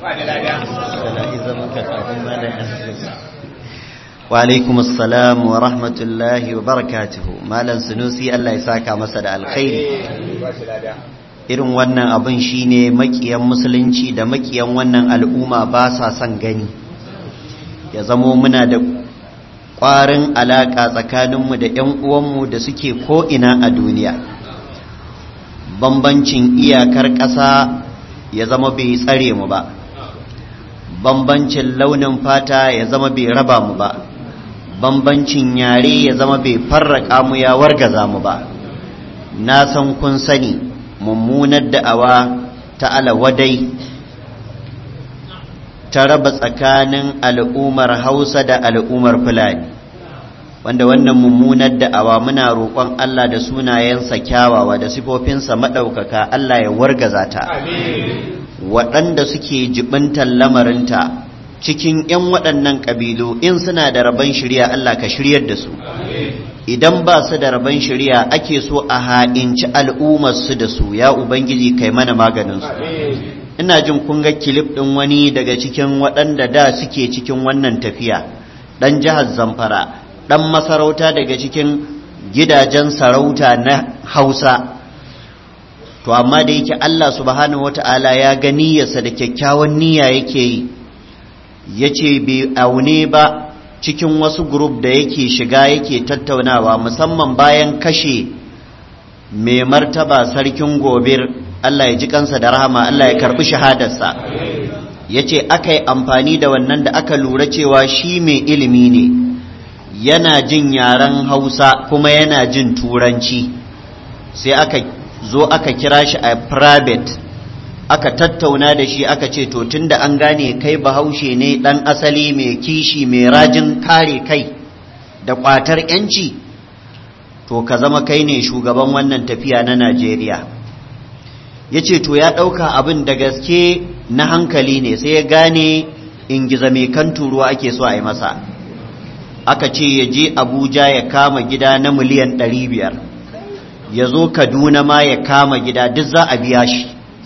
Wa alaikum assalam wa rahmatullahi wa barakatuh. Malam Sunusi Allah ya saka masa da alkhairi. Irin wannan abin shine makiyan musulunci da makiyan wannan al'umma ba sa son gani, ya zamo muna da ƙwarin alaƙa tsakaninmu da ‘yan uwanmu da suke ko'ina a duniya. Bambancin iyakar ƙasa ya zama bai tsare mu ba, bambancin launin fata ya zama bai raba mu ba, bambancin yare ya zama bai farraka mu ya wargaza mu ba. Na san kun sani mummunar da'awa ta alawadai ta raba tsakanin al'ummar Hausa da al'ummar Fulani, wanda wannan mummunar da'awa muna roƙon Allah da sunayensa kyawawa da sifofinsa maɗaukaka Allah ya wargaza ta. Waɗanda suke jibintar lamarinta cikin ‘yan waɗannan ƙabilu in suna da rabon shirya Allah ka shiryar da su, idan ba su da rabon shirya ake so a ha'inci al'ummarsu da su, ya Ubangiji kai mana maganinsu. Ina jin kun ga kilif ɗin wani daga cikin waɗanda da suke cikin wannan tafiya, ɗan jihar Zamfara, ɗan masarauta daga cikin gidajen sarauta na Hausa. To amma da yake Allah subhanahu wata'ala ya ga niyyarsa da kyakkyawan niyya yake yi, yace bai aune ba cikin wasu group da yake shiga yake tattaunawa, musamman bayan kashe mai martaba sarkin Gobir, Allah ya ji kansa da rahama, Allah ya karbi shahadarsa. Yace aka yi amfani da wannan da aka lura cewa shi mai ilimi ne, yana jin yaren Hausa kuma yana jin Turanci, sai aka zo aka kira shi a private, aka tattauna da shi, aka ce to tunda an gane kai Bahaushe ne dan asali mai kishi mai rajin kare kai da kwatar yanci, to ka zama kai ne shugaban wannan tafiya na Najeriya. Yace to ya dauka abin da gaske na hankali ne, sai ya gane ingiza mai kan turuwa ake so a yi masa. Aka ce ya je Abuja ya kama gida na miliyan ɗari biyar, ya zo Kaduna ma ya kama gida, duk za a biya shi.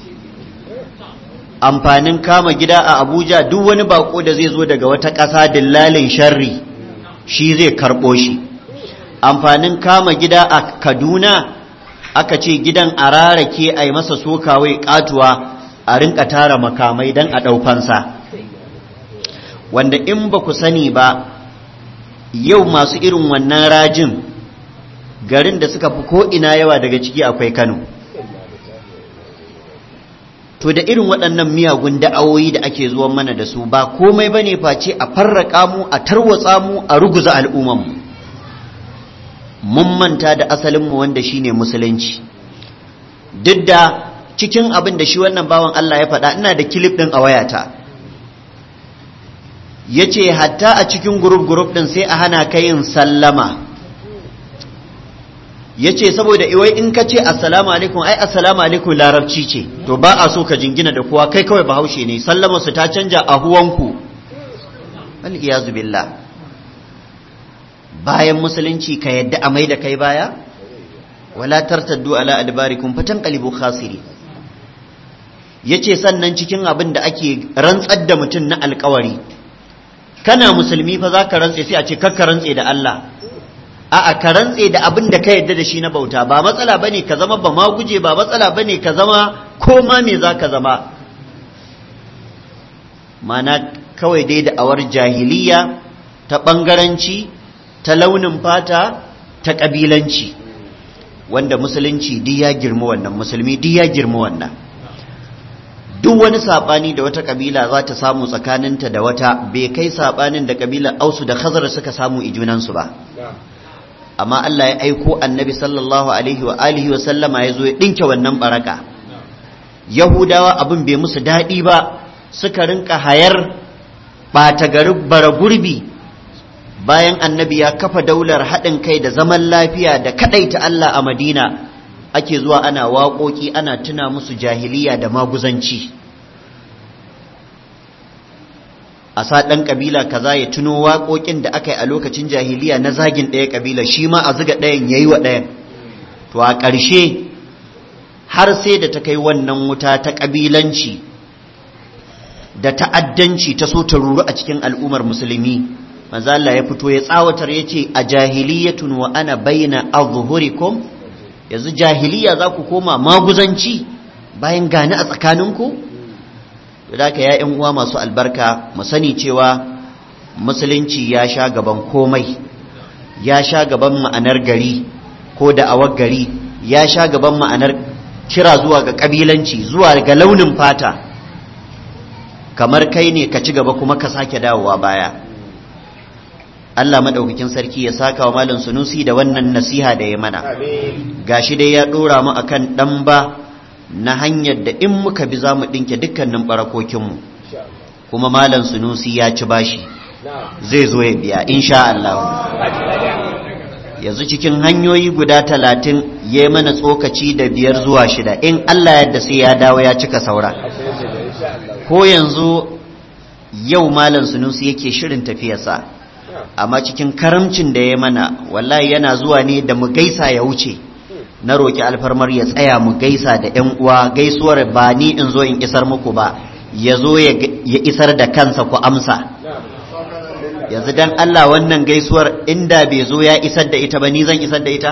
Amfanin kama gida a Abuja, duk wani bako da zai zo daga wata ƙasa dillalin sharri shi zai karɓo shi. Amfanin kama gida a Kaduna, aka ce gidan a rarake a yi masa sokawai katuwa a rinka tara makamai don a ɗaufansa, wanda in ba ku sani ba yau masu irin wannan rajin garin da suka fi ko'ina yawa daga ciki akwai Kano. To da irin waɗannan miyagun da'awoyi da ake zuwa mana da su ba komai ba ne face a farraka mu, a tarwatsa mu, a ruguza al'ummanmu. Mun manta da asalinmu wanda shi ne musulunci. Duk da cikin abin da shi wannan bawan Allah ya faɗa, ina da kilif ɗin a wayata. Ya ce hatta a cikin gurup-gurup ɗin sai a hana ka yin sallama. Ya ce saboda iwai in ka ce assalamu alaikum, ai assalamu alaikum larabci ce, to ba a so ka jingina da kowa, kai kawai Bahaushe ne, sallama su ta canja a huwanku. Al-iyazu billah. Bayan musulunci ka yadda a mai da kai baya? Wala tartaddu ala adbarikum fatanqalibu khasiri. Yace sannan cikin abin da ake rantsar da mutum na alƙawari, kana musulmi fa zaka rantse sai a ce kakka rantse da Allah. A'a ka rantse da abin da ka yadda da shi na bauta, ba matsala bane ka zama ba ma guje, ba matsala bane ka zama ko ma me zaka zama. Mana kawai dai da awar jahiliya ta bangaranci, ta launin fata, ta kabilanci, wanda musulunci duk ya girma wannan, musulmi duk ya girma wannan. Duk wani sabani da wata kabila za ta samu tsakaninta da wata bai kai sabanin da kabilar Ausu da Khazraj suka samu ijunansu ba. Amma Allah ya aiko annabi sallallahu alaihi wa alihi wa sallama ya zo ya dinke wannan baraka. Yahudawa abin bai musu daɗi ba, suka rinka hayar ɓata gari bara gurbi bayan annabi ya kafa daular haɗin kai da zaman lafiya da kaɗaita Allah a Madina, ake zuwa ana waƙoƙi ana tuna musu jahiliya da maguzanci. A sa ɗan ƙabila kaza ya tuno waƙoƙin da aka yi a lokacin jahiliya na zagin ɗaya ƙabila, shi ma a zuga ɗayan ya yi wa ɗayan. To a ƙarshe har sai da ta kai wannan wuta ta ƙabilanci da ta'addanci ta so ta ruru a cikin al'ummar musulmi. Manzo Allah ya fito ya tsawatar ya ce a jahiliyatun wa ana baina azhurikum, yanzu jahiliya za ku koma maguzanci bayan gani a tsakaninku? Da haka ya ƴan uwa masu albarka mu sani cewa musulunci ya sha gaban komai, ya sha gaban ma'anar gari ko da awar gari, ya sha gaban ma'anar kira zuwa ga kabilanci, zuwa ga launin fata. kamar kai ne ka ci gaba kuma ka sake dawowa baya. Allah madaukakin sarki ya saka wa malam Sunusi da wannan nasiha da ya mana. Gashi dai ya dora mu akan dan ba na hanyar da in muka bi zamu dinke dukkanin barakokin mu. Kuma malam Sunusi ya ci bashi. Zai zo ya biya insha Allah. Yanzu cikin hanyoyi guda talatin ya mana tsokaci da biyar zuwa shida in Allah yadda sai ya dawo ya cika saura. Ko yanzu yau malam Sunusi yake shirin tafiyarsa. Amma cikin karamcin da ya mana wallahi yana zuwa ne da mu gaisa ya wuce na roki alfarmar ya tsaya mu gaisa da ƴan uwa gaisuwar ba ni in zo in isar muku ba ya zo ya isar da kansa ku amsa. Yanzu dan Allah wannan gaisuwar inda bai zo ya isar da ita ba ni zan isar da ita?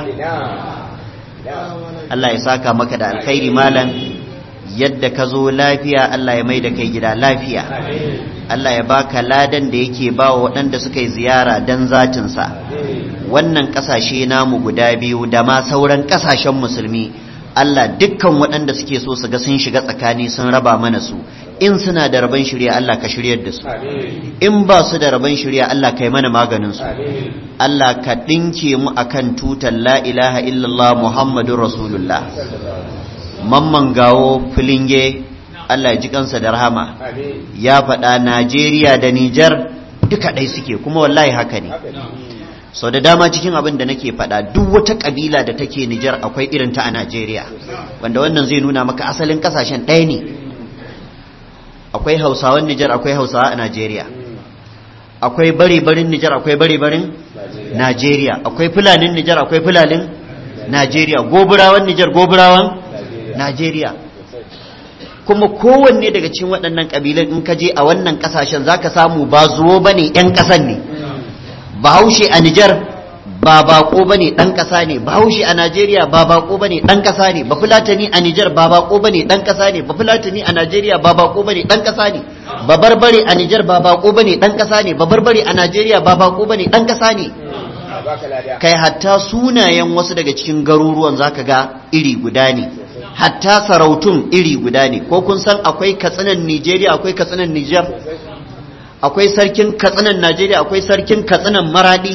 Allah ya saka maka da alkhairi malam, yadda ka zo lafiya Allah ya mai da kai gida lafiya. Allah ya baka ladan da yake ba wa waɗanda suka yi ziyara don zatinsa. Wannan ƙasashe namu guda biyu da ma sauran ƙasashen musulmi, Allah dukkan waɗanda suke so su ga sun shiga tsakani sun raba mana su. In suna da rabon shirya Allah ka shiryar da su, in ba su da rabon shirya Allah ka yi mana maganin su. Allah ka ɗinke mu akan tutar la ilaha illallah Muhammadun Rasulullah. Mamman gawo filinge Allah ji kansa da rahama ya faɗa Najeriya da Nijar duka ɗai suke kuma wallahi haka ne. Sau da dama cikin abin da nake faɗa duk wata ƙabila da take Nijar akwai irin ta a Najeriya, wanda wannan zai nuna maka asalin ƙasashen ɗaya ne. Akwai Hausawan Nijar akwai Hausawa a Najeriya, akwai bare-barin Nijar akwai bare-barin Najeriya, akwai Fulanin Nijar akwai Fulanin Najeriya, Goburawan Nijar Goburawan Najeriya. Kuma kowanne daga cikin waɗannan ƙabilan in ka je a wannan ƙasashen za ka samu ba zuwo ba ne ‘yan ƙasan ne. Bahaushe a Nijar ba baƙo ba ne ɗan ƙasa ne, Bahaushe a Najeriya ba baƙo ba ne ɗan ƙasa ne, Bafulatani a Nijar ba baƙo ba ne ɗan ƙasa ne, Bafulatani a Najeriya ba baƙo ba ne ɗan ƙasa ne, Babarbare a Nijar ba baƙo ba ne ɗan ƙasa ne, Babarbare a Najeriya ba baƙo ba ne ɗan ƙasa ne. Kai hatta sunayen wasu daga cikin garuruwan za ka ga iri guda ne. Hatta sarautun iri guda ne. Ko kun san akwai katsinan Nijeriya akwai katsinan Nijar, akwai sarkin katsinan Najeriya akwai sarkin katsinan Maradi.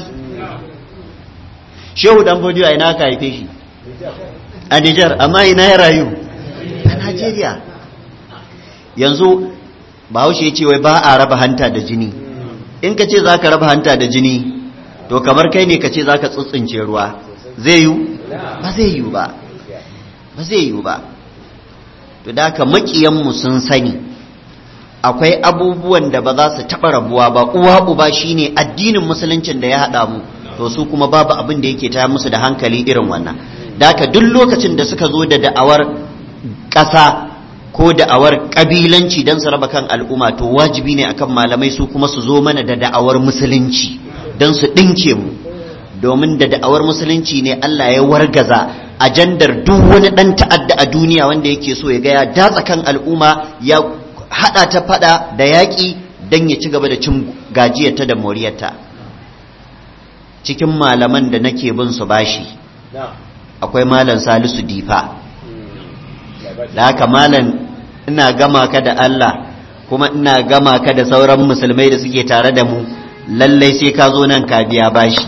Shehu Dan Bodiyo a ina aka haife shi? A Nijar, amma ina ya rayu? A Najeriya. Yanzu Bahaushe ya ce wai ba a raba hanta da jini. In ka ce za ka raba hanta da jini to kamar kai ne ka ce za ka tsutsince ruwa. Zai yiwu? Ba zai yiwu ba. Ba zai yiwu ba. To da haka makiyanmu sun sani akwai abubuwan da ba za su taɓa rabuwa ba. Uwa uba shine addinin musuluncin da ya haɗa mu, to su kuma babu abin da yake taya musu da hankali irin wannan. Da haka duk lokacin da suka zo da da'awar ƙasa ko da'awar ƙabilanci don su raba kan al'umma, to wajibi ne akan malamai su kuma su zo mana da da'awar musulunci don su ɗinke mu, domin da da'awar musulunci ne Allah ya wargaza ajandar duk wani ɗan ta'adda a duniya wanda yake so ya ga ya datsa kan al'umma, ya haɗa ta faɗa da yaƙi don ya ci gaba da cin gajiyarta da moriyarta. Cikin malaman da nake bin su bashi akwai malam Salisu Difa. Da haka malam ina gama ka da Allah kuma ina gama ka da sauran musulmai da suke tare da mu, lallai sai ka zo nan ka biya bashi.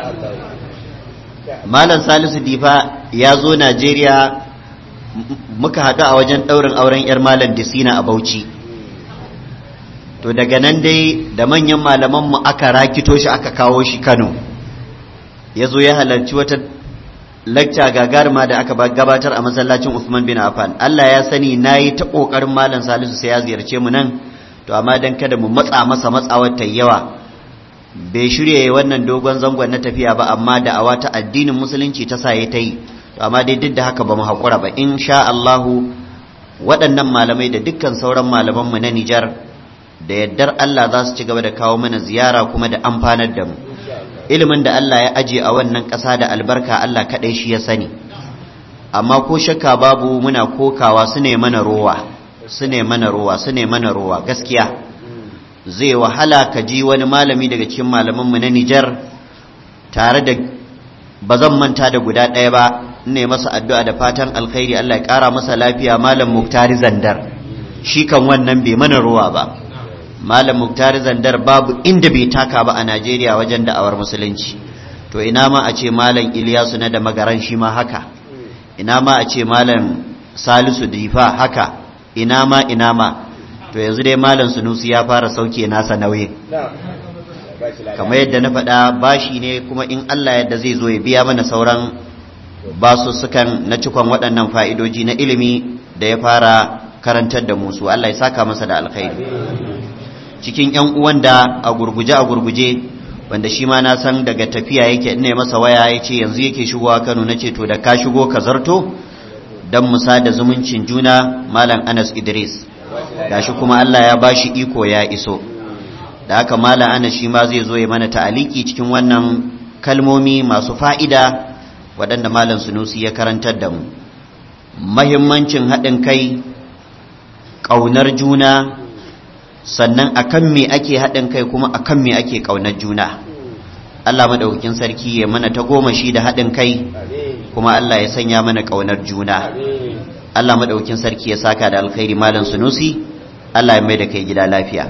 Malam Salisu Difa ya zo Najeriya, muka haɗu a wajen ɗaurin auren 'yar malam Disina a Bauchi. To daga nan dai da manyan malamanmu aka rakito shi aka kawo shi Kano, ya zo ya halarci wata lakca gagarima da aka gabatar a masallacin Uthman bin Affan. Allah ya sani na yi ta ƙoƙarin malam Salisu sai ya ziyarce mu nan, to amma don kada mu matsa masa matsawar ta yawa bai shirya wannan dogon zangon na tafiya ba, amma da'awa ta addinin musulunci ta sa ya ta yi. To amma dai duk da haka ba mu haƙura ba, insha Allahu waɗannan malamai da dukkan sauran malamanmu na Nijar da yaddar Allah za su ci gaba da kawo mana ziyara kuma da amfanar da mu. Ilimin da Allah ya aje a wannan ƙasa da albarka Allah kaɗai shi ya sani, amma ko shakka babu muna kokawa su ne mana rowa, su ne mana rowa, su ne mana rowa gaskiya. Zai wahala ka ji wani malami daga cikin malamanmu na Nijar tare da, ba zan manta da guda ɗaya ba, ne masa addu'a da fatan alkhairi Allah ya ƙara masa lafiya, malam Muktari Zandar. Shi kan wannan bai mana rowa ba, malam Muktar Zandar babu inda bai taka ba a Najeriya wajen da'awar musulunci, to ina ma a ce malam Iliyasu na da magaran shi ma haka, ina ma a ce malam Salisu Difa haka, ina ma ina ma to yanzu dai malam Sunusi ya fara sauke nasa nauyin, kamar yadda na faɗa bashi ne, kuma in Allah yadda zai zo ya biya mana sauran basussukan na cikon waɗannan fa'idoji na ilimi da ya fara karantar da musu. Allah ya saka masa da alkhairi. Cikin ‘yan uwan da a gurguje a gurguje wanda shi ma na san daga tafiya yake ina masa waya ya ce yanzu yake shigowa Kano, na ce to da ka shigo ka zarto don musa da zumuncin juna, malam Anas Idris gashi kuma Allah ya bashi iko ya iso, da haka malam Anas shi ma zai zo ya mana ta'aliki cikin wannan kalmomi masu fa'ida waɗanda malam Sunusi ya karantar da mu. Mahimmancin haɗin kai, ƙaunar juna, sannan akan me ake haɗin kai kuma akan me ake ƙaunar juna. Allah madaukakin sarki ya mana ta goma shi da haɗin kai, kuma Allah ya sanya mana ƙaunar juna. Allah madaukakin sarki ya saka da alkhairi malam Sunusi, Allah ya mai da kai gida lafiya.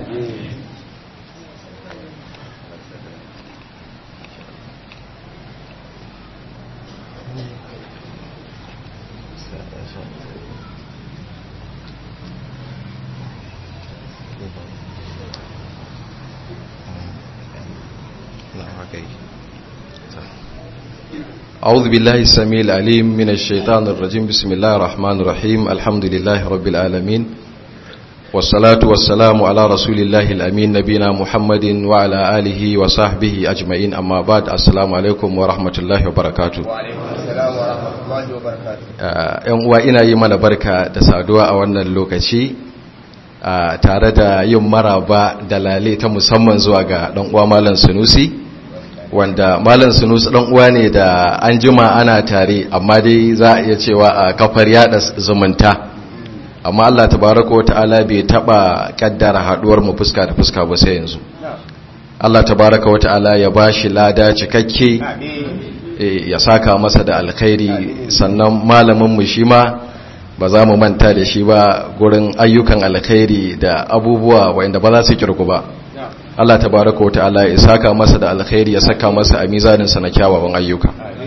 أعوذ بالله السميع العليم من الشيطان الرجيم. بسم الله الرحمن الرحيم. الحمد لله رب العالمين، والصلاة والسلام على رسول الله الأمين نبينا محمد وعلى آله وصحبه أجمعين. أما بعد، السلام عليكم ورحمة الله وبركاته. وعليكم السلام ورحمة الله وبركاته. ‘Yan uwa, ina yi mana barka da saduwa a wannan lokaci tare da yin maraba da lale ta musamman zuwa ga ɗan uwa Malam Sunusi, wanda Malam Sunusi dan uwa ne da an jima ana tare, amma dai za a iya cewa a kafar yada zumunta, amma Allah tabaraka wa ta'ala bai taba kaddara haduwar mu fuska da fuska ba sai yanzu. Allah tabaraka wa ta'ala ya bashi lada cikakke, ya saka masa da alkhairi, sannan malamin mu shi ma ba za mu manta da shi ba gurin ayyukan alkhairi da abubuwa wanda ba za su kirku ba. Allah tabaraka wa ta'ala ya saka masa da alkhairi, ya saka masa a mizaninsa na kyawawan ayyuka.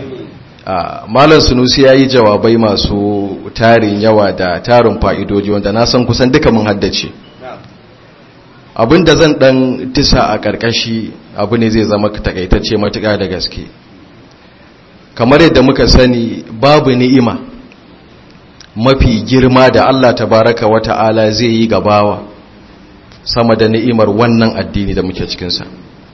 Malam Sunusi ya yi jawabai masu tarin yawa da tarin fa'idoji wanda na san kusan duka mun haddace. Abin da zan dan tisa a ƙarƙashi abu ne zai zama takaitacce matuƙa da gaske. Kamar yadda muka sani, babu ni'ima mafi girma da Allah tabaraka wa ta'ala zai yi gabawa sama da ni'imar wannan addini da muke cikinsa.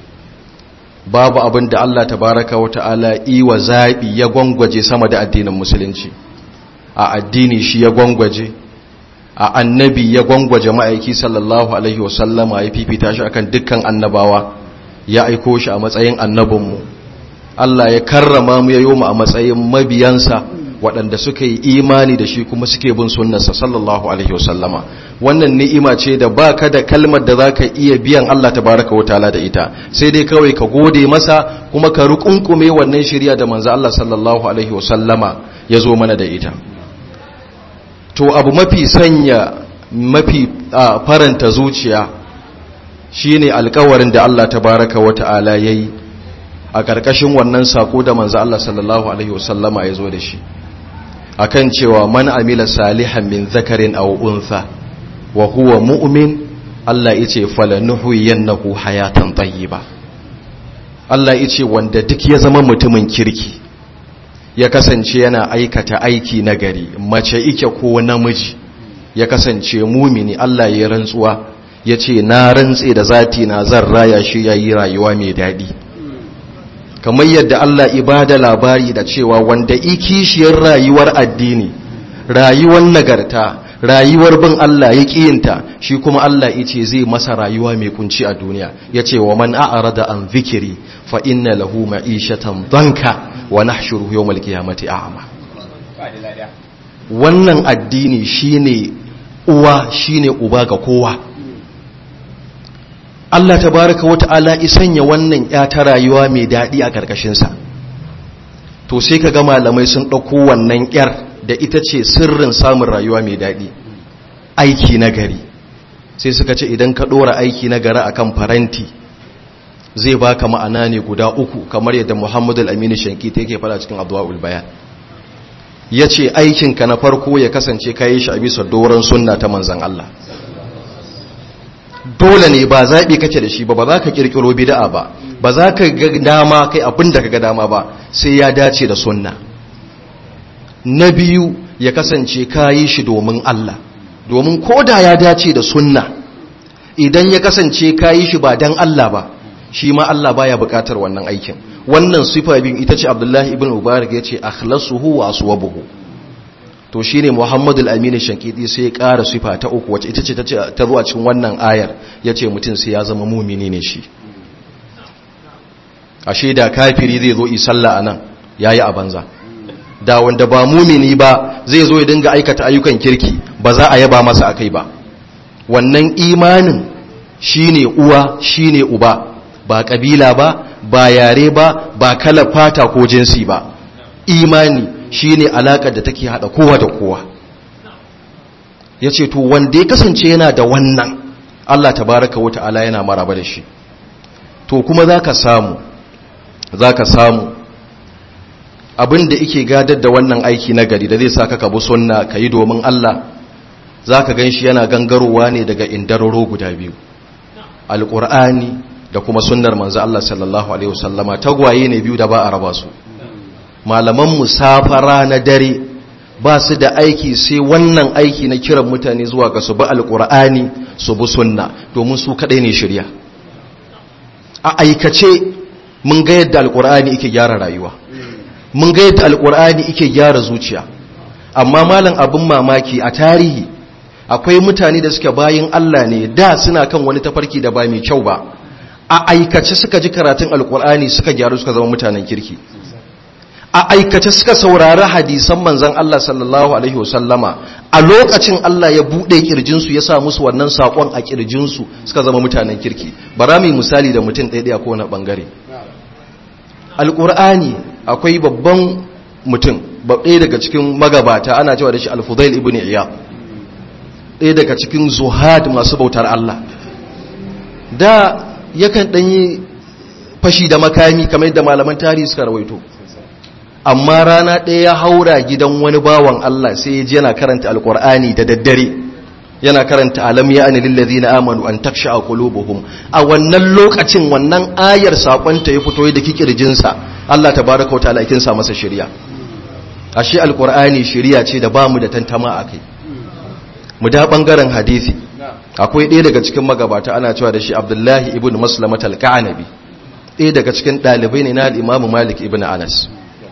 Babu abin da Allah tabaraka wa ta'ala iwa zaɓi ya gwangwaje sama da addinin musulunci. A addini shi ya gwangwaje, a annabi ya gwangwaje ma'aiki sallallahu alaihi wasallama, ya fifita shi akan dukkan annabawa, ya aiko shi a matsayin annabinmu. Allah ya karrama mu, ya yi mu a matsayin mabiyansa waɗanda suka yi imani da shi kuma suke bin sunnarsa sallallahu alaihi wasallama. Wannan ni'ima ce da baka da kalmar da zaka iya biyan Allah tabaraka wa ta'ala da ita, sai dai kawai ka gode masa kuma ka rukunkume wannan shari'a da manzo Allah sallallahu alaihi wasallama ya zo mana da ita. To abu mafi sanya mafi faranta zuciya shine alƙawarin da Allah tabaraka wa ta'ala yayi a ƙarƙashin wannan sako da manzo Allah sallallahu alaihi wasallama ya zo da shi, akan cewa man amila salihan min zakarin aw untha wa huwa mu'min, Allah yace falanuhyiyannahu hayatan tayyiba. Allah yace wanda duk ya zama mutumin kirki, ya kasance yana aikata aiki nagari, mace ike ko namiji, ya kasance mumini, Allah ya rantsuwa yace na rantse da zati na zan raya shi yayi rayuwa mai dadi. Kamar yadda Allah ibada labari da cewa wanda ikishiyar rayuwar addini, rayuwar nagarta, rayuwar bin Allah ya kiyinta, shi kuma Allah yace zai masa rayuwa mai kunci a duniya. Yace wa man a'rada an zikri fa inna lahu ma'ishatan danka wa nahshuruhu yawmal qiyamati a'ma. Wannan addini shine uwa, shine uba ga kowa. Allah tabaraka wa ta'ala isanya wannan ya ta rayuwa mai daɗi a ƙarƙashinsa. To sai ka ga malamai sun ɗauko wannan ƴar da ita ce sirrin samun rayuwa mai daɗi, aiki na gari. sai suka ce idan ka dora aiki na gari akan faranti zai baka ma'ana ne guda uku kamar yadda Muhammadu al-Aminu Shankiti yake fara cikin Adwaul Bayan. Yace aikin ka na farko ya kasance kai shi a bisa doron sunna ta manzon Allah. Dole ne ba zabi kake da shi ba, ba za ka kirkiro bid'a ba, ba za ka ga dama kai abin da ka ga dama ba, sai ya dace da sunna. Na biyu ya kasance kayi shi domin Allah, domin koda ya dace da sunna, idan ya kasance kayi shi ba dan Allah ba, shi ma Allah baya bukatar wannan aikin. Wannan sifa bin ita ce Abdullahi ibn Mubarak yace akhlasuhu wa aswabuhu. To shine Muhammadu al-Amin Shankiti sai ya ƙara sifa ta uku wacce ita ce ta ta zo a cikin wannan ayar, yace mutum sai ya zama mumini ne shi. Ashe da kafiri zai zo yi sallah anan yayi a banza. Da wanda ba mumini ba zai zo ya dinga aikata ayyukan kirki, ba za a yaba masa akai ba. Wannan imanin shine uwa shine uba, ba kabila ba, ba yare ba, ba kalar fata ko jinsi ba. Imani shine alakar da take hada kowa da kowa. Yace to wanda ya kasance yana da wannan, Allah tabaraka wa ta'ala yana maraba da shi. To kuma zaka samu zaka samu abin da yake gadar da wannan aiki na gari da zai saka ka bi sunna kai domin Allah, zaka ganshi yana gangarowa ne daga indararo guda biyu, alqur'ani da kuma sunnar manzo Allah sallallahu alaihi wasallama. Tagwaye ne biyu da ba a raba su. Malaman musafara na dare ba su da aiki sai wannan aiki na kiran mutane zuwa ga su bi alqur'ani su bi sunna, domin su kadai ne shirya. A aikace mun ga yadda alqur'ani yake gyara rayuwa, mun ga yadda alqur'ani yake gyara zuciya. Amma malam abin mamaki a tarihi akwai mutane da suke bayin Allah ne, da suna kan wani tafarki da ba mai kyau ba, a aikace suka ji karatun alqur'ani suka gyaru suka zama mutanen kirki. A aikace suka saurari hadisan manzon Allah sallallahu alaihi wasallama, a lokacin Allah ya bude kirjinsu ya sa musu wannan sakon a kirjinsu suka zama mutanen kirki. Bara mu misali da mutum ɗaya ɗaya ko wani bangare. Alqur'ani akwai babban mutum, ɗaya daga cikin magabata ana cewa da shi Al-Fudail ibn Iyad, ɗaya daga cikin zuhad masu bautar Allah. Da yakan ɗanyi fashi da makami kamar yadda malaman tarihi suka rawaito, amma rana ɗaya ya haura gidan wani bawan Allah sai ya ji yana karanta alkur'ani da daddare, yana karanta alam ya ani lillazina amanu an taksha qulubuhum. A wannan lokacin wannan ayar sakonta ya fito da kikirjin sa, Allah tabaaraka wa ta'ala yakin sa masa shari'a. Ashe alkur'ani shari'a ce da bamu da tantama akai. Mu da bangaren hadisi akwai ɗaya daga cikin magabata ana cewa da shi Abdullahi ibn Maslamah al-Ka'anabi, ɗaya daga cikin ɗalibai ne na al-Imam Malik ibn Anas.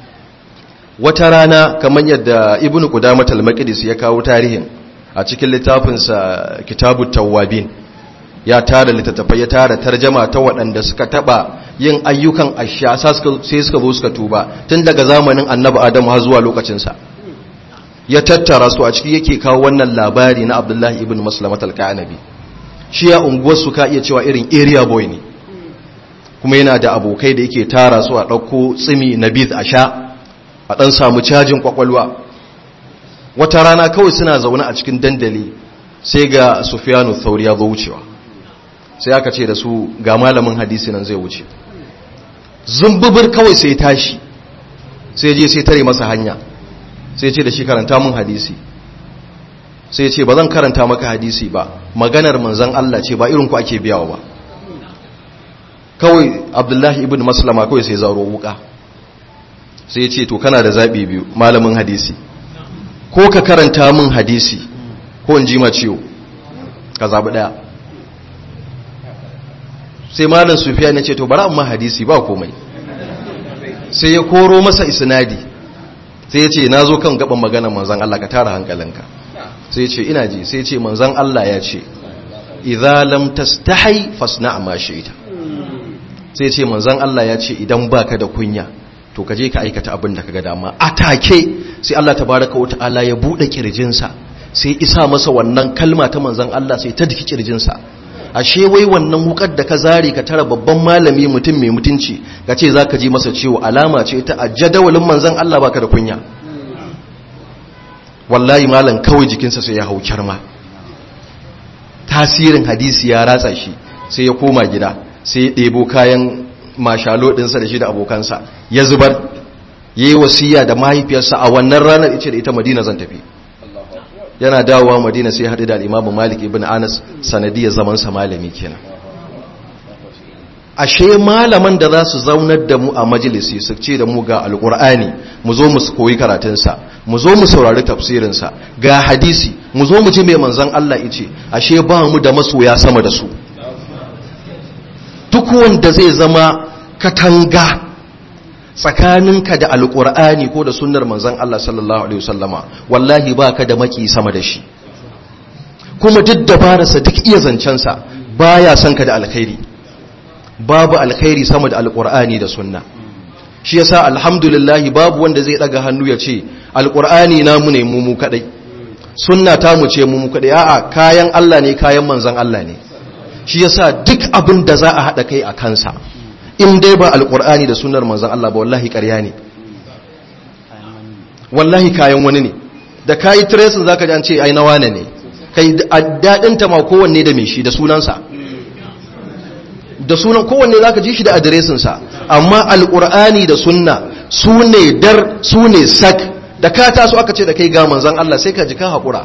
Wata rana kamar yadda Ibn Qudamah al-Maqdisi ya kawo tarihin a cikin littafinsa Kitabut Tawwabin, ya tara littattafai, ya tara tarjama ta waɗanda suka taba yin ayyukan asha sai suka zo suka tuba tun daga zamanin Annabi Adam har zuwa lokacin sa. Ya tattara su a ciki yake kawo wannan labari na Abdullahi ibn Maslamah al-Ka'anabi. Shi ya unguwar su ka iya cewa irin area boy ne, kuma yana da abokai da yake tara su a ɗauko tsimi na biz a sha, a ɗan samu cajin kwakwalwa. Wata rana kawai suna zaune a cikin dandali sai ga Sufyanu Thauri ya zo wucewa, sai aka ce da su ga malamin hadisi nan zai wuce. Zumbubur kawai sai tashi, sai je sai tare masa hanya, sai ce da shi karanta mun hadisi. Sai ce ba zan karanta maka hadisi ba, maganar manzon Allah ce, ba irin ku ake biyawa ba. Kawai Abdullahi ibn Maslama kawai sai zaro wuka, sai ya ce to kana da zaɓi biyu malamin hadisi, ko ka karanta min hadisi ko in ji ma ciwo, ka zaɓi ɗaya. Sai malam Sufiyan ya ce to bari amma hadisi ba komai. Sai ya koro masa isnadi, sai ya ce na zo kan gaban maganar manzan Allah, ka tara hankalinka. Sai ya ce ina ji. Sai ya ce manzan Allah ya ce idza lam tastahi fasna ma shi'ta. Sai ya ce manzan Allah ya ce idan baka da kunya to ka je ka aikata abin da kaga dama. Atake sai Allah tabaaraka wa ta'ala ya bude kirjinsa, sai isa masa wannan kalma ta manzon Allah, sai ta diki kirjinsa. Ashe wai wannan wukar da ka zare ka tara babban malami mutum mai mutunci ka ce zaka ji masa ciwo, alama ce ta ajjadawalin manzon Allah baka da kunya. Wallahi malam kawai jikinsa sai ya hau kyarma. tasirin hadisi ya ratsa shi sai ya koma gida sai ya ɗebo kayan mashalo ɗinsa da shi da abokansa ya zubar ya yi wasiya da mahaifiyarsa a wannan ranar ice da ita madina zan tafi yana dawowa madina sai haɗu da al'imamu malik ibn anas sanadiyar zamansa malami kenan ashe malaman da za su zaunar da mu a majalisi su ce da mu ga alƙur'ani mu zo mu koyi karatunsa mu zo mu saurari tafsirinsa ga hadisi mu zo mu ji mai manzan Allah ice ashe ba mu da masoya sama da su duk wanda zai zama katanga tsakaninka da alƙur'ani ko da sunnar manzan Allah sallallahu alaihi wasallama wallahi ba ka da maki sama da shi kuma duk dabararsa duk iya zancensa baya son ka da alkhairi babu alkhairi sama da alƙur'ani da sunna shi yasa alhamdulillah babu wanda zai daga hannu ya ce alƙur'ani namu ne mu mu kadai sunna ta mu ce mu mu kadai a'a kayan Allah ne kayan manzan Allah ne shi yasa duk abin da za a hada kai a kansa in dai ba alƙur'ani da sunnar manzan Allah ba wallahi ƙarya ne wallahi kayan wani ne da kayi tracing zaka ji an ce ai na wane ne kai daɗin ta ma kowanne da me shi da sunansa da sunan kowanne zaka ji shi da adireshin sa amma alƙur'ani da sunna su ne dar su ne sak da ka taso aka ce da kai ga manzan Allah sai ka ji ka haƙura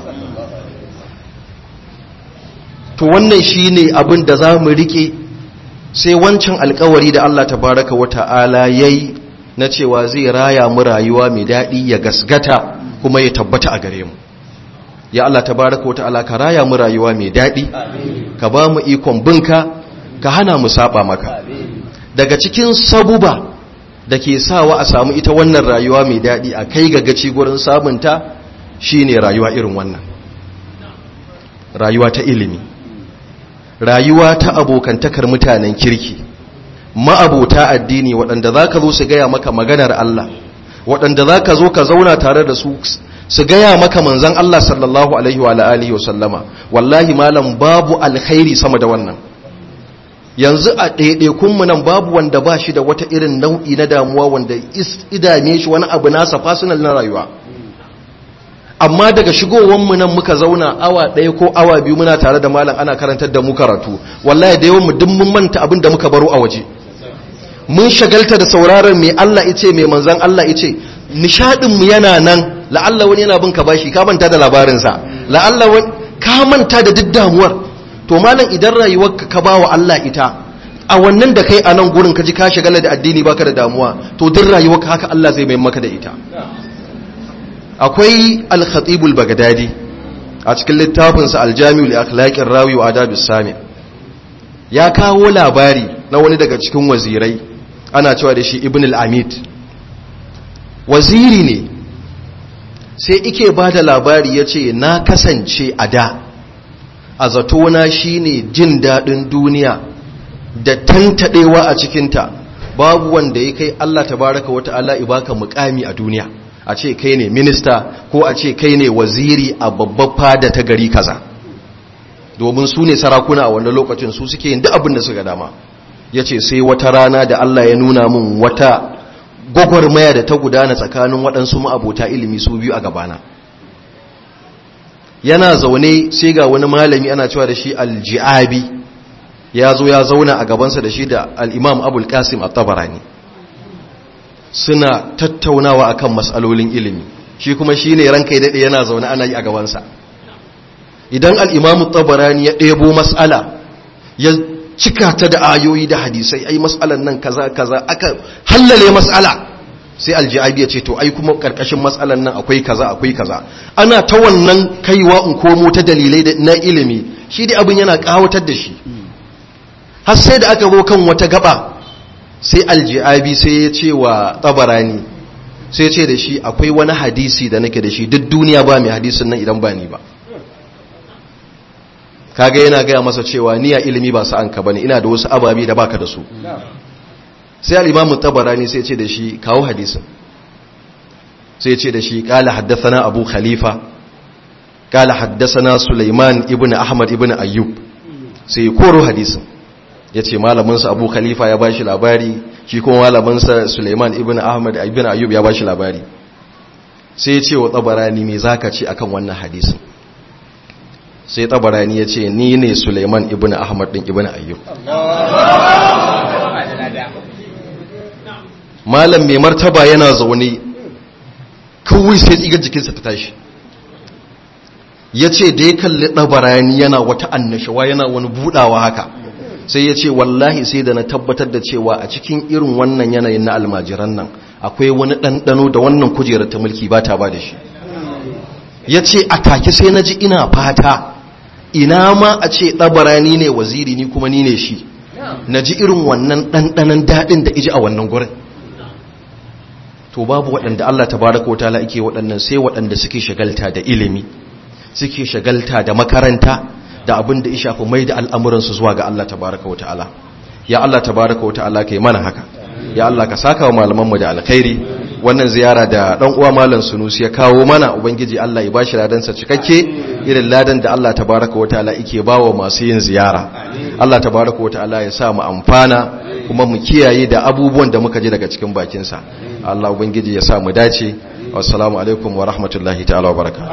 to wannan shine abin da za mu rike sai wancan alkawari da Allah tabaraka wa ta'ala yayi na cewa zai raya mu rayuwa mai daɗi ya gasgata kuma ya tabbata a gare mu ya Allah tabaraka wa ta'ala ka raya mu rayuwa mai daɗi ka ba mu ikon binka ka hana mu saba maka daga cikin sabuba da ke sawa a samu ita wannan rayuwa mai daɗi a kai ga gaci gurin sabunta shine rayuwa irin wannan rayuwa ta ilimi rayuwa ta abokantakar mutanen kirki ma'abota addini waɗanda za ka zo su gaya maka maganar Allah waɗanda za ka zo ka zauna tare da su su gaya maka manzan Allah sallallahu alaihi wa alihi wa sallama wallahi malam babu alkhairi sama da wannan yanzu a ɗaiɗaikunmu nan babu wanda ba shi da wata irin nau'i na damuwa wanda idame shi wani abu nasa fasinal na rayuwa amma daga shigowanmu nan muka zauna awa ɗaya ko awa biyu muna tare da malam ana karantar da mu karatu wallahi da yawan mu duk mun manta abin da muka baro a waje mun shagalta da sauraron mai Allah ice mai manzan Allah ice nishadin mu yana nan la'alla wani yana bin ka bashi ka manta da labarin sa la'alla wani ka manta da duk damuwar to malam idan rayuwarka ka bawa Allah ita a wannan da kai a nan gurin ka ji ka shagala da addini baka da damuwa to duk rayuwarka haka Allah zai mai maka da ita akwai al-khatibul bagdadi a cikin littafinsa al-jami'u li akhlaqir rawi wa adabis sami ya kawo labari na wani daga cikin wazirai ana cewa da shi ibn al-amid waziri ne sai ike bada labari yace na kasance a da a zatona shine jin dadin duniya da tantadewa a cikinta babu wanda ya kai Allah tabaraka wa ta'ala ibaka muqami a duniya a ce kai ne minista ko a ce kai ne waziri a babbar fada ta gari kaza domin su ne sarakuna a wannan lokacin su suke yin duk abin da suka dama ya ce sai wata rana da Allah ya nuna min wata gwagwarmaya da ta gudana tsakanin waɗansu ma'abota ilimi su biyu a gabana yana zaune sai ga wani malami ana cewa da shi alji'abi ya zo ya zauna a gabansa da shi da al'imam abul qasim at-tabarani suna tattaunawa akan matsalolin ilimi shi kuma shi ne ranka daɗe yana zaune ana yi a gabansa idan al'imamu tabarani ya ɗebo matsala ya cika ta da ayoyi da hadisai ai matsalan nan kaza kaza aka hallale matsala sai alji'abi ya ce to ai kuma ƙarƙashin matsalan nan akwai kaza akwai kaza ana ta wannan kaiwa in komo ta dalilai na ilimi shi dai abin yana ƙawatar da shi har sai da aka zo kan wata gaba sai alji'abi sai ya ce wa tabarani sai ya ce da shi akwai wani hadisi da nake da shi duk duniya ba mai hadisin nan idan ba ni ba kaga yana gaya masa cewa niya ilimi ba sa'an ka bane ina da wasu ababi da baka da su sai al-imamu tabarani sai ya ce da shi kawo hadisin sai ya ce da shi qala haddathana abu khalifa qala haddathana sulaiman ibnu ahmad ibnu ayyub sai koro hadisin ya ce malaminsa abu khalifa ya bashi labari shi kuma malaminsa suleiman ibn ahmad ibn ayyub ya bashi labari sai ya ce wa tabarani me zaka ce akan wannan hadisin sai tabarani ya ce ni ne Suleiman ibn Ahmad din ibn Ayyub. Malam mai martaba yana zaune kawai sai tsigar jikinsa ta tashi, ya ce da ya kalli tabarani yana wata annashawa yana wani budawa haka, sai ya ce wallahi sai da na tabbatar da cewa a cikin irin wannan yanayin na almajiran nan akwai wani ɗanɗano da wannan kujerar ta mulki ba ta ba da shi. Ya ce a take sai na ji ina fata ina ma a ce ɗabarani ne waziri ni kuma ni ne shi, na ji irin wannan ɗanɗanon daɗin da iji a wannan gurin. To babu waɗanda Allah tabaraka wa ta'ala yake waɗannan sai waɗanda suke shagalta da ilimi, suke shagalta da makaranta da abin da ya shafi mai da al'amuransu zuwa ga Allah tabaraka wa ta'ala. Ya Allah tabaraka wa ta'ala kai mana haka, ya Allah ka saka wa malamanmu da alkhairi. Wannan ziyara da ɗan uwa malam Sunusi ya kawo mana, ubangiji Allah ya bashi ladansa cikakke irin ladan da Allah tabaraka wa ta'ala yake bawa masu yin ziyara. Allah tabaraka wa ta'ala ya sa mu amfana kuma mu kiyaye da abubuwan da muka ji daga cikin bakinsa. Allah ubangiji ya sa mu dace. Assalamu alaikum wa rahmatullahi ta'ala wa barakatuh.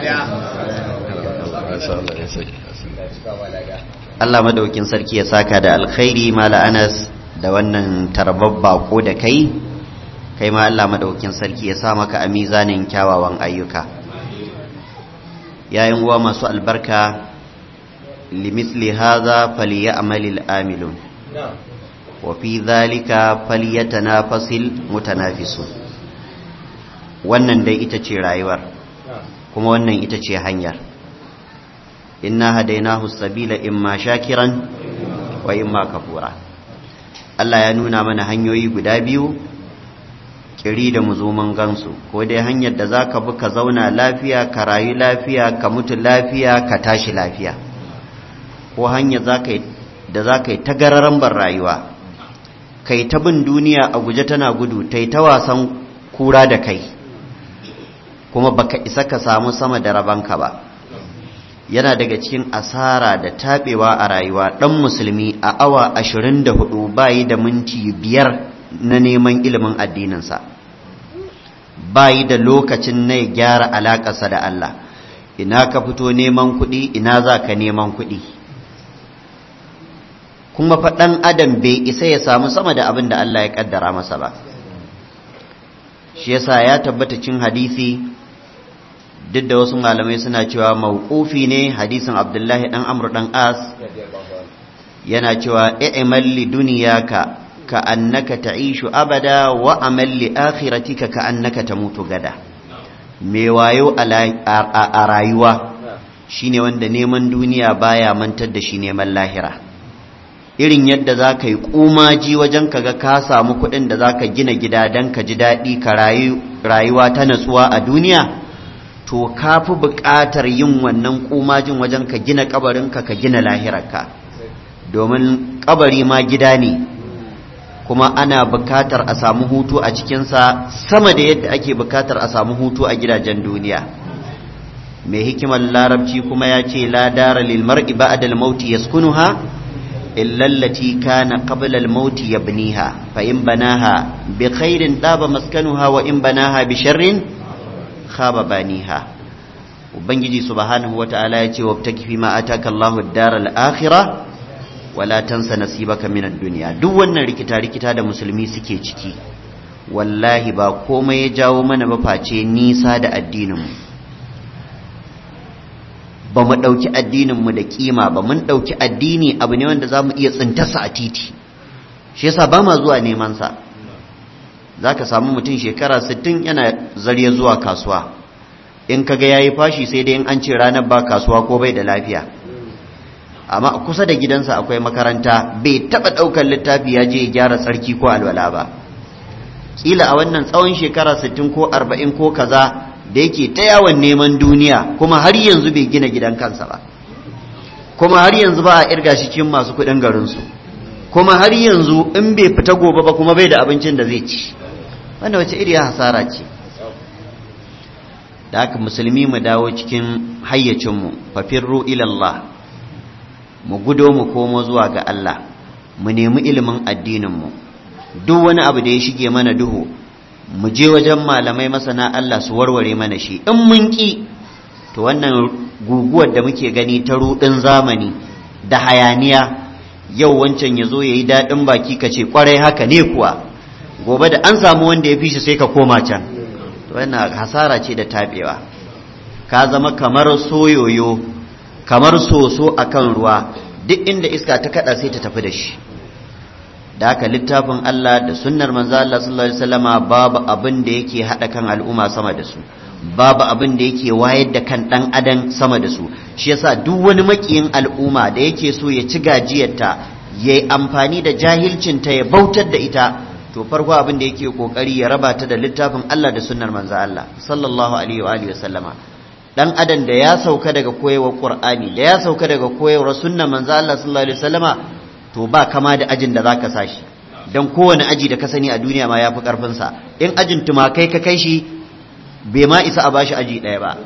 Allah madaukin sarki ya saka da alkhairi mala Anas da wannan tarbabba ko da kai kai ma Allah madaukin sarki ya sa maka a mizanin kyawawan ayyuka. Yayin uwa masu albarka, limithli hadha falyamalil amilun wa fi dhalika falyatanafasil mutanafisun. Wannan dai ita ce rayuwar, kuma wannan ita ce hanyar. Inna hadainahu sabila imma shakiran wa imma kafura. Allah ya nuna mana hanyoyi guda biyu kiri da muzuman gansu, ko dai hanyar da zaka bi ka zauna lafiya, ka rayu lafiya, ka mutu lafiya, ka tashi lafiya, ko hanyar zaka da zaka yi tagararan bar rayuwa, kai ta bin duniya a guje tana gudu, tai ta wasan kura da kai, kuma baka isa ka samu sama da rabanka ba. Yana daga cikin asara da tabewa a rayuwa dan musulmi a awa ashirin da hudu bayi da minti biyar na neman ilimin addininsa, bayi da lokacin na gyara alakarsa da Allah. Ina ka fito neman kuɗi, ina za ka neman kuɗi, kuma faɗan adam bai isa ya samu sama da abin da Allah ya ƙaddara masa ba. Shi yasa ya tabbata cin hadisi, duk da wasu malamai suna cewa mawqufi ne, hadisin Abdullahi dan Amr dan As yana cewa i'mal li dunyaka ka annaka ta'ishu abada wa amal li akhiratika ka annaka tamutu gada. Me wayo a rayuwa shine wanda neman duniya baya mantar da shi neman lahira. Irin yadda zaka yi kumaji wajen kaga ka samu kuɗin da zaka gina gida dan ka ji daɗi ka rayu rayuwa ta natsuwa a duniya, to ka fi buƙatar yin wannan kumajin wajen ka gina kabarinka, ka gina lahirarka, domin kabari ma gida ne, kuma ana buƙatar a samu hutu a cikinsa sama da yadda ake buƙatar a samu hutu a gidajen duniya. Mai hikimar larabci kuma ya ce la dara lil mar'i ba'da al-maut yaskunuha illa allati kana qabla al-maut yabniha fa in banaha bi khairin daba maskanuha wa in banaha bi sharrin khaba baniha. Ubangiji subhanahu wata'ala ya ce wabtaki fi ma ataka Allahu ad-daral akhirah wala tansa nasibaka minad dunya. Duk wannan rikita rikita da musulmi suke ciki, wallahi ba komai ya jawo mana ba face nisa da addinin mu. Ba mu dauki addinin mu da kima ba, mun dauki addini abu ne wanda zamu iya tsintarsa a titi. Shi yasa ba ma zuwa neman sa. Za ka samu mutum shekara sittin yana zariya zuwa kasuwa, in kaga ya yi fashi sai dai in an ce ranar ba kasuwa ko bai da lafiya. Amma kusa da gidansa akwai makaranta, bai taɓa ɗaukar littafi ya je ya gyara tsarki ko alwala ba. Ƙila a wannan tsawon shekara sittin ko arba'in ko kaza da yake ta yawon neman duniya, kuma har yanzu bai gina gidan kansa ba, kuma har yanzu ba a irga shi cikin masu kuɗin garinsu, kuma har yanzu in bai fita gobe ba kuma bai da abincin da zai ci. Wanda wace iriya hasara ce. Da haka musulmi mu dawo cikin hayyacinmu, fafirru ilallah, mu gudo mu komo zuwa ga Allah, mu nemi ilimin addininmu. Duk wani abu da ya shige mana duhu, mu je wajen malamai masana Allah su warware mana shi. In mun ki, to wannan guguwar da muke gani ta rudin zamani da hayaniya, yau wancan ya zo ya yi daɗin baki ka ce kwarai haka ne kuwa, gobe da an samu wanda ya fi shi sai ka koma can, to wannan hasara ce da taɓewa. Ka zama kamar soyoyo, kamar soso akan ruwa, duk inda iska ta kada sai ta tafi da shi. Da haka littafin Allah da sunnar manzo Allah sallallahu alaihi wasallama babu abin da yake hada kan al'umma sama da su, babu abin da yake wayar da kan dan adam sama da su. Shi yasa duk wani makiyin al'umma da yake so ya ci gajiyarta, yayi amfani da jahilcin ta ya bautar da ita, to farko abin da yake kokari ya raba ta da littafin Allah da sunnar manzo Allah sallallahu alaihi wa alihi wasallama. Dan adam da ya sauka daga koyewar Qur'ani, da ya sauka daga koyewar sunnar manzo Allah sallallahu alaihi wasallama, to ba kama da ajin da zaka sashi, dan kowane aji da ka sani a duniya ma yafi karfin sa. In ajin tumakai ka kai shi bai ma isa a bashi aji daya ba,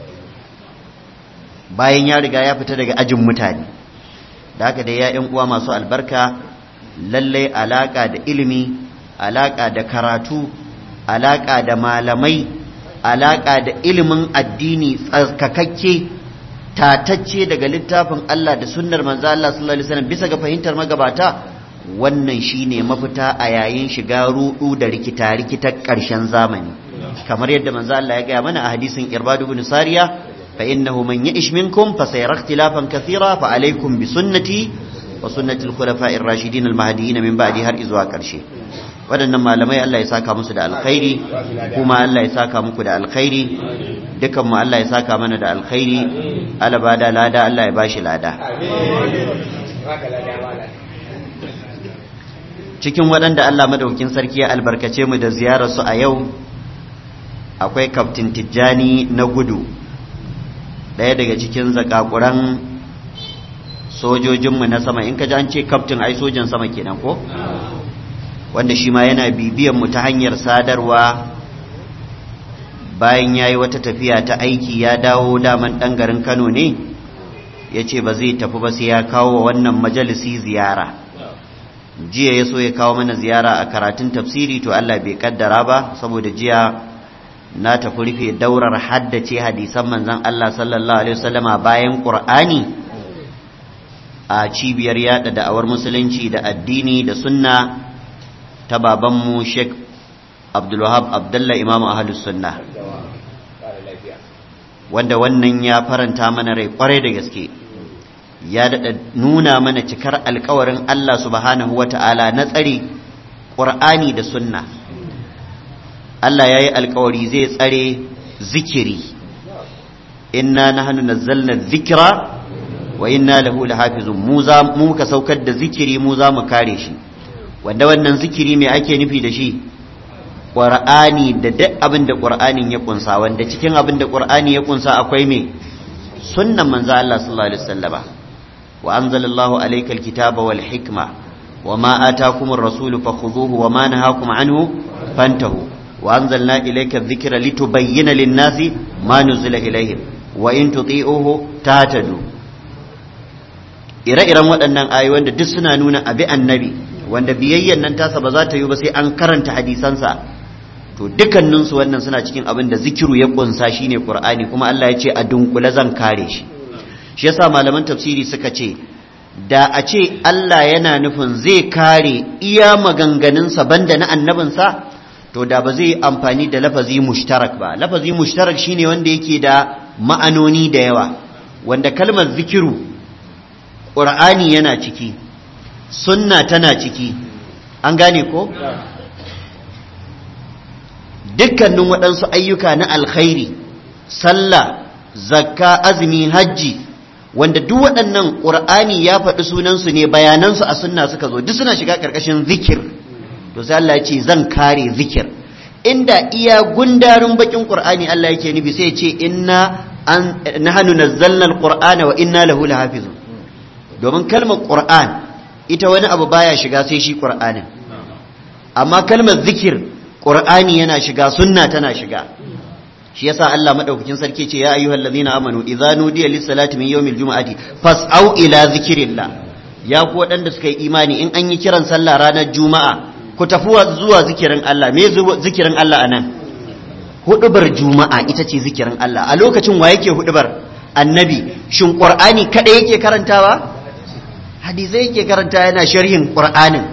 bayan ya riga ya fita daga ajin mutane. Da haka dai ya ƴan uwa masu albarka, lalle alaka da ilimi, alaka da karatu, alaka da malamai, alaka da ilimin addini tsarkakakke tatacce daga littafin Allah da sunnar manzo Allah sallallahu alaihi wasallam bisa ga fahimtar magabata, wannan shine mafita a yayin shiga rudu da rikita rikitar karshen zamani, kamar yadda manzo Allah ya gaya mana a hadisin Irbad ibn Sariya, fa innahu man ya'ish minkum fa sayara ikhtilafan kathira fa alaykum bi sunnati wa sunnati al-khulafa'ir rashidin al-mahdiyyin min ba'di har izuwa karshe. Waɗannan malamai Allah ya saka musu da alkhairi, kuma Allah ya saka muku da alkhairi, dukan mu Allah ya saka mana da alkhairi, Allah ba da lada, Allah ya bashi lada. Cikin waɗanda Allah madaukakin sarki ya albarkace mu da ziyarar su a yau akwai Kaftin Tijjani na Gudu, ɗaya daga cikin zakakuran sojojinmu na sama. In ka ji an ce kaftin ai sojan sama kenan ko? Wanda shi ma yana bibiyan mu ta hanyar sadarwa. Bayan ya yi wata tafiya ta aiki ya dawo, daman ɗan garin Kano ne, ya ce ba zai tafi ba sai ya kawo wannan majalisi ziyara. Jiya ya so ya kawo mana ziyara a karatun tafsiri, to Allah bai kaddara ba, saboda jiya na tafi rufe daurar haddace hadisan manzon Allah sallallahu alaihi wasallama bayan Qur'ani a cibiyar yada da'awar musulunci da addini da sunna ta babanmu Sheikh Abdulwahab Abdullah Imam Ahlus Sunnah, wanda wannan ya faranta mana rai kwarai da gaske, ya dada nuna mana cikar alkawarin Allah subhanahu wata'ala na tsare Qur'ani da sunna. Allah yayi alkawari zai tsare zikiri, inna nahnu nazzalna dhikra wa inna lahu lahafizun, mu za mu ka saukar da zikiri, mu za mu kare shi. Wanda wannan zikiri me ake nufi da shi? Qur'ani da duk abin da Qur'anin ya kunsa, wanda cikin abin da Qur'ani ya kunsa akwai me? Sunnan manzo Allah sallallahu alaihi wasallama. Wa anzalallahu alaykal kitaba wal hikma wama ataakumur rasulu fakhudhuhu wama nahakum anhu fantahu wa anzalna ilayka adh-dhikra litubayyana lin-nasi ma nuzila ilayhim wa in tuti'uhu tahtadu. Ire-iren waɗannan ayoyi wanda duk suna nuna abi annabi, wanda biyayyan nan tasa ba za ta yi ba sai an karanta hadisansa, to dukkaninsu wannan suna cikin abin da zikiru ya kunsa shine Qur'ani, kuma Allah ya ce a dunkule zan kare shi. Shi yasa malaman tafsiri suka ce da a ce Allah yana nufin zai kare iya maganganunsa banda na annabinsa, to da ba zai yi amfani da lafazi mushtarak ba. Lafazi mushtarak shine wanda yake da ma'anoni da yawa, wanda kalmar zikiru Qur'ani yana ciki, sunna tana ciki, an gane ko? Dukkanin waɗansu ayyuka na alkhairi, sallah, zakka, azumi, hajji, wanda duk waɗannan ƙur'ani ya faɗi sunansu ne, bayanansu a sunna suka zo, duk suna shiga ƙarƙashin zikir. To sai Allah ya ce zan kare zikir. Inda iya gundarin bakin ƙur'ani Allah yake nufi sai ya ce inna an nahnu nazzalna alqur'ana wa inna lahu lahafizun. Domin kalmar ƙur'an ita wani abu baya shiga sai shi ƙur'anin, amma kalmar zikir ƙur'ani yana shiga, sunna tana shiga. Shi yasa Allah madaukakin sarki ce ya ayyuhal ladina amanu idza nudiya lis salati min yawmil jumu'ati fas'au ila zikrillah. Ya ku wadanda suka yi imani, in an yi kiran sallah ranar juma'a ku tafi zuwa zikirin Allah. Me zikirin Allah anan? hudubar juma'a ita ce zikirin Allah a lokacin wa yake hudubar annabi shin qur'ani kada yake karantawa hadisai yake karanta yana sharhin qur'anin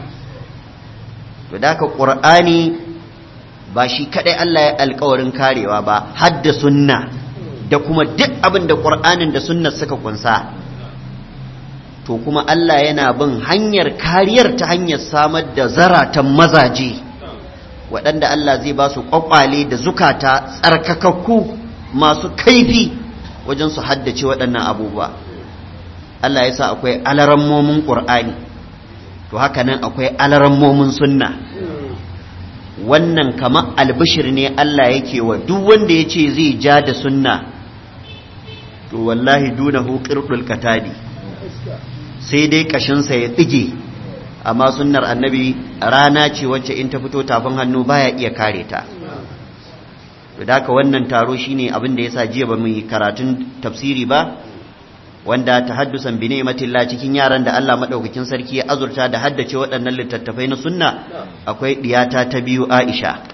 to da ka qur'ani ba shi kadai Allah ya alƙawarin karewa ba hadda sunna da kuma duk abin da qur'anin da sunnar suka kunsa to kuma Allah yana bin hanyar kariyar ta hanyar samar da zaratan mazaje waɗanda Allah zai ba su ƙwaƙwale da zukata tsarkakakku masu kaifi wajen su haddace waɗannan abubuwa Allah ya sa akwai alarammomin ƙur'ani to haka nan akwai alarammomin sunna wannan kama albishir ne Allah yake wa duk wanda ya ce zai ja da sunna to wallahi dunahu qirdul katadi sai dai kashinsa ya tsige amma sunnar annabi rana ce wacce in ta fito tafin hannu baya iya kare ta da haka wannan taro shine abin da yasa jiya ba mu yi karatun tafsiri ba wanda tahaddusan bi ni'matillah cikin yaran da Allah madaukakin sarki ya azurta da haddace waɗannan littattafai na sunna akwai diyata ta biyu Aisha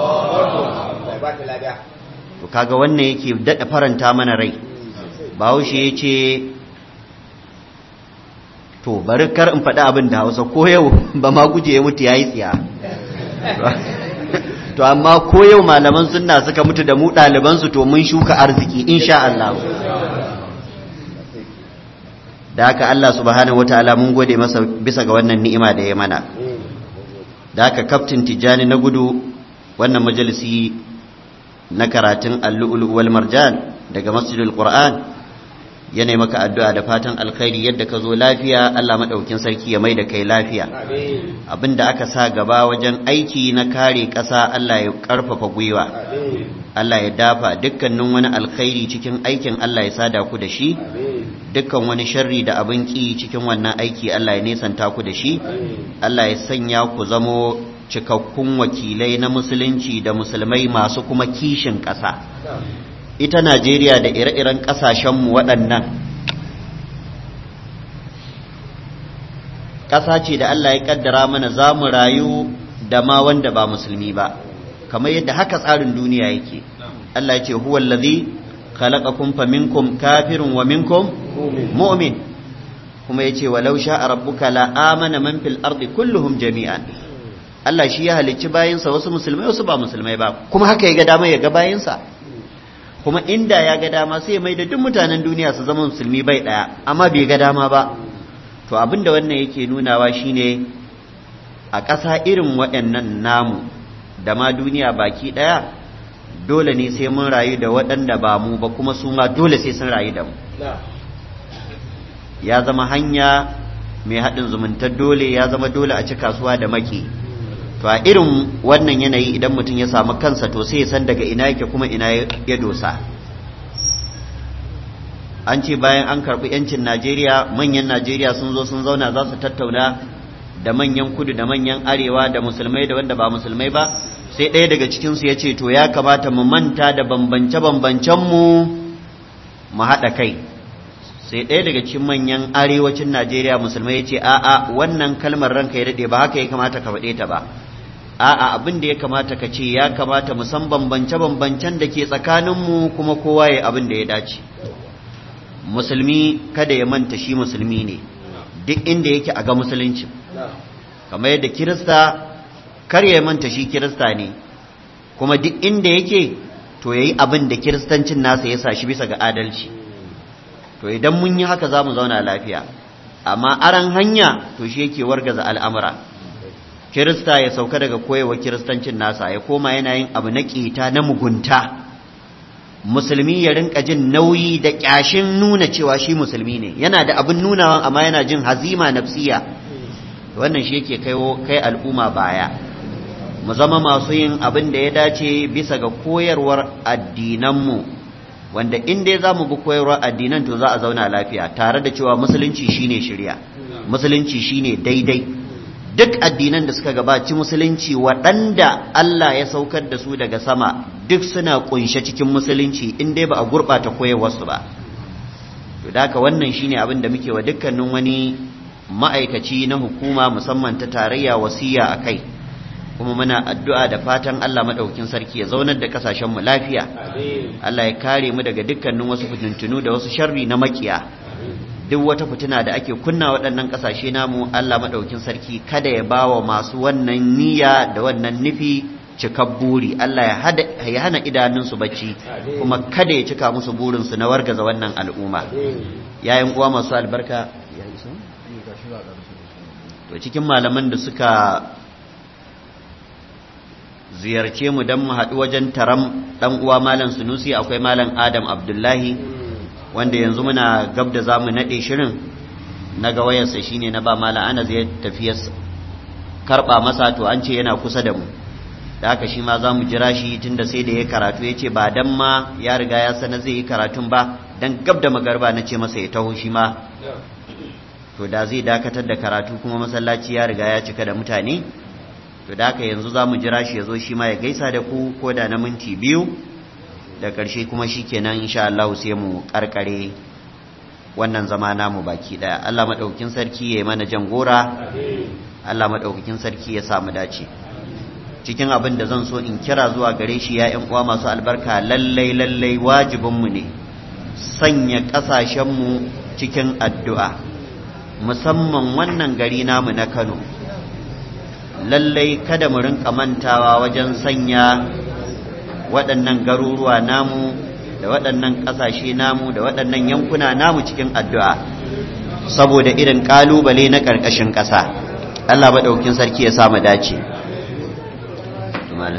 to kaga wannan yake dada faranta mana rai Bahaushe yace to bari kar in faɗi abin da Hausa ko yau ba ma guje ya mutu yayi tsiya to amma ko yau malaman sunna suka mutu da mu ɗaliban su to mun shuka arziki insha Allah da haka Allah subhanahu wataala mun gode masa bisa ga wannan ni'ima da ya mana da haka kaftin Tijani na gudu wannan majalisi na karatun al-lu'lu' wal marjan daga Masjidil Qur'an yana maka addu'a da fatan alkhairi yadda ka zo lafiya Allah madaukin sarki ya mai da kai lafiya abinda aka sa gaba wajen aiki na kare ƙasa Allah ya karfafa gwiwa Allah ya dafa dukkanin wani alkhairi cikin aikin Allah ya sada ku da shi dukkan wani sharri da abin ki cikin wannan aiki Allah ya nesanta ku da shi Allah ya sanya ku zamo cikakkun wakilai na musulunci da musulmai masu kuma kishin ƙasa ita Najeriya da ire-iren ƙasashenmu waɗannan ƙasa ce da Allah ya ƙaddara mana za mu rayu da ma wanda ba musulmi ba kamar yadda haka tsarin duniya yake Allah ya ce huwa allazi khalaqakum faminkum kafirun wa minkum mu'min kuma yace walau sha'a rabbuka la amana man fil ardi kulluhum jami'an Allah shi ya halicci bayinsa wasu musulmai wasu ba musulmai ba kuma haka ya ga dama ya ga bayinsa kuma inda ya ga dama sai mai da duk mutanen duniya su zama musulmi bai daya amma bai ga dama ba to abinda wannan yake nunawa shine a ƙasa irin waɗannan namu da ma duniya baki daya dole ne sai mun rayu da waɗanda ba mu ba kuma su ma dole sai sun rayu da mu ya zama hanya mai haɗin zumuntar dole ya zama dole a ci kasuwa da maki to a irin wannan yanayi idan mutum ya samu kansa to sai ya san daga ina yake kuma ina ya dosa an ce bayan an karɓi yancin Najeriya manyan Najeriya sun zo sun zauna za su tattauna da manyan kudu da manyan arewa da musulmai da wanda ba musulmai ba sai ɗaya daga cikinsu ya ce to ya kamata mu manta da bambance-bambancenmu mu haɗa kai sai ɗaya daga cikin manyan arewacin Najeriya musulmai ya ce a'a wannan kalmar ranka ya daɗe ba haka ya kamata ka faɗe ta ba a'a abin da ya kamata ka ce ya kamata mu san bambance-bambancen da ke tsakaninmu kuma kowa ya abin da ya dace musulmi kada ya manta shi musulmi ne duk inda yake a ga musulunci kamar yadda kirista kar ya manta shi kirista ne kuma duk inda yake to yayi abin da kiristancin nasa ya sa shi bisa ga adalci to idan mun yi haka za mu zauna lafiya amma aran hanya to shi yake wargaza al'amura kirista ya sauka daga koyewa kiristancin nasa ya koma yana yin abu na ƙeta na mugunta musulmi ya rinka jin nauyi da ƙyashin nuna cewa shi musulmi ne yana da abin nunawan amma yana jin hazima nafsiya wannan shi yake kai al'umma baya mu zama masu yin abin da ya dace bisa ga koyarwar addinanmu wanda in dai za mu bi koyarwar addinan to za a zauna lafiya tare da cewa musulunci shine shirya musulunci shine daidai duk addinan da suka gabaci musulunci waɗanda Allah ya saukar da su daga sama duk suna kunshe cikin musulunci in dai ba a gurɓata koyarwarsu ba to da haka wannan shine abin da muke wa dukkanin wani ma'aikaci na hukuma musamman ta tarayya wasiya a kai kuma muna addu'a da fatan Allah madaukakin sarki ya zaunar da kasashen mu lafiya Allah ya kare mu daga dukkanin wasu fitintunu da wasu sharri na makiya duk wata fitina da ake kunna waɗannan kasashe namu Allah madaukakin sarki kada ya bawa masu wannan niyya da wannan nufi cikar buri Allah ya hana idanunsu bacci kuma kada ya cika musu burinsu na wargaza wannan al'umma yayin uwa masu albarka to cikin malaman da suka ziyarce mu don mu haɗu wajen taram ɗan uwa malam Sunusi akwai malam Adam Abdullahi wanda yanzu muna gab da zamu naɗe shirin na ga wayarsa shine na ba malam Anas ya tafi karɓa masa to an ce yana kusa da mu da haka shi ma za mu jira shi tunda sai da ya karatu ya ce ba dan ma ya riga ya sanar zai yi karatun ba dan gab da magarba na ce masa ya taho shi ma to da zai dakatar da karatu kuma masallaci ya riga ya cika da mutane to da haka yanzu za mu jira shi ya zo shi ma ya gaisa da ku ko da na minti biyu da ƙarshe kuma shi kenan insha Allah sai mu karkare wannan zama namu baki daya Allah madaukakin sarki ya yi mana jan gora Allah madaukakin sarki ya samu dace cikin abin da zan so in kira zuwa gare shi ya ƴan uwa masu albarka lallai lallai wajibinmu ne sanya ƙasashenmu cikin addu'a musamman wannan gari namu na Kano lallai kada mu rinka mantawa wajen sanya waɗannan garuruwa namu da waɗannan ƙasashe namu da waɗannan yankuna namu cikin addu'a saboda irin ƙalubale na ƙarƙashin ƙasa Allah maɗaukin sarki ya sa mu dace malam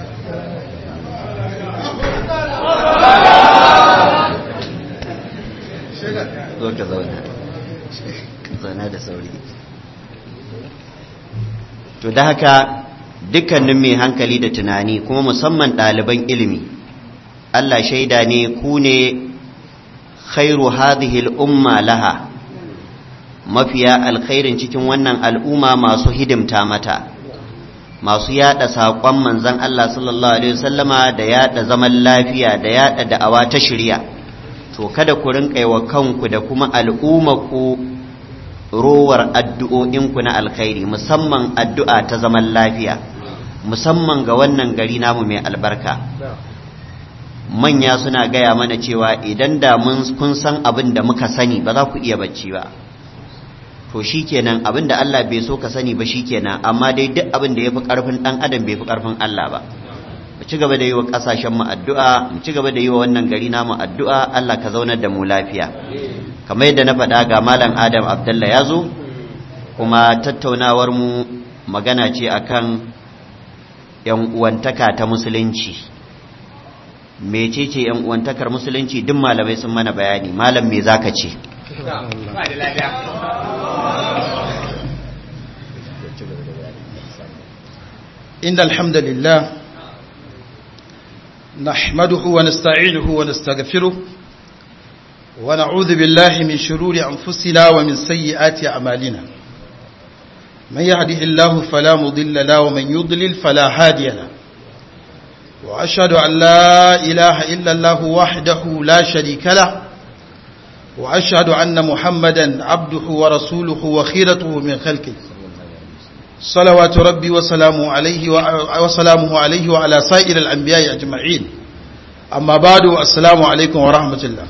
zo ka zauna zauna da sauri to da haka dukkanin mai hankali da tunani kuma musamman ɗaliban ilimi Allah shaida ne ku ne khairu hadhihi al-umma laha mafiya alkhairin cikin wannan al'umma masu hidimta mata masu yada saƙon manzon Allah sallallahu alaihi wasallama da yada zaman lafiya da yada da'awa ta shari'a to kada ku rinka wa kanku da kuma al'ummaku rowar addu'o'inku na alkhairi musamman addu'a ta zaman lafiya musamman ga wannan gari namu mai albarka manya suna gaya mana cewa idan da mun kun san abin da muka sani ba za ku iya bacci ba to shikenan abin da Allah bai so ka sani ba shikenan amma dai duk abin da yafi karfin dan adam bai fi karfin Allah ba mu ci gaba da yi wa kasashen mu addu'a mu ci gaba da yi wa wannan gari namu addu'a Allah ka zaunar da mu lafiya kamar yadda na faɗa ga malam Adam Abdullah ya zo kuma tattaunawar mu magana ce akan yan uwantaka ta musulunci mecece yan uwantakar musulunci duk malamai sun mana bayani malam me zaka ce إن الحمد لله نحمده ونستعينه ونستغفره ونعوذ بالله من شرور أنفسنا ومن سيئات أعمالنا من يهده الله فلا مضل له ومن يضلل فلا هادي له وأشهد أن لا إله إلا الله وحده لا شريك له وأشهد أن محمدا عبده ورسوله وخيرته من خلقه صلوات ربي وسلامه عليه وسلامه عليه وعلى سائر الأنبياء أجمعين أما بعد السلام عليكم ورحمة الله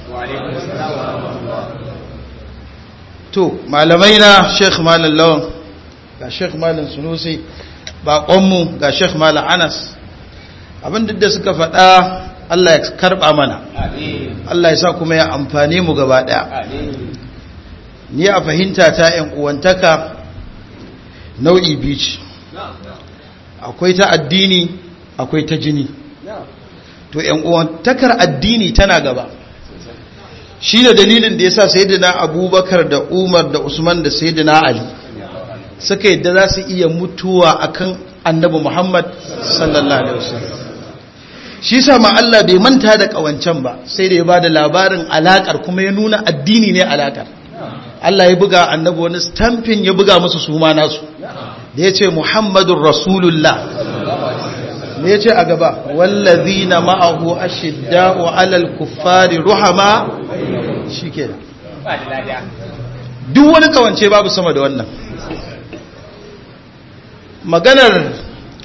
تو معلمينا شيخ مال اللون ga Sheikh Malam Sunusi baƙonmu ga Sheikh Malam Anas abin da suka faɗa Allah ya karɓa mana Allah ya sa kuma ya amfane mu gaba ɗaya ni a fahimta ta ƴan uwantaka nau'i biyu ce akwai ta addini akwai ta jini to ƴan uwantakar addini tana gaba shi da dalilin da yasa sayyidina Abubakar da Umar da Usman da sayyidina Ali suka yadda za su iya mutuwa akan annabi Muhammad sallallahu alaihi wasallam shi yasa ma Allah bai manta da kawancan ba sai da ya bada labarin alakar kuma ya nuna addini ne alakar Allah ya buga annabi wani stamping ya buga musu suma nasu da yace Muhammadur Rasulullah me yace a gaba wallazina ma'ahu ashidda'u 'alal kuffari ruhama shikenan duk wani kawance babu sama da wannan maganar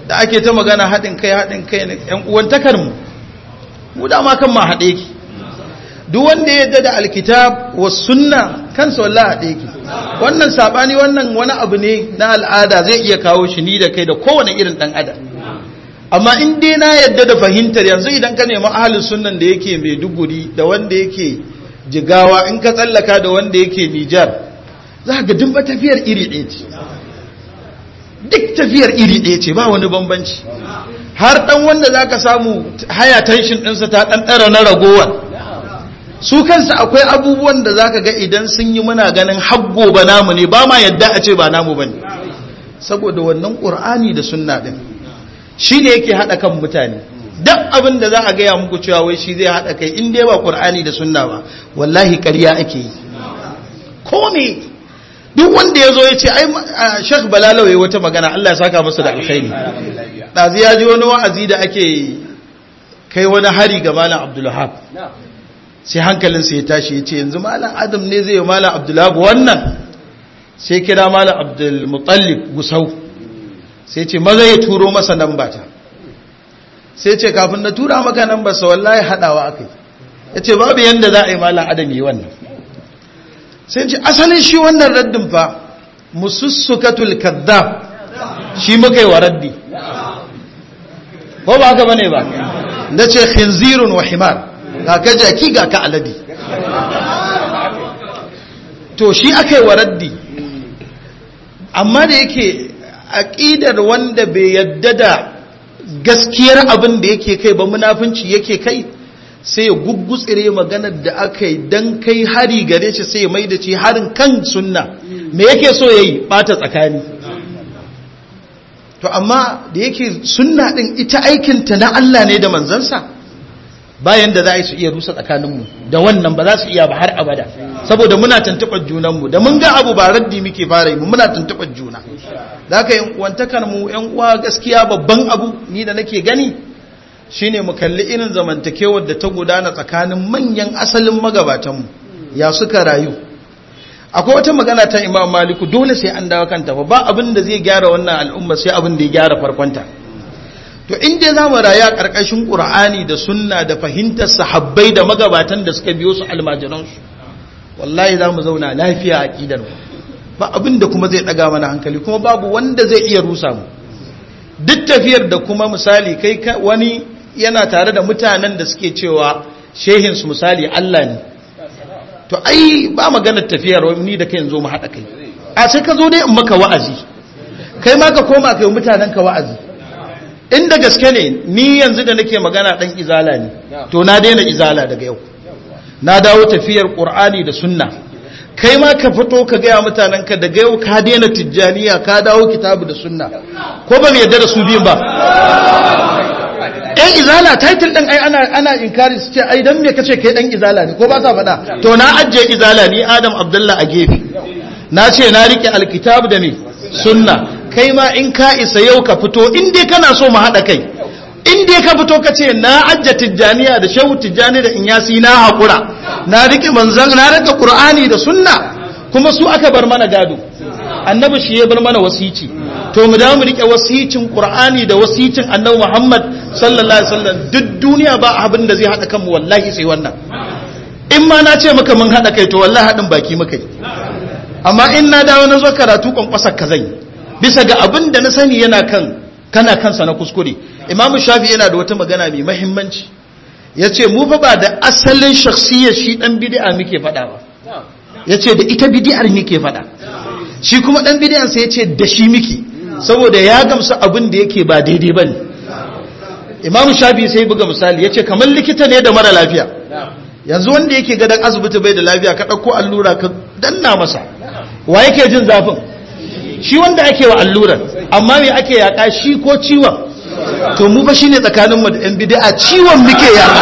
da ake ta magana haɗin kai haɗin kai ne ƴan uwantakar mu mu dama kan ma haɗe ki duk wanda ya yarda da alkitab was sunna kansa wallahi haɗe ki wannan sabani wannan wani abu ne na al'ada zai iya kawo shi ni da kai da kowane irin dan adam amma in dai na yarda da fahimtar yanzu idan ka nemi ahlus sunnan da yake Maiduguri da wanda yake Jigawa in ka tsallaka da wanda yake Nijar za ga duk tafiyar iri ɗaya ce duk tafiyar iri ɗaya ce ba wani bambanci har dan wanda zaka samu haya tension ɗinsa ta ɗan ɗara na ragowar su kansa akwai abubuwan da zaka ga idan sun yi muna ganin habbo ba namu ne ba ma yadda a ce ba namu bane saboda wannan Qur'ani da sunna din shine yake hada kan mutane duk abin da za a gaya muku cewa wai shi zai hada kai in dai ba Qur'ani da sunna ba wallahi ƙarya ake yi ko ne duk wanda ya zo ya ce ai Sheikh Balalau yayi wata magana Allah ya saka masa da alkhairi dazu ya ji wani wa'azi da ake kai wani hari ga Malam Abdul Wahab sai hankalinsa ya tashi ya ce yanzu Malam Adam ne zai yi Malam Abdul Wahab wannan sai kira Malam Abdul Muttalib Gusau sai ce maza ya turo masa namba ta sai ce kafin na tura maka namba sa wallahi hadawa akai yace babu yanda za a yi Malam Adam yi wannan sai ce asalin shi wannan raddin fa musussukatul kadhab shi muka yi wa raddi ko ba haka bane ba nace khinzirun wa himar ga ka jaki ga ka alade to shi aka yi wa raddi amma da yake aqidar wanda bai yadda da gaskiyar abin da yake kai ba munafinci yake kai sai ya guggutsire maganar da aka yi don kai hari gare shi sai ya mai da ci harin kan sunna me yake so ya yi ɓata tsakani to amma da yake sunna ɗin ita aikinta na Allah ne da manzansa bayan da za a yi su iya rusa tsakaninmu da wannan ba za su iya ba har abada saboda muna tuntuɓar junanmu da mun ga abu ba raddi muke fara yi muna tuntuɓar juna da haka yan uwantakar mu yan uwa gaskiya babban abu ni da nake gani shine mu kalli irin zamantakewar da ta gudana tsakanin manyan asalin magabatanmu ya suka rayu akwai wata magana ta Imam Maliku dole sai an dawo kanta ba abin da zai gyara wannan al'umma sai abin da ya gyara farkonta to in dai zamu rayu a karkashin Qur'ani da sunna da fahimtar sahabbai da magabatan da suka biyo su almajiran su wallahi zamu zauna lafiya a aqidar mu ba abin da kuma zai daga mana hankali kuma babu wanda zai iya rusa mu duk tafiyar da kuma misali kai wani yana tare da mutanen da suke cewa shehinsu misali Allah ne to ai ba maganar tafiyar ni da kai yanzu mu haɗa kai a sai ka zo dai in maka wa'azi kai ma ka koma kai mutanen ka wa'azi inda gaske ne ni yanzu da nake magana dan izala ne to na daina izala daga yau na dawo tafiyar Qur'ani da sunna kai ma ka fito ka gaya mutanen ka daga yau ka daina tijjaniya ka dawo kitabu da sunna ko ba mu yarda da su biyun ba ɗan izala title ɗin ai ana ana inkari su ce ai dan me kace kai ɗan izala ne ko ba sa faɗa to na ajiye izala ni Adam Abdullah a gefe na ce na rike alkitab da me sunna kai ma in ka isa yau ka fito in dai kana so mu haɗa kai in dai ka fito ka ce na ajiye tijjaniya da shehu tijjani da inyasi na haƙura na rike manzan na rike Qur'ani da sunna kuma su aka bar mana gado annabi shi ya bar mana wasici to mu da mu rike wasicin Qur'ani da wasicin annabi Muhammad sallallahu alaihi wasallam duk duniya ba abin da zai hada kanmu wallahi sai wannan in ma na ce maka mun hada kai to wallahi hadin baki muka yi amma in na dawo na zo karatu kwankwasar ka zan bisa ga abin da na sani yana kan kana kansa na kuskure Imam Shafi yana da wata magana mai muhimmanci yace mu fa ba da asalin shakhsiyar shi dan bid'a muke fada ba yace da ita bid'ar muke fada shi kuma dan bid'an sai yace da shi muke saboda ya gamsu abin da yake ba daidai bane Imam Shafi sai buga misali yace kamar likita ne da mara lafiya yanzu wanda yake gadan asibiti bai da lafiya ka dauko allura ka danna masa wa yake jin zafin shi wanda ake wa allurar amma me ake yaka shi ko ciwon to mu fa shine tsakanin mu da yan bid'a ciwon muke yaka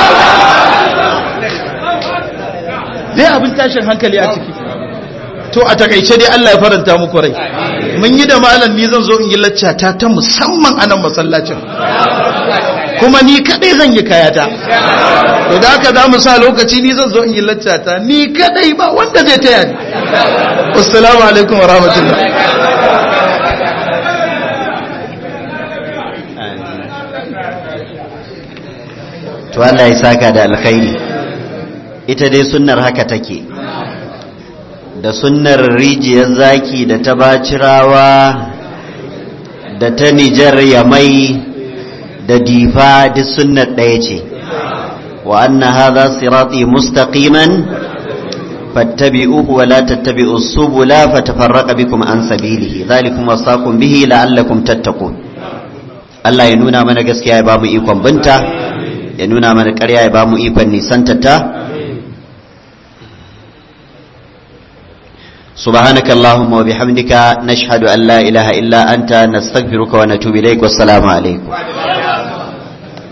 dai abin tashin hankali a ciki to a takaice dai Allah ya faranta muku rai mun yi da malam ni zan zo in yi laccata ta musamman a nan masallacin kuma ni kadai zan yi kayata to da haka za mu sa lokaci ni zan zo in yi laccata ni kadai ba wanda zai taya ni assalamu alaikum wa rahmatullah to Allah ya saka da alkhairi. Ita dai sunnar haka take, da sunnar rijiyar zaki da ta bacirawa da ta Nijar Yamai da Difa duk sunnar ɗaya ce. wa anna hadha sirati mustaqiman fattabi'uhu wa la tattabi'us subula fatafarraqa bikum an sabilihi dhalikum wasaqum bihi la'allakum tattaqun. Allah ya nuna mana gaskiya ya bamu ikon binta, ya nuna mana ƙarya ya bamu ikon nisantata. سبحانك اللهم وبحمدك نشهد أن لا إله إلا أنت نستغفرك ونتوب إليك والسلام عليكم.